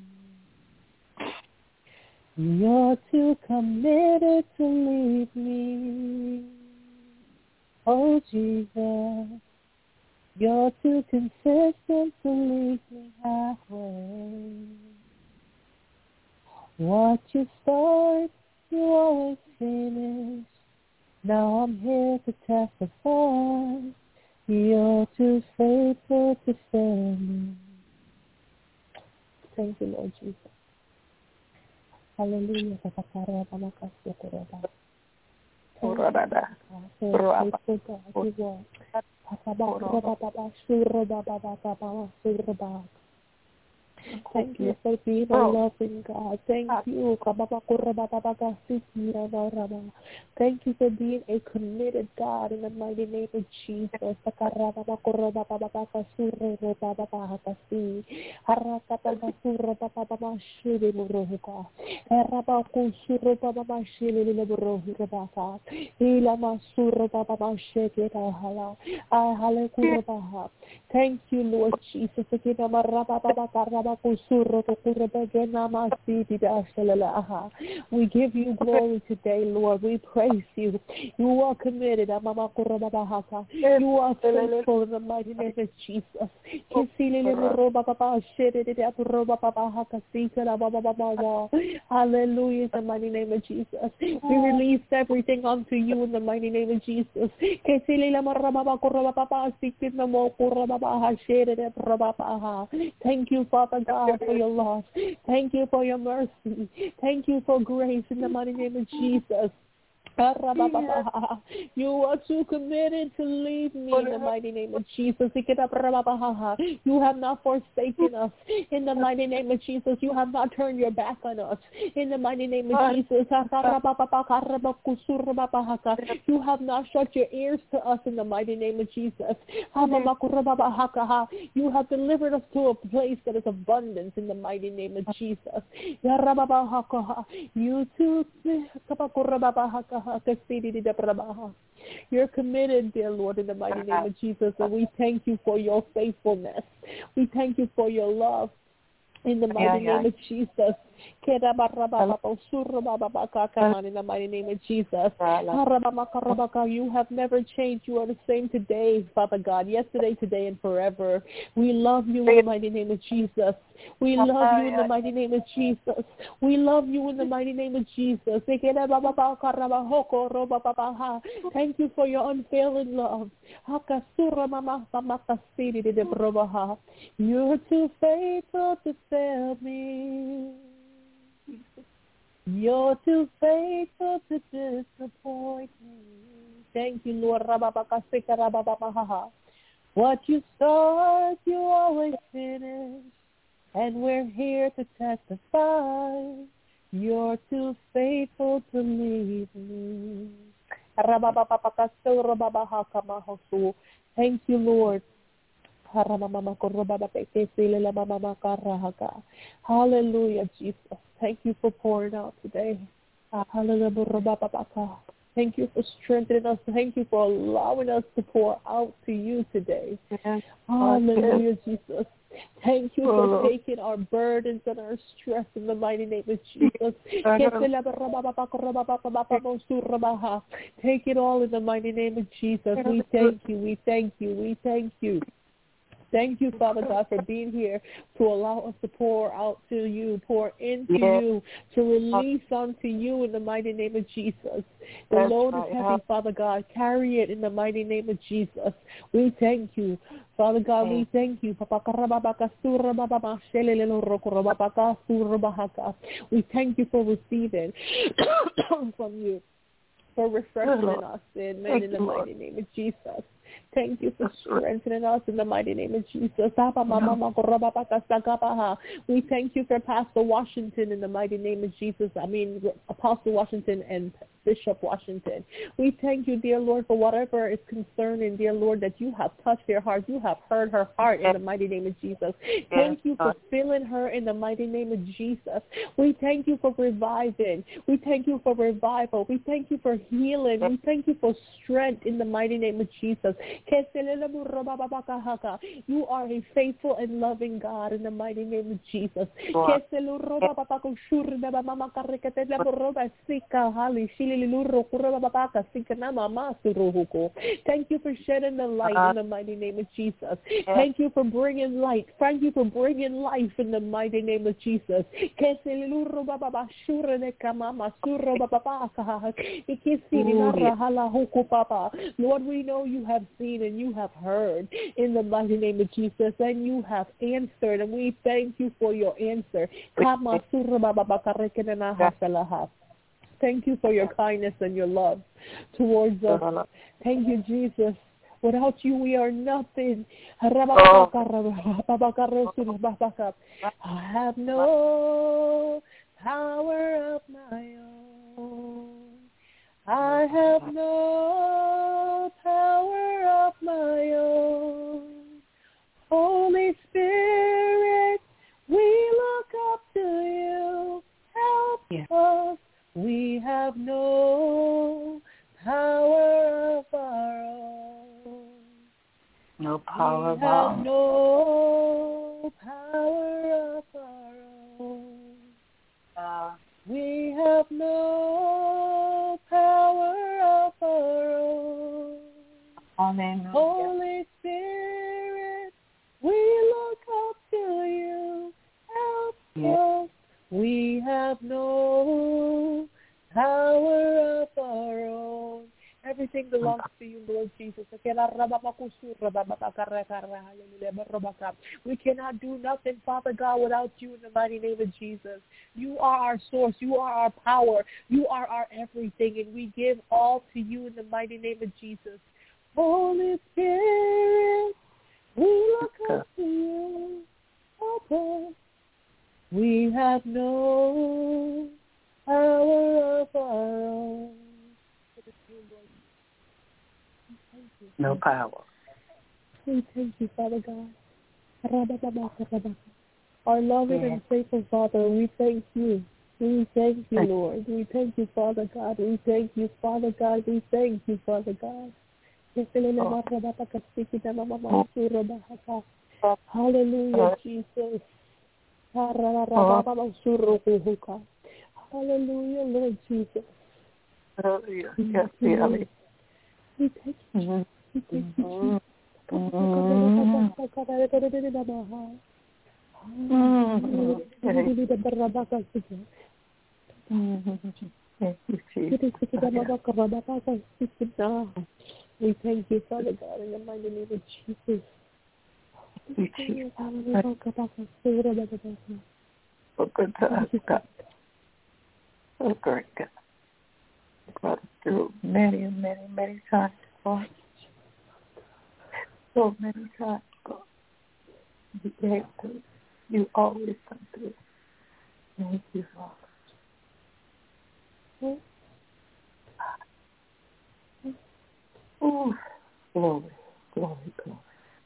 You're too committed to leave me. Oh, Jesus, you're too consistent to leave me halfway. What you start, you always finish. Now I'm here to testify. You're too faithful to fail me. Thank you, Lord Jesus. Hallelujah. Thank you for being a loving God. Thank you. Thank you for being a committed God in the mighty name of Jesus. Thank you, Lord Jesus. We give you glory today, Lord. We praise you. You are committed. You are faithful in the mighty name of Jesus. Hallelujah in the mighty name of Jesus. We release everything unto you in the mighty name of Jesus. Thank you, Father God, for your love. Thank you for your mercy. Thank you for grace in the mighty name of Jesus. You are too committed to leave me in the mighty name of Jesus. You have not forsaken us in the mighty name of Jesus. You have not turned your back on us in the mighty name of Jesus. You have not shut your ears to us in the mighty name of Jesus. You have delivered us to a place that is abundance in the mighty name of Jesus. You too. You're committed, dear Lord, in the mighty name of Jesus, and we thank you for your faithfulness. We thank you for your love in the mighty name of Jesus. In the mighty name of Jesus. You have never changed. You are the same today, Father God, yesterday, today, and forever. We love you in the mighty name of Jesus. We love you in the mighty name of Jesus. We love you in the mighty name of Jesus. Thank you for your unfailing love. You're too faithful to fail me. You're too faithful to disappoint me. Thank you, Lord. What you start, you always finish. And we're here to testify. You're too faithful to leave me. Thank you, Lord. Hallelujah, Jesus. Thank you for pouring out today. Hallelujah. Thank you for strengthening us. Thank you for allowing us to pour out to you today. Hallelujah, Jesus. Thank you for taking our burdens and our stress in the mighty name of Jesus. Take it all in the mighty name of Jesus. We thank you. We thank you. We thank you. Thank you, Father God, for being here to allow us to pour out to you, pour into you, to release unto you in the mighty name of Jesus. The load is heavy, Father God. Carry it in the mighty name of Jesus. We thank you. Father God, we thank you. We thank you for receiving from you, for refreshing us in the mighty name of Jesus. Thank you for strengthening us in the mighty name of Jesus. We thank you for Pastor Washington in the mighty name of Jesus. Apostle Washington and Bishop Washington. We thank you, dear Lord, for whatever is concerning, dear Lord, that you have touched their heart. You have heard her heart in the mighty name of Jesus. Thank you for filling her in the mighty name of Jesus. We thank you for reviving. We thank you for revival. We thank you for healing. We thank you for strength in the mighty name of Jesus. You are a faithful and loving God in the mighty name of Jesus. Thank you for shedding the light in the mighty name of Jesus. Thank you for bringing light. Thank you for bringing life in the mighty name of Jesus. Lord, we know you have seen and you have heard in the mighty name of Jesus, and you have answered, and we thank you for your answer. Thank you for your kindness and your love towards us. Thank you, Jesus. Without you, we are nothing. I have no power of my own. I have no power of my own. Holy Spirit, we look up to you. Help us. We have no power of our own. No power of our own. We have no power of our own. We have no power of our own. Amen. Holy Spirit, we look up to you. Help us. We have no power of our own. Everything belongs to you, Lord Jesus. We cannot do nothing, Father God, without you in the mighty name of Jesus. You are our source. You are our power. You are our everything, and we give all to you in the mighty name of Jesus. Holy Spirit, we look up to you. Help us. We have no power of our own. No power. We thank you, Father God. Our loving and faithful Father, we thank you. We thank you, Lord. We thank you, Father God. We thank you, Father God. We thank you, Father God. Hallelujah, Jesus. Hallelujah, Lord Jesus. Hallelujah. We Yes, thank you, yeah. Lord. We thank you. We thank you, Jesus. Thank you, Jesus. We thank you, Father God, in the mighty name of Jesus. We Jesus. So good to us, God. So great, God. Brought us through many and many, many times, Lord. So many times, God. You gave to us. You always come through. Thank you, Father. Oh, glory, glory, glory.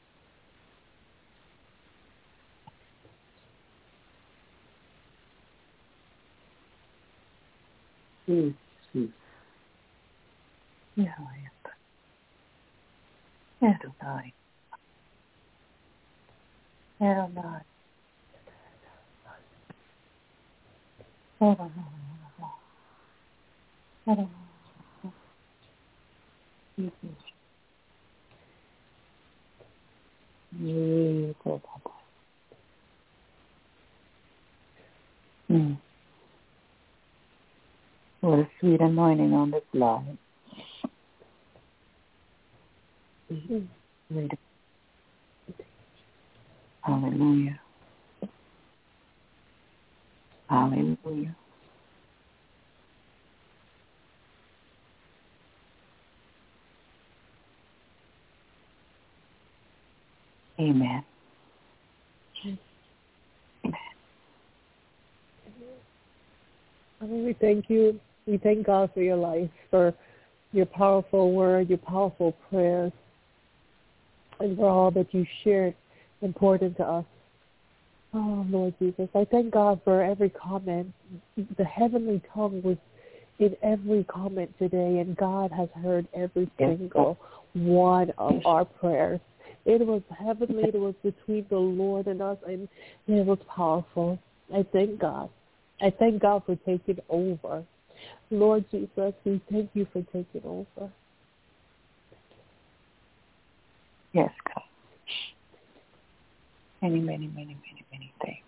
Jesus. Yeah, Adonai. Adonai. Adonai. What a sweet anointing on this line. Hallelujah. Hallelujah. Amen. We thank you. We thank God for your life, for your powerful word, your powerful prayers, and for all that you shared important to us. Oh, Lord Jesus, I thank God for every comment. The heavenly tongue was in every comment today, and God has heard every single one of our prayers. It was heavenly. It was between the Lord and us, and it was powerful. I thank God. I thank God for taking over. Lord Jesus, we thank you for taking over. Yes, God. Many, many, many, many, many things.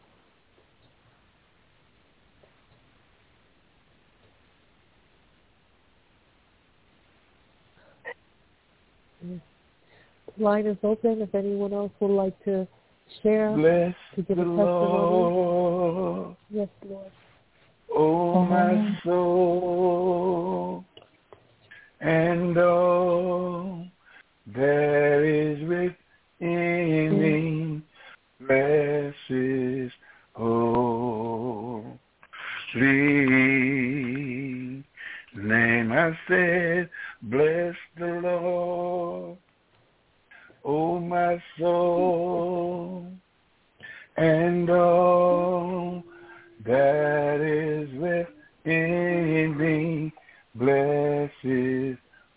The line is open if anyone else would like to share. Bless to give the a testimony. Lord. Yes, Lord. Oh, my soul, and all that is within me, bless His holy name. I said, bless the Lord, oh, my soul, and all that is within me, bless His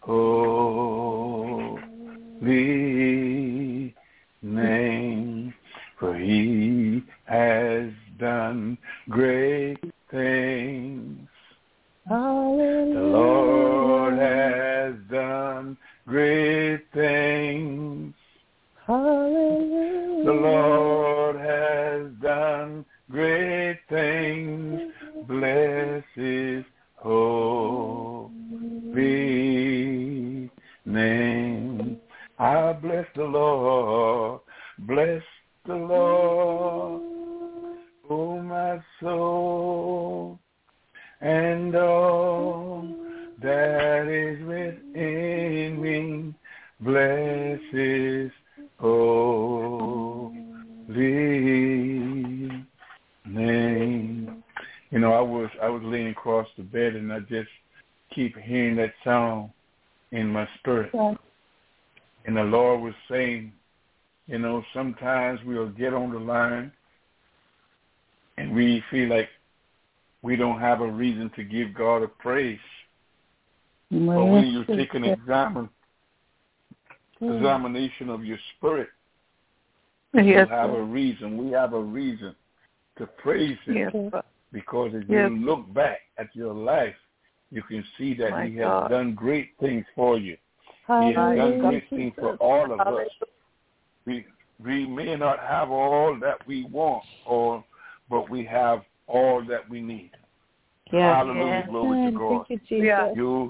holy name. For He has done great things. Hallelujah. The Lord has done great things. Hallelujah. The Lord has done great things. Bless His holy name. I bless the Lord. Bless the Lord, oh my soul, and all that is within me. Bless His holy name. You know, I was laying across the bed and I just keep hearing that song in my spirit. Yes. And the Lord was saying, you know, sometimes we'll get on the line and we feel like we don't have a reason to give God a praise. But when you take an examination of your spirit, you have a reason. We have a reason to praise him. Yes. Because if Yes. you look back at your life, you can see that My he has God. done great things for you. He has done great things for all of us. We may not have all that we want, but we have all that we need. Yes. Hallelujah, Yes. glory to God. Thank you, Jesus.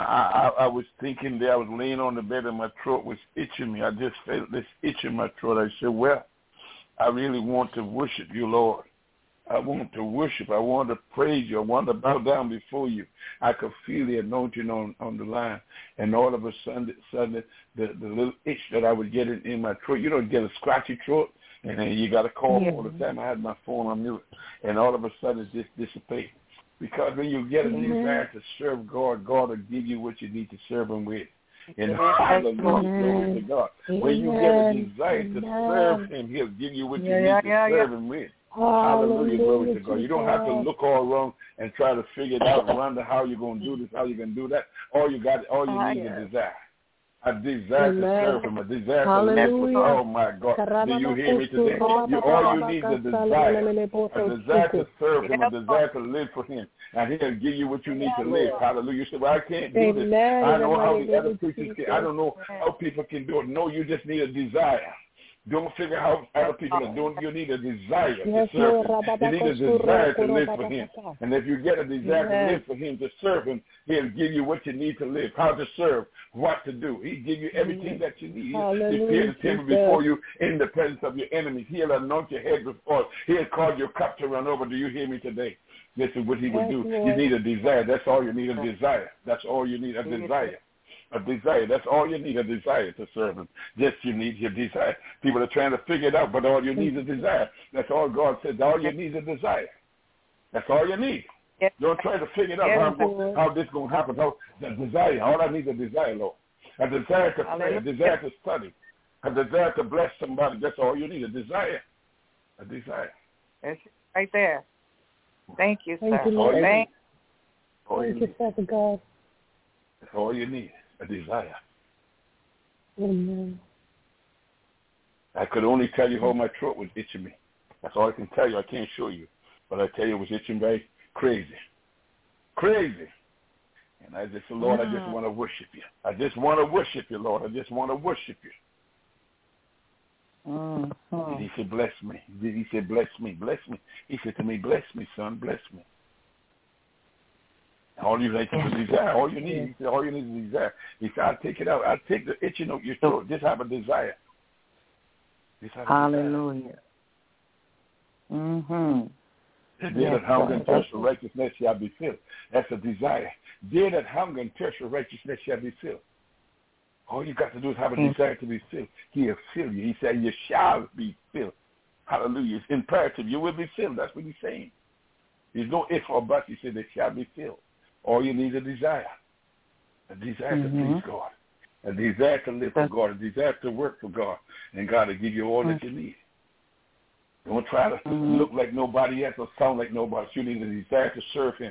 I was thinking there, I was laying on the bed and my throat was itching me. I just felt this itch in my throat. I said, well, I really want to worship you, Lord. I want to worship. I want to praise you. I want to bow down before you. I could feel the anointing on the line. And all of a sudden the little itch that I would get in my throat, you don't get a scratchy throat, and then you got to cough all the time. I had my phone on mute. And all of a sudden it just dissipates. Because when you get a desire to serve God, God will give you what you need to serve him with. And hallelujah, glory to God. When you get a desire to serve him, he'll give you what you need to serve him with. Hallelujah, glory to God. You don't have to look all around and try to figure it out, wonder how you're going to do this, how you're going to do that. All you need is a desire. A desire to serve him, a desire to live with him. Oh, my God. Do you hear me today? All you need is a desire to serve him, a desire to live for him. And he'll give you what you need to live. Hallelujah. You say, well, I can't do this. I don't know how the other preachers can. I don't know how people can do it. No, you just need a desire. Don't figure out how other people are doing. You need a desire to serve him. You need a desire to live for him. And if you get a desire to live for him, to serve him, he'll give you what you need to live, how to serve, what to do. He'll give you everything that you need. He'll prepare the table before you in the presence of your enemies. He'll anoint your head with oil. He'll cause your cup to run over. Do you hear me today? This is what he would do. You need a desire. That's all you need, a desire. That's all you need, a desire. A desire. That's all you need, a desire to serve him. Yes, you need your desire. People are trying to figure it out, but all you need is a desire. That's all God says. All you need is a desire. That's all you need. Yes. Don't try to figure it out how this is going to happen. The desire. All I need is a desire, Lord. A desire to pray, a desire to study, a desire to bless somebody. That's all you need, a desire. A desire. That's right there. Thank you, sir. Thank you, Lord. Thank you, Father God. That's all you need. A desire. Amen. I could only tell you how my throat was itching me. That's all I can tell you. I can't show you. But I tell you it was itching very crazy. Crazy. And I just said, Lord, I just want to worship you. I just want to worship you, Lord. I just want to worship you. And he said, bless me. He said, bless me, bless me. He said to me, bless me, son, bless me. All you like is a desire. All you need, he said, all you need is a desire. He said, I'll take it out. I'll take the itching out your throat. Just have a desire. Just have a Hallelujah. desire. They that hunger and thirst for righteousness shall be filled. That's a desire. They that hunger and thirst for righteousness shall be filled. All you got to do is have a desire to be filled. He'll fill you. He said, you shall be filled. Hallelujah. It's imperative. You will be filled. That's what he's saying. There's no if or but. He said they shall be filled. All you need is a desire. A desire to please God. A desire to live for God. A desire to work for God. And God will give you all that you need. Don't try to look like nobody else or sound like nobody else. You need a desire to serve him.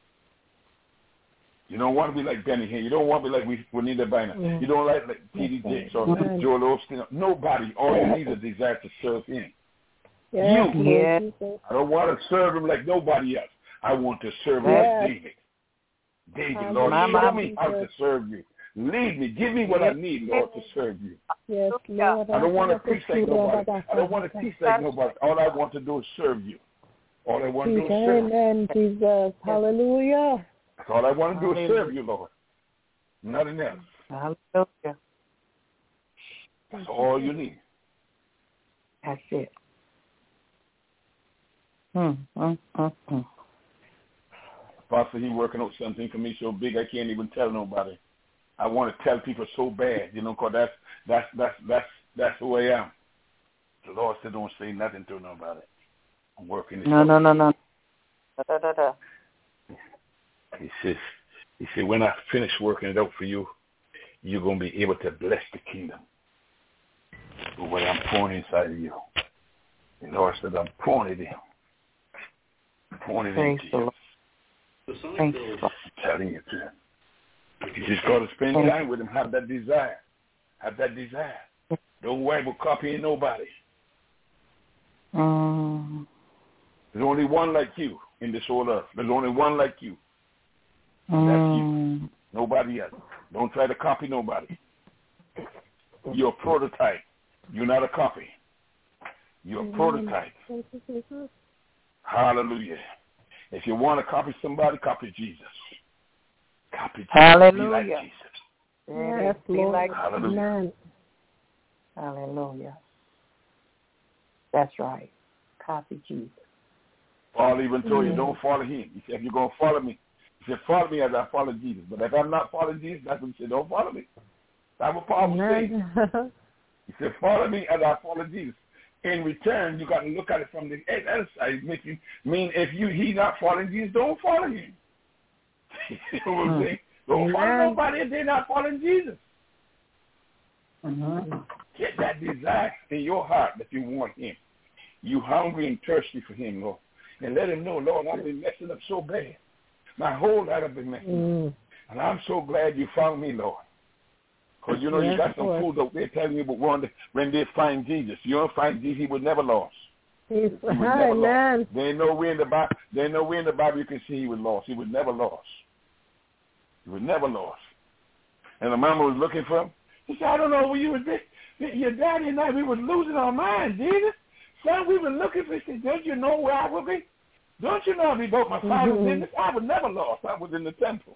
You don't want to be like Benny Hinn. You don't want to be like Juanita Bynum. You don't like T.D. Jakes or Joel Osteen. Nobody. All you need is a desire to serve him. Yes. I don't want to serve him like nobody else. I want to serve him like David. David, Lord, show me how to serve you. Lead me. Give me what I need, Lord, to serve you. Yes, Lord. I don't want to preach like nobody. I don't want to teach like nobody. All I want to do is serve you. All I want to do is serve you. Amen, Jesus. Hallelujah. That's all I want to do is serve you, Lord. Nothing else. Hallelujah. That's all you need. That's it. Pastor, he's working out something for me so big I can't even tell nobody. I want to tell people so bad, because that's who I am. The Lord said, don't say nothing to nobody. I'm working it out. No. He said, when I finish working it out for you, you're going to be able to bless the kingdom with what I'm pouring inside of you. The Lord said, I'm pouring it in. I'm pouring it into you. Thank you. I'm telling you to him. You just got to spend time with him. Have that desire. Have that desire. Don't worry about copying nobody. There's only one like you in this whole earth. There's only one like you. And that's you. Nobody else. Don't try to copy nobody. You're a prototype. You're not a copy. You're a prototype. Hallelujah. If you want to copy somebody, copy Jesus. Copy Jesus. Hallelujah. Be like Jesus. Yes, Lord. Like Hallelujah. Hallelujah. That's right. Copy Jesus. Paul even told you, don't follow him. He said, if you're going to follow me, he said, follow me as I follow Jesus. But if I'm not following Jesus, that's what he said, don't follow me. That's what Paul was saying. He said, follow me as I follow Jesus. In return, you got to look at it from the other side. If he's not following Jesus, don't follow him. You know what I'm saying? Don't follow nobody if they're not following Jesus. Get that desire in your heart that you want him. You hungry and thirsty for him, Lord. And let him know, Lord, I've been messing up so bad. My whole life I've been messing up. And I'm so glad you found me, Lord. Because, you know, you got some fools out there telling you, but when they find Jesus, you don't find Jesus, he was never lost. He was never lost. There ain't no way in the Bible you can see he was lost. He was never lost. He was never lost. And the mama was looking for him. He said, I don't know where you was there. Your daddy and I, we was losing our minds, Jesus. Son, we were looking for you. He said, don't you know where I would be? Don't you know if he bought my father's business? I was never lost. I was in the temple.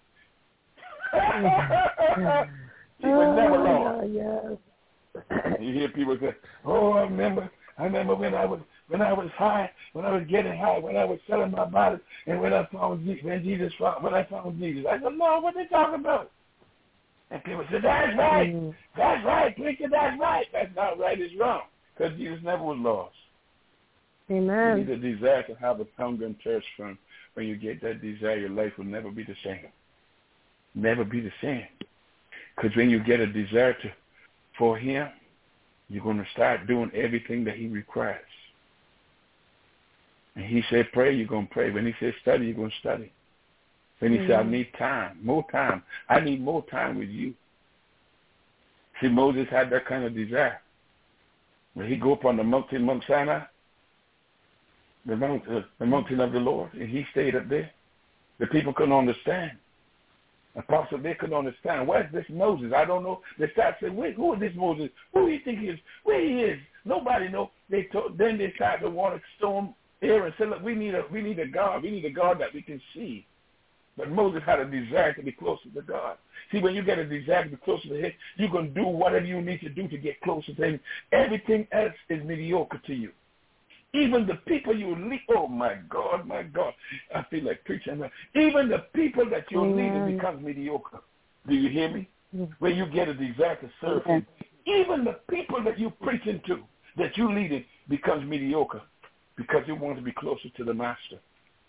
He was never lost. Yes. You hear people say, oh, I remember when I was high, when I was getting high, when I was selling my body, and when I found Jesus. I said, Lord, what are they talking about? And people said, that's right. That's right, preacher, that's right. That's not right, it's wrong. Because Jesus never was lost. Amen. You need a desire to have a hunger and thirst for him. When you get that desire, your life will never be the same. Never be the same. Because when you get a desire for him, you're going to start doing everything that he requires. And he said, pray, you're going to pray. When he said study, you're going to study. When he said, I need time, more time. I need more time with you. See, Moses had that kind of desire. When he go up on the mountain, Mount Sinai, the mountain of the Lord, and he stayed up there, the people couldn't understand. Apostle, they couldn't understand. Where's this Moses? I don't know. They started saying, wait, who is this Moses? Who do you think he is? Where he is? Nobody knows. Then they started to want to storm Aaron and say, look, we need a God. We need a God that we can see. But Moses had a desire to be closer to God. See, when you get a desire to be closer to him, you're going to do whatever you need to do to get closer to him. Everything else is mediocre to you. Even the people you lead, oh my God, I feel like preaching. Even the people that you're leading becomes mediocre. Do you hear me? When you get a desire to serve him, even the people that you're preaching to, that you're leading, becomes mediocre because you want to be closer to the master.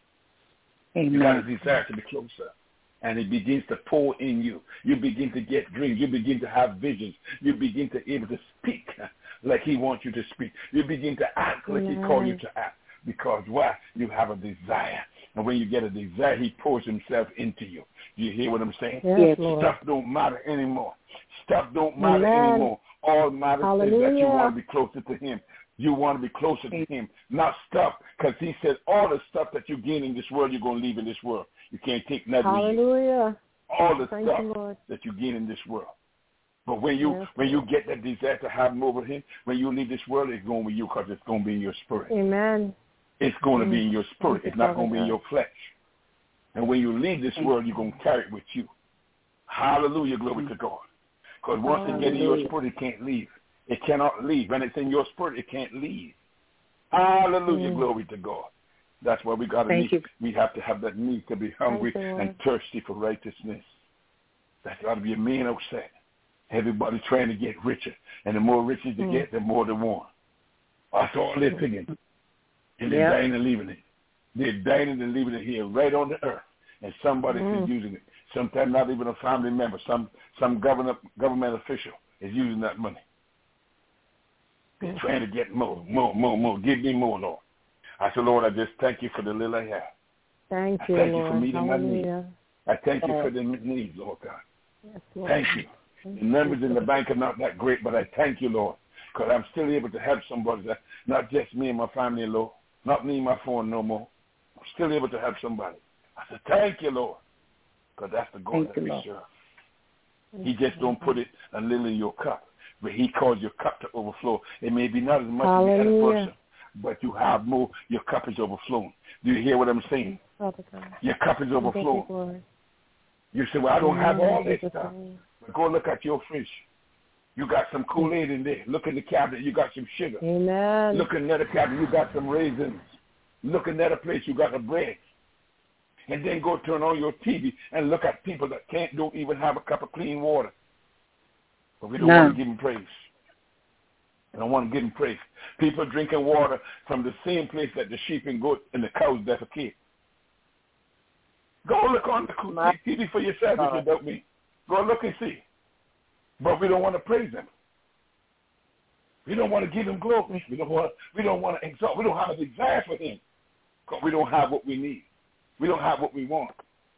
Amen. You got a desire to be closer. And it begins to pour in you. You begin to get dreams. You begin to have visions. You begin to be able to speak like he wants you to speak. You begin to act like he called you to act. Because why? You have a desire. And when you get a desire, he pours himself into you. Do you hear what I'm saying? Yes, Stuff don't matter anymore. Stuff don't matter anymore. All matters is that you want to be closer to him. You want to be closer to him, not stuff. Because he said all the stuff that you gain in this world, you're going to leave in this world. You can't take nothing with you. All the stuff that you gain in this world. But when you get that desire to have him over him, when you leave this world, it's going with you because it's going to be in your spirit. Amen. It's going to be in your spirit. It's not going to be in your flesh. And when you leave this world, you're going to carry it with you. Hallelujah, glory to God. Because once it gets in your spirit, it can't leave. It cannot leave. When it's in your spirit, it can't leave. Hallelujah, glory to God. That's why we got to need. We have to have that need to be hungry and thirsty for righteousness. That's got to be a man upset. Everybody trying to get richer. And the more riches they get, the more they want. That's all they're thinking. And they're dying and leaving it. They're dying and leaving it here right on the earth. And somebody's using it. Sometimes not even a family member. Some government official is using that money. They're trying to get more. Give me more, Lord. I said, Lord, I just thank you for the little I have. Thank you, Lord. I thank you for meeting my needs. I thank you for the needs, Lord God. Yes, Lord. Thank you. The numbers in the bank are not that great, but I thank you, Lord, because I'm still able to help somebody, not just me and my family, Lord, not need my phone no more. I'm still able to help somebody. I said, thank you, Lord, because that's the God that we serve. He just don't put it a little in your cup, but he caused your cup to overflow. It may be not as much as the other person, but you have more. Your cup is overflowing. Do you hear what I'm saying? Your cup is overflowing. You say, well, I don't have all this stuff. But go look at your fridge. You got some Kool-Aid in there. Look in the cabinet. You got some sugar. Amen. Look in another cabinet. You got some raisins. Look in another place. You got the bread. And then go turn on your TV and look at people that don't even have a cup of clean water. But we don't want to give them praise. We don't want to give them praise. People drinking water from the same place that the sheep and goat and the cows defecate. Go look on the TV for yourself if you doubt me. Go look and see. But we don't want to praise him. We don't want to give him glory. We don't want to exalt. We don't have a desire for him because we don't have what we need. We don't have what we want.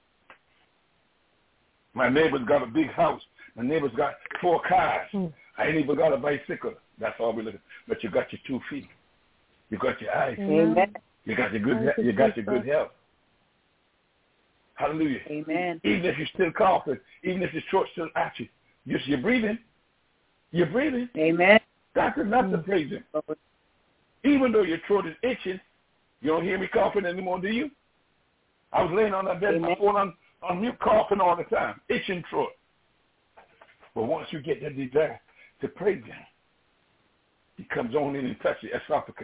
My neighbor's got a big house. My neighbor's got 4 cars. I ain't even got a bicycle. That's all we're looking at. But you got your 2 feet. You got your eyes. Amen. You got your good health. Hallelujah. Amen. Even if you're still coughing, even if your throat's still itchy, you're breathing. You're breathing. Amen. That's enough to praise him. Even though your throat is itching, you don't hear me coughing anymore, do you? I was laying on that bed, my phone on mute, coughing all the time, itching throat. But once you get that desire to praise him, he comes on in and touches the esophagus.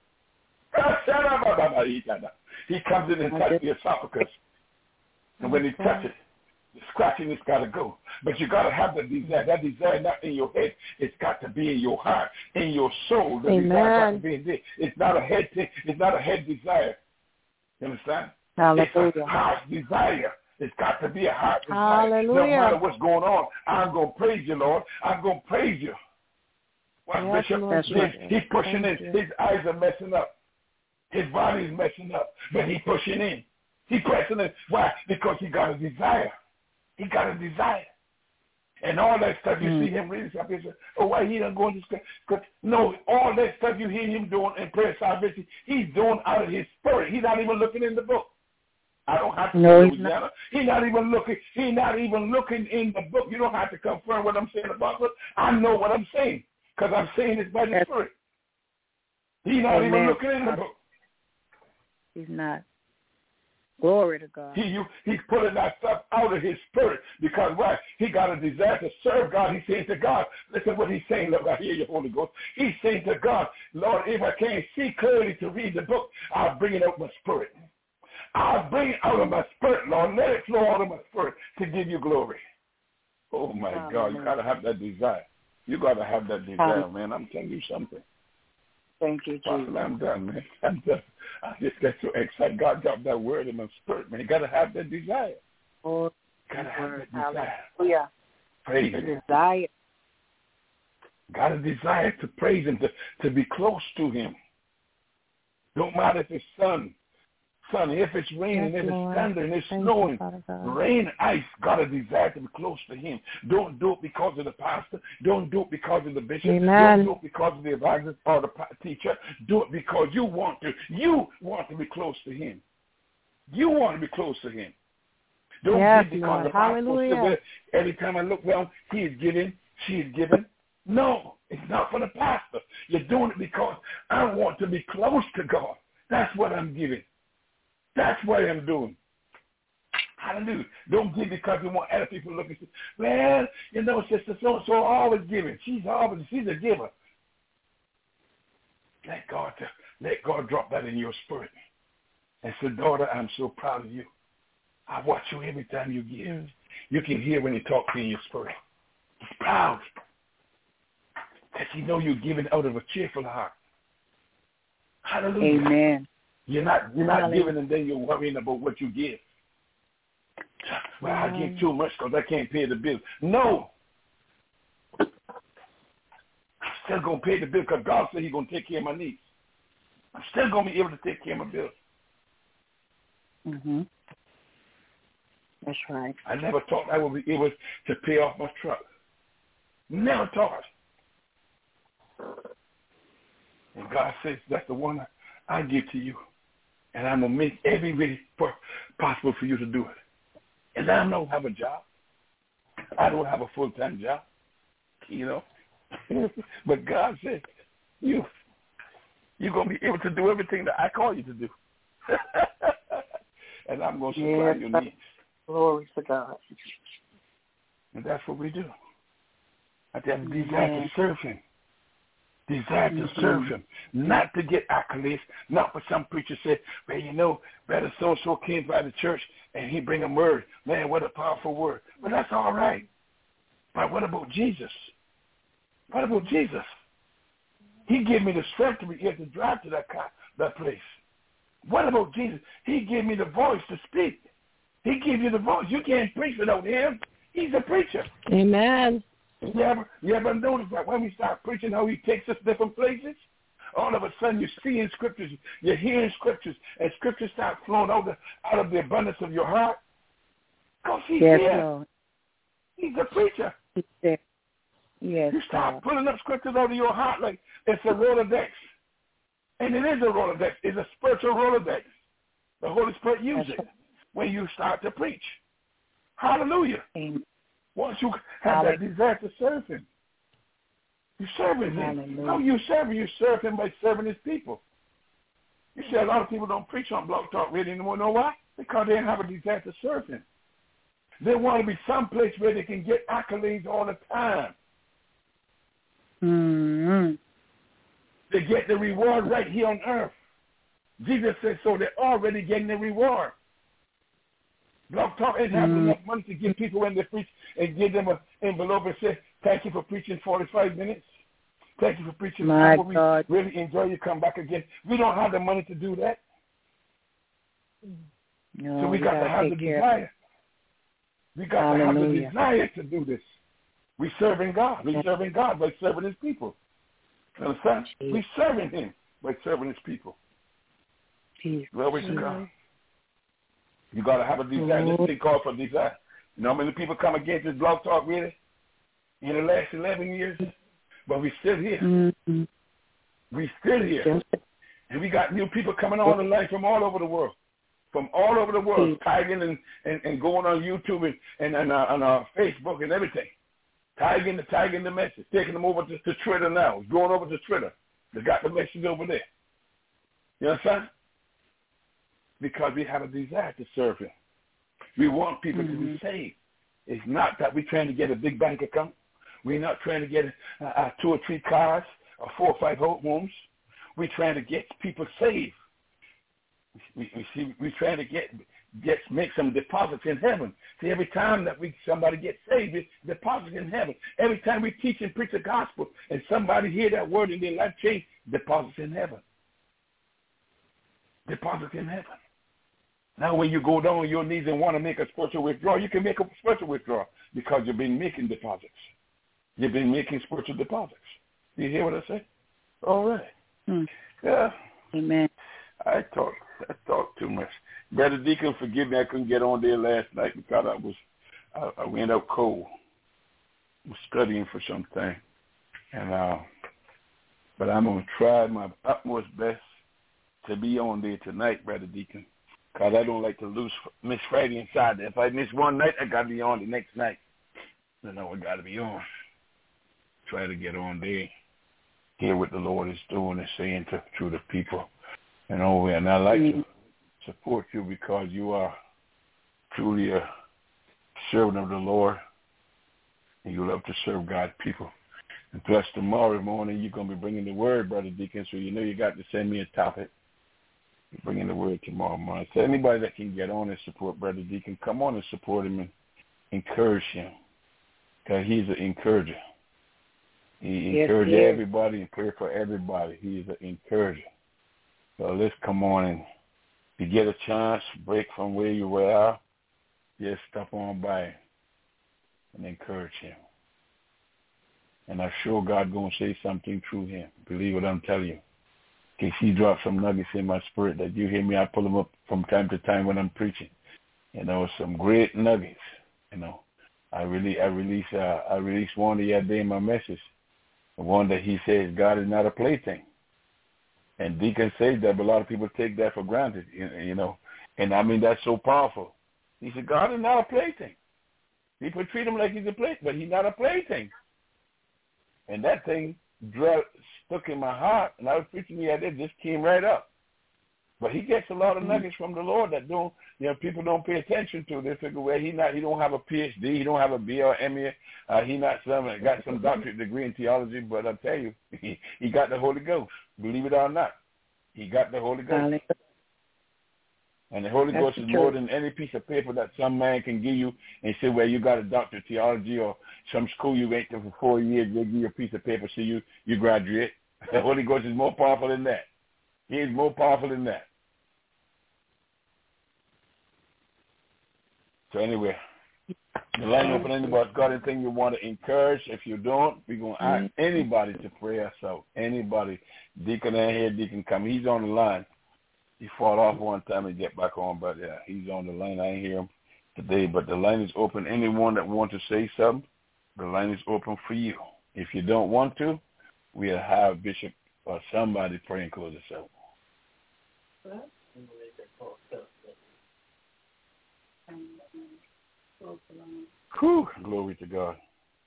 He comes in and touches the esophagus. And when he touches it, the scratching has got to go. But you got to have the desire. That desire not in your head. It's got to be in your heart, in your soul. The desire got to be in there. It's not a head thing. It's not a head desire. You understand? Hallelujah. It's a heart desire. It's got to be a heart desire. Hallelujah. No matter what's going on, I'm going to praise you, Lord. I'm going to praise you. Well, Bishop, he's pushing in. His eyes are messing up. His body's messing up. But he's pushing in. He's pressing in. Why? Because he got a desire. He got a desire. And all that stuff you see him reading salvation, why he done going to school? No, all that stuff you hear him doing in prayer salvation, he's doing out of his spirit. He's not even looking in the book. I don't have to Louisiana. He's not even looking. He's not even looking in the book. You don't have to confirm what I'm saying about it. I know what I'm saying because I'm saying it by the Spirit. He's not even looking in the book. He's not. Glory to God. He's pulling that stuff out of his spirit because why? He got a desire to serve God. He's saying to God, listen what he's saying. Look, I hear you, Holy Ghost. He's saying to God, Lord, if I can't see clearly to read the book, I'll bring it out of my spirit. I'll bring it out of my spirit, Lord. Let it flow out of my spirit to give you glory. Oh, my God. You got to have that desire. You got to have that desire, man. I'm telling you something. Thank you, Jesus. I'm done, man. I'm done. I just get so excited. God dropped that word in my spirit, man. You got to have that desire. Oh, got to have that desire. Hallelujah. Praise him. Desire. Got a desire to praise him, to be close to him. Don't matter if it's sunny, if it's raining, if it's thundering, it's snowing, rain, ice, got a desire to be close to him. Don't do it because of the pastor. Don't do it because of the bishop. Amen. Don't do it because of the evangelist or the teacher. Do it because you want to. You want to be close to him. You want to be close to him. Don't give because the pastor every time I look down, he is giving, she is giving. No, it's not for the pastor. You're doing it because I want to be close to God. That's what I'm giving. That's what I'm doing. Hallelujah. Don't give because you want other people to look and say, well, you know, Sister so-and-so always giving. She's a giver. Let God drop that in your spirit. And say, daughter, I'm so proud of you. I watch you every time you give. You can hear when you talk to you in your spirit. He's proud. Because you know you're giving out of a cheerful heart. Hallelujah. Amen. You're not giving and then you're worrying about what you give. Well, I give too much because I can't pay the bill. No. I'm still going to pay the bill because God said he's going to take care of my needs. I'm still going to be able to take care of my bills. Mm-hmm. That's right. I never thought I would be able to pay off my truck. Never thought. And God says that's the one I give to you. And I'm going to make every way possible for you to do it. And I don't have a job. I don't have a full-time job, you know. But God said, you're going to be able to do everything that I call you to do. And I'm going to supply your needs. Glory to God. And that's what we do. I have a desire to serve him. Desire to serve him. Not to get accolades. Not for some preacher say, well, you know, Brother so-and-so came by the church and he bring a word. Man, what a powerful word. But that's all right. But what about Jesus? What about Jesus? He gave me the strength to be able to drive to that place. What about Jesus? He gave me the voice to speak. He gave you the voice. You can't preach without him. He's a preacher. Amen. You ever notice that when we start preaching how he takes us different places? All of a sudden you're seeing scriptures, you're hearing scriptures, and scriptures start flowing out of the abundance of your heart. Because he's here. Lord. He's a preacher. He's there. Yes, you start pulling up scriptures out of your heart like it's a Rolodex. And it is a Rolodex. It's a spiritual Rolodex. The Holy Spirit uses it when you start to preach. Hallelujah. Amen. Once you have that desire to serve him, you serve him. How you serve him? You serve him by serving his people. You see, a lot of people don't preach on Blog Talk Radio anymore. Know why? Because they don't have a desire to serve him. They want to be someplace where they can get accolades all the time. Mm-hmm. They get the reward right here on earth. Jesus said so. They're already getting the reward. Blog Talk ain't having enough money to give people when they preach and give them an envelope and say, thank you for preaching 45 minutes. Thank you for preaching. My we God. really enjoy you. Come back again. We don't have the money to do that. No, so we got to have the desire. We got to have the desire to do this. We serving God. We serving God by serving his people. You understand? We serving him by serving his people. Glory to God. You got to have a desire. This thing called for desire. You know how many people come against this Blog Talk really in the last 11 years? But we still here. Mm-hmm. We still here. And we got new people coming on the line from all over the world. From all over the world, tagging and going on YouTube and on Facebook and everything. Tagging the message. Taking them over to Twitter now. Going over to Twitter. They got the message over there. You understand? Because we have a desire to serve him. We want people to be saved. It's not that we're trying to get a big bank account. We're not trying to get 2 or 3 cars or 4 or 5 homes. We're trying to get people saved. We're trying to make some deposits in heaven. See, every time that somebody gets saved, it's deposits in heaven. Every time we teach and preach the gospel and somebody hear that word and their life change, deposits in heaven. Deposits in heaven. Now when you go down on your knees and want to make a spiritual withdrawal, you can make a spiritual withdrawal because you've been making deposits. You've been making spiritual deposits. Do you hear what I say? All right. Yeah. Amen. I talked too much. Brother Deacon, forgive me, I couldn't get on there last night because I went out cold. I was studying for something. And but I'm going to try my utmost best to be on there tonight, Brother Deacon, because I don't like to miss Friday and Saturday. If I miss one night, I got to be on the next night. I know I got to be on. Try to get on there, hear what the Lord is doing and saying to the people. And I like to support you because you are truly a servant of the Lord, and you love to serve God's people. And plus, tomorrow morning, you're going to be bringing the word, Brother Deacon, so you know you got to send me a topic. You're bringing the word tomorrow morning. So anybody that can get on and support Brother Deacon, come on and support him and encourage him, because he's an encourager. He encourages everybody and pray for everybody. He's an encourager. So let's come on, and if you get a chance, break from where you were, just stop on by and encourage him. And I'm sure God going to say something through him. Believe what I'm telling you. In case he drops some nuggets in my spirit that you hear me, I pull them up from time to time when I'm preaching. You know, some great nuggets. You know, I release one the other day in my message. The one that he says God is not a plaything. And Deacon says that, but a lot of people take that for granted, you know. And, I mean, that's so powerful. He said, God is not a plaything. People treat him like he's a plaything, but he's not a plaything. And that thing stuck in my heart, and I was preaching the idea, it just came right up. But he gets a lot of nuggets from the Lord that don't, you know, people don't pay attention to. They figure, well, he don't have a PhD, he don't have a BLM, he got some doctorate degree in theology. But I tell you, he got the Holy Ghost. Believe it or not, he got the Holy Ghost. And the Holy Ghost is more than any piece of paper that some man can give you and say, well, you got a doctorate of theology or some school you went to for 4 years, they give you a piece of paper so you graduate. The Holy Ghost is more powerful than that. He is more powerful than that. So anyway, the line open. Anybody got anything you want to encourage? If you don't, we're going to ask anybody to pray us out. Anybody. Deacon ain't here, Deacon come. He's on the line. He fought off one time and get back on, but yeah, he's on the line. I ain't hear him today, but the line is open. Anyone that wants to say something, the line is open for you. If you don't want to, we'll have Bishop or somebody pray and close us out. Whew, glory to God.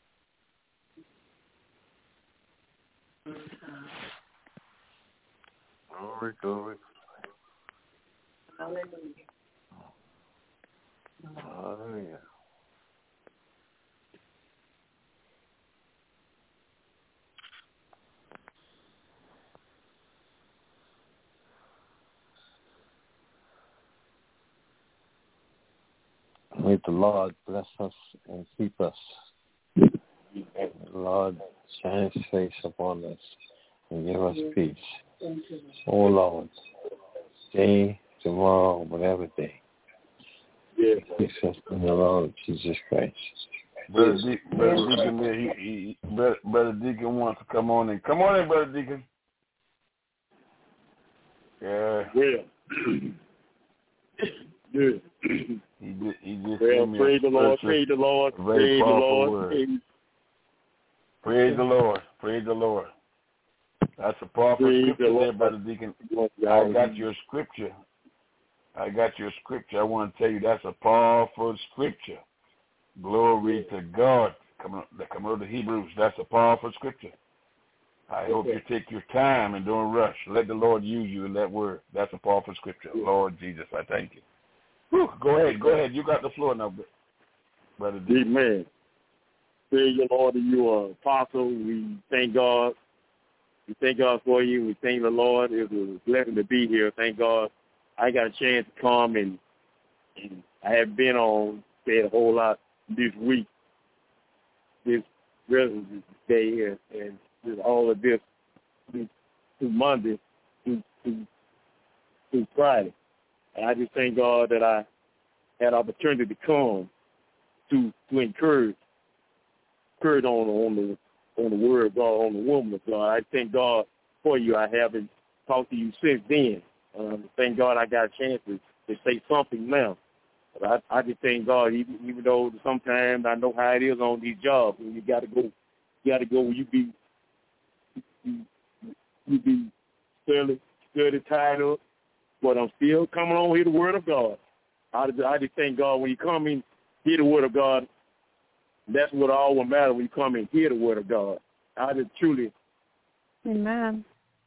Glory, glory. Hallelujah. Hallelujah. May the Lord bless us and keep us. May the Lord shine his face upon us and give us peace. Oh, Lord, today, tomorrow, whatever day. Peace us in the Lord Jesus Christ. Brother Deacon wants to come on in. Come on in, Brother Deacon. Yeah. Good. He just praise the Lord, praise the Lord, praise the Lord. Praise the Lord, praise the Lord. That's a powerful scripture there, Brother Deacon. I got your scripture. I want to tell you that's a powerful scripture. Glory to God. Come on to Hebrews. That's a powerful scripture. I hope you take your time and don't rush. Let the Lord use you in that word. That's a powerful scripture. Lord Jesus, I thank you. Whew, go ahead. You got the floor now, Brother D. Amen. Praise the Lord to you, Apostle. We thank God. We thank God for you. We thank the Lord. It was a blessing to be here. Thank God I got a chance to come, and I have been on, said a whole lot this week, this President's Day here, and all of this through Monday through Friday. And I just thank God that I had opportunity to come to encourage on the word of God, on the woman of God. I thank God for you. I haven't talked to you since then. Thank God I got a chance to say something now. But I just thank God, even though sometimes I know how it is on these jobs, and you got to go where you be fairly tied up. But I'm still coming on here the word of God. I just thank God when you come in, hear the word of God. That's what all will matter when you come and hear the word of God. I just truly. Amen.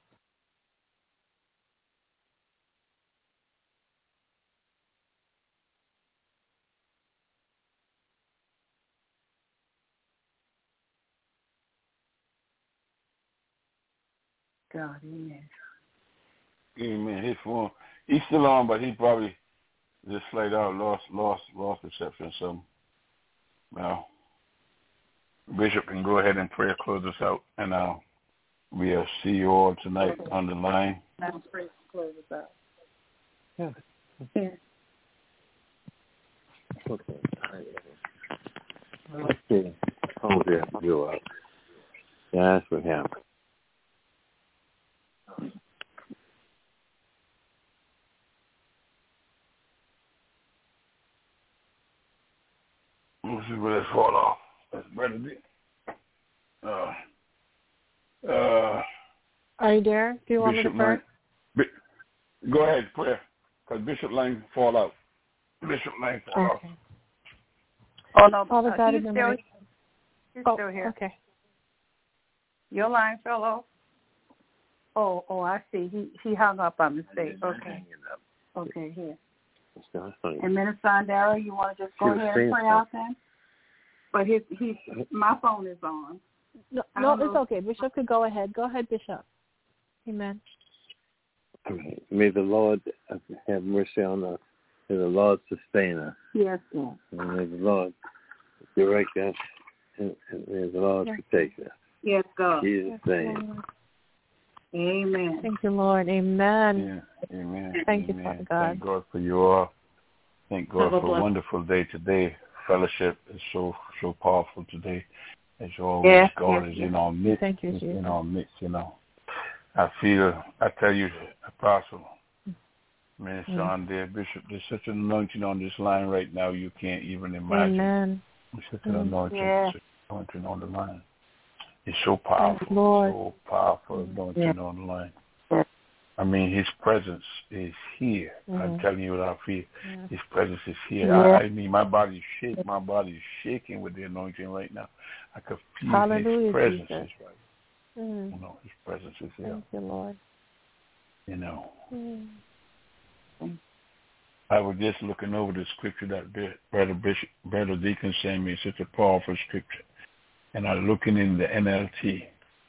God, amen. Amen. His phone, he's still on, but he probably just slayed out, lost reception or something. Now, Bishop can go ahead and pray, close us out, and we'll see you all tonight on the line. I'll pray to close us out. Yeah. Okay. Oh, yeah. You are. That's what happened. Let's see where that fall off. That's Brother D. Are you there? Do you want me to pray? Go ahead, prayer, because Bishop Lang fall out. Bishop Lang fall out. Oh, no. Father God, in the name. He's still here. Okay. Your line fell off? Oh, I see. He hung up by mistake. Okay. Okay, here. And Minister Andara, you want to just go ahead and pray out then? But my phone is on. No, it's okay. Bishop could go ahead. Go ahead, Bishop. Amen. May the Lord have mercy on us. May the Lord sustain us. Yes, Lord. And may the Lord direct us. And may the Lord protect us. Yes, God. In Jesus' name. Amen. Thank you, Lord. Amen. Yeah. Amen. Thank you, Amen. Father God. Thank God for you all. Thank God for a wonderful day today. Fellowship is so powerful today. As always, God is in our midst. Thank you, He's Jesus. in our midst, I tell you, Apostle, Minister Andre, Bishop, there's such an anointing on this line right now you can't even imagine. Amen. There's such an anointing, such an anointing on the line. It's so powerful, so powerful anointing on the line. I mean, His presence is here. I'm telling you without fear. His presence is here. I mean, my body is shaking with the anointing right now. I could feel His presence is right. His presence is here. Thank you, Lord. I was just looking over the scripture that Brother Deacon sent me. It's such a powerful scripture. And I'm looking in the NLT.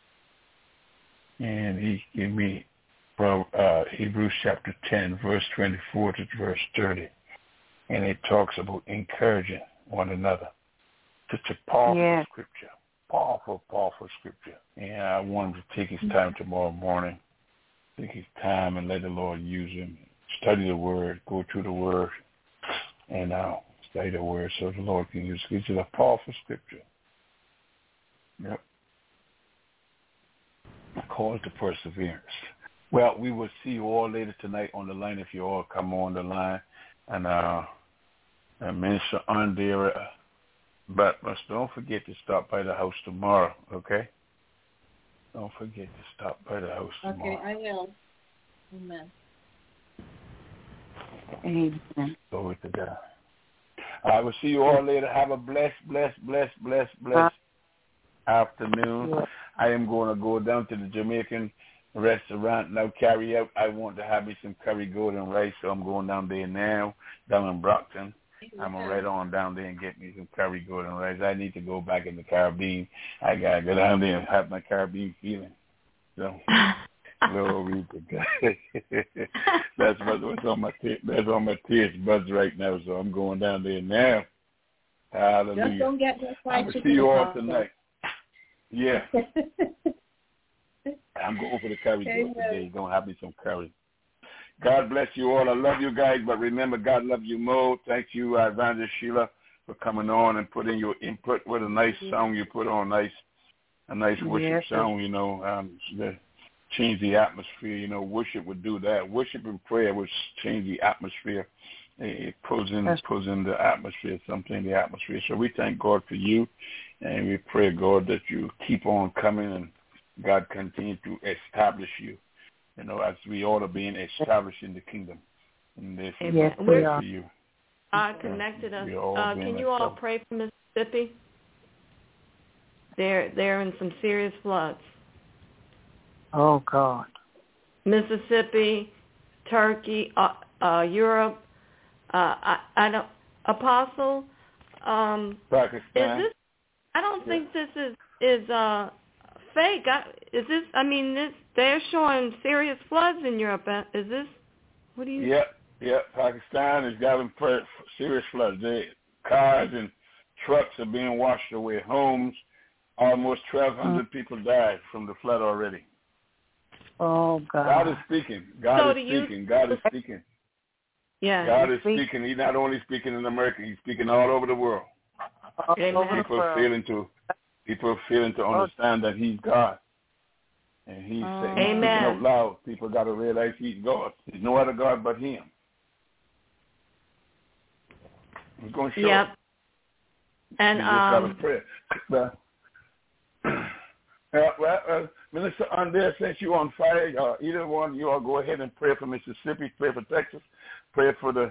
And he gave me Hebrews chapter 10, verse 24 to verse 30. And it talks about encouraging one another. Such a powerful scripture. Powerful scripture. And I want him to take his time tomorrow morning. Take his time and let the Lord use him. Study the Word. Go through the Word. And study the Word so the Lord can use it. It's a powerful scripture. Yep. Call to perseverance. Well, we will see you all later tonight on the line if you all come on the line. And Minister Andera, but don't forget to stop by the house tomorrow, okay? Don't forget to stop by the house tomorrow. Okay, I will. Amen. Amen. Glory to God. I will see you all later. Have a blessed afternoon. I am going to go down to the Jamaican restaurant now, carry out. I want to have me some curry goat and rice, so I'm going down there now, down in Brockton. I'm going to right on down there and get me some curry goat and rice. I need to go back in the Caribbean. I got to go down there and have my Caribbean feeling. So, glory to God. That's on my taste buds right now, so I'm going down there now. Hallelujah. Just don't get this I will see you all tonight. Yeah. I'm going for the curry goat today. Going to have me some curry. God bless you all. I love you guys, but remember, God loves you more. Thank you, Evangelist Sheila, for coming on and putting your input. What a nice song you put on, a nice worship song, change the atmosphere. Worship would do that. Worship and prayer would change the atmosphere. It pulls in the atmosphere, something in the atmosphere. So we thank God for you, and we pray, God, that you keep on coming and God continue to establish you, as we all are being established in the kingdom. And this is for you. God connected us. Can you all pray for Mississippi? They're in some serious floods. Oh, God. Mississippi, Turkey, Europe. I don't. Apostle. Pakistan. Is this? I don't think this is fake. They're showing serious floods in Europe. Is this? What do you? Yeah. Pakistan is having serious floods. Cars and trucks are being washed away. Homes. Almost 1,200 people died from the flood already. Oh, God. God is speaking. God is speaking. Yeah. God is speaking. He's not only speaking in America. He's speaking all over the world. People are failing to understand that He's God. And He's speaking out loud. People got to realize He's God. There's no other God but Him. He's going to show. Yep. And you just got to pray. Minister Andrea, since you're on fire, either one of you all go ahead and pray for Mississippi, pray for Texas, pray for the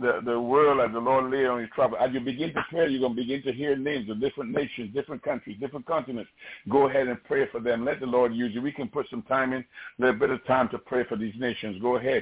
world as the Lord lay on your trouble. As you begin to pray, you're going to begin to hear names of different nations, different countries, different continents. Go ahead and pray for them. Let the Lord use you. We can put some time in, a little bit of time to pray for these nations. Go ahead.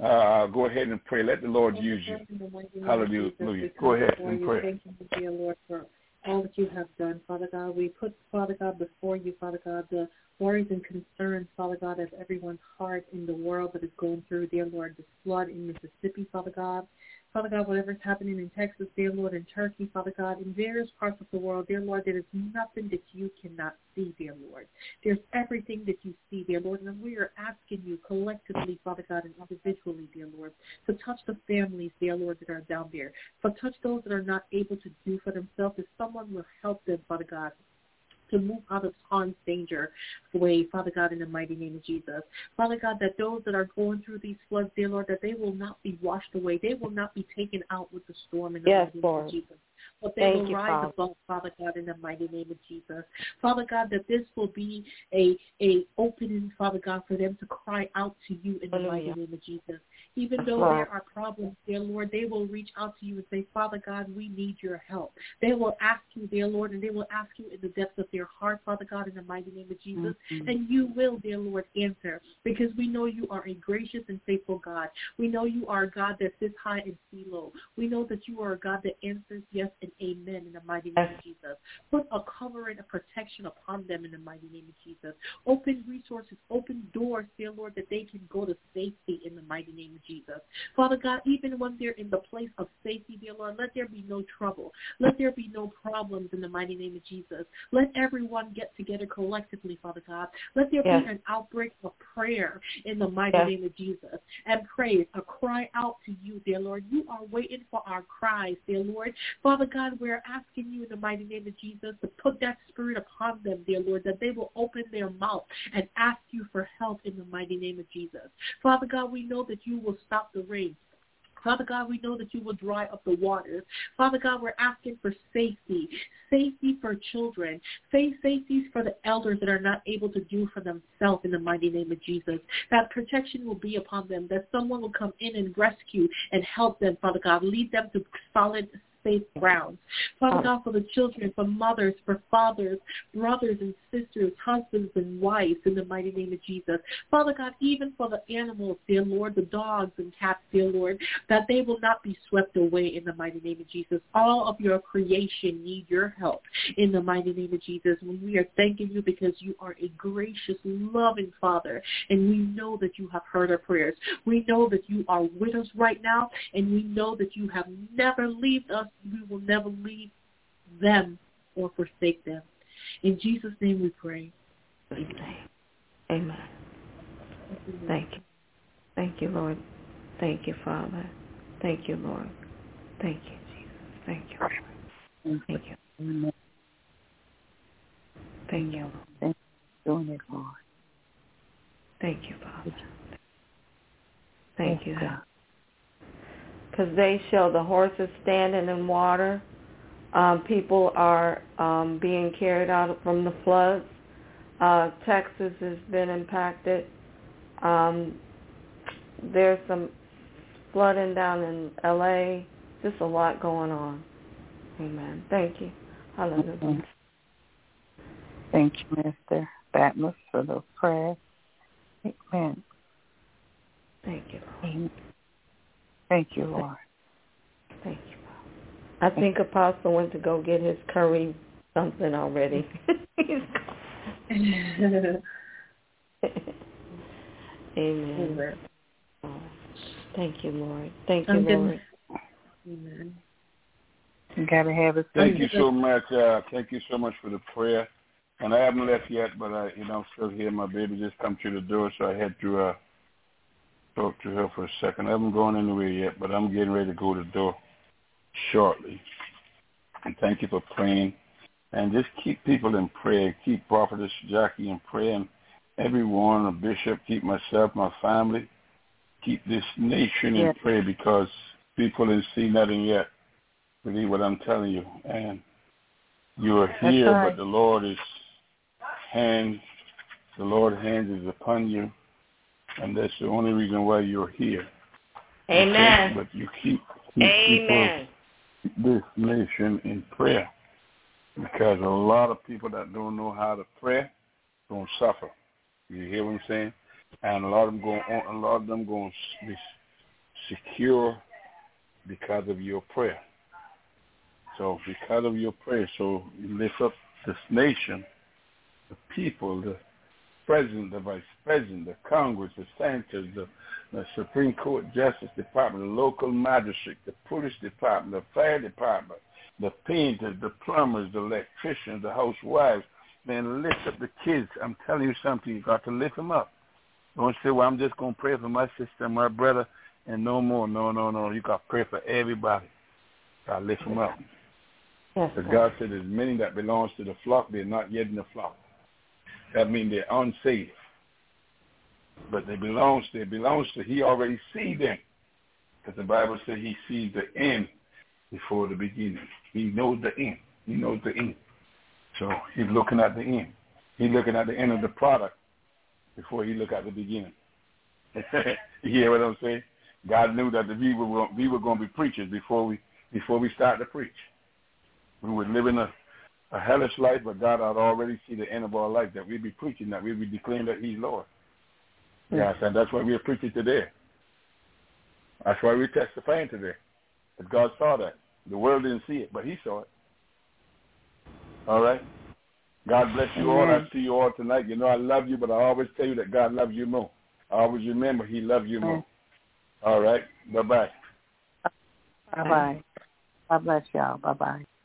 Go ahead and pray. Let the Lord use you. Hallelujah. Go ahead and pray. Thank you, dear Lord, for all that you have done, Father God. We put, Father God, before you, Father God, the worries and concerns, Father God, of everyone's heart in the world that is going through, dear Lord, this flood in Mississippi, Father God. Father God, whatever's happening in Texas, dear Lord, in Turkey, Father God, in various parts of the world, dear Lord, there is nothing that you cannot see, dear Lord. There's everything that you see, dear Lord, and we are asking you collectively, Father God, and individually, dear Lord, to touch the families, dear Lord, that are down there, to touch those that are not able to do for themselves, that someone will help them, Father God, to move out of harm's danger way, Father God, in the mighty name of Jesus. Father God, that those that are going through these floods, dear Lord, that they will not be washed away. They will not be taken out with the storm in the mighty name of Jesus. But they will rise above, Father God, in the mighty name of Jesus. Father God, that this will be a opening, Father God, for them to cry out to you in the mighty name of Jesus. Even though there are problems, dear Lord, they will reach out to you and say, Father God, we need your help. They will ask you, dear Lord, and they will ask you in the depths of their heart, Father God, in the mighty name of Jesus. And you will, dear Lord, answer, because we know you are a gracious and faithful God. We know you are a God that sits high and sees low. We know that you are a God that answers yes and amen in the mighty name of Jesus. Put a covering, a protection upon them in the mighty name of Jesus. Open resources, open doors, dear Lord, that they can go to safety in the mighty name of Jesus. Father God, even when they're in the place of safety, dear Lord, let there be no trouble. Let there be no problems in the mighty name of Jesus. Let everyone get together collectively, Father God. Let there be an outbreak of prayer in the mighty name of Jesus. And praise, a cry out to you, dear Lord. You are waiting for our cries, dear Lord. Father God, we're asking you in the mighty name of Jesus to put that spirit upon them, dear Lord, that they will open their mouth and ask you for help in the mighty name of Jesus. Father God, we know that you will stop the rain. Father God, we know that you will dry up the waters. Father God, we're asking for safety for children, safety for the elders that are not able to do for themselves in the mighty name of Jesus. That protection will be upon them, that someone will come in and rescue and help them, Father God, lead them to solid safe grounds. Father God, for the children, for mothers, for fathers, brothers and sisters, husbands and wives, in the mighty name of Jesus. Father God, even for the animals, dear Lord, the dogs and cats, dear Lord, that they will not be swept away in the mighty name of Jesus. All of your creation need your help in the mighty name of Jesus. And we are thanking you because you are a gracious, loving Father, and we know that you have heard our prayers. We know that you are with us right now, and we know that you have never left us. We will never leave them or forsake them. In Jesus' name we pray. Amen. Amen. Thank you. Thank you, Lord. Thank you, Father. Thank you, Lord. Thank you, Jesus. Thank you. Thank you. Amen. Thank you. Thank you for doing it, Lord. Thank you, Father. Thank you, God. Because they show the horses standing in water. People are being carried out from the floods. Texas has been impacted. There's some flooding down in L.A. Just a lot going on. Amen. Thank you. Hallelujah. Thank you, Mr. Batmus, for those prayers. Amen. Thank you, Lord. Amen. Thank you, Lord. Thank you, Lord. I think Apostle went to go get his curry something already. He's gone. Amen. Oh, thank you, Lord. Thank you, Lord. Amen. You gotta have it. Thank you so much. Thank you so much for the prayer. And I haven't left yet, but I'm still here. My baby just come to the door, so I had to talk to her for a second. I haven't gone anywhere yet, but I'm getting ready to go to the door shortly. And thank you for praying. And just keep people in prayer. Keep Prophetess Jackie in prayer. And everyone, a bishop, keep myself, my family. Keep this nation in prayer, because people didn't see nothing yet. Believe what I'm telling you. And you are here, but the Lord is the Lord's hand is upon you, and that's the only reason why you're here. Amen. Okay? But you keep Amen. this nation in prayer, because a lot of people that don't know how to pray going to suffer. You hear what I'm saying? And a lot of them going to be secure because of your prayer. So because of your prayer, so you lift up this nation, the people, the president, the vice president, the Congress, the senators, the Supreme Court Justice Department, the local magistrate, the police department, the fire department, the painters, the plumbers, the electricians, the housewives. Man, lift up the kids. I'm telling you something. You got to lift them up. Don't say, well, I'm just going to pray for my sister, my brother, and no more. No. You got to pray for everybody. Got to lift them up. Yes, because God said there's many that belongs to the flock. They're not yet in the flock. That means they're unsaved. But they belongs to, he already sees them. Because the Bible says he sees the end before the beginning. He knows the end. He knows the end. So he's looking at the end. He's looking at the end of the product before he look at the beginning. You hear what I'm saying? God knew that we were going to be preachers before we start to preach. We were living a hellish life, but God had already seen the end of our life, that we'd be preaching, that we'd be declaring that he's Lord. Yes, and that's why we're preaching today. That's why we're testifying today. Because God saw that. The world didn't see it, but he saw it. All right? God bless you all. I see you all tonight. You know I love you, but I always tell you that God loves you more. I always remember he loves you more. All right? Bye-bye. Bye-bye. God bless y'all. Bye-bye.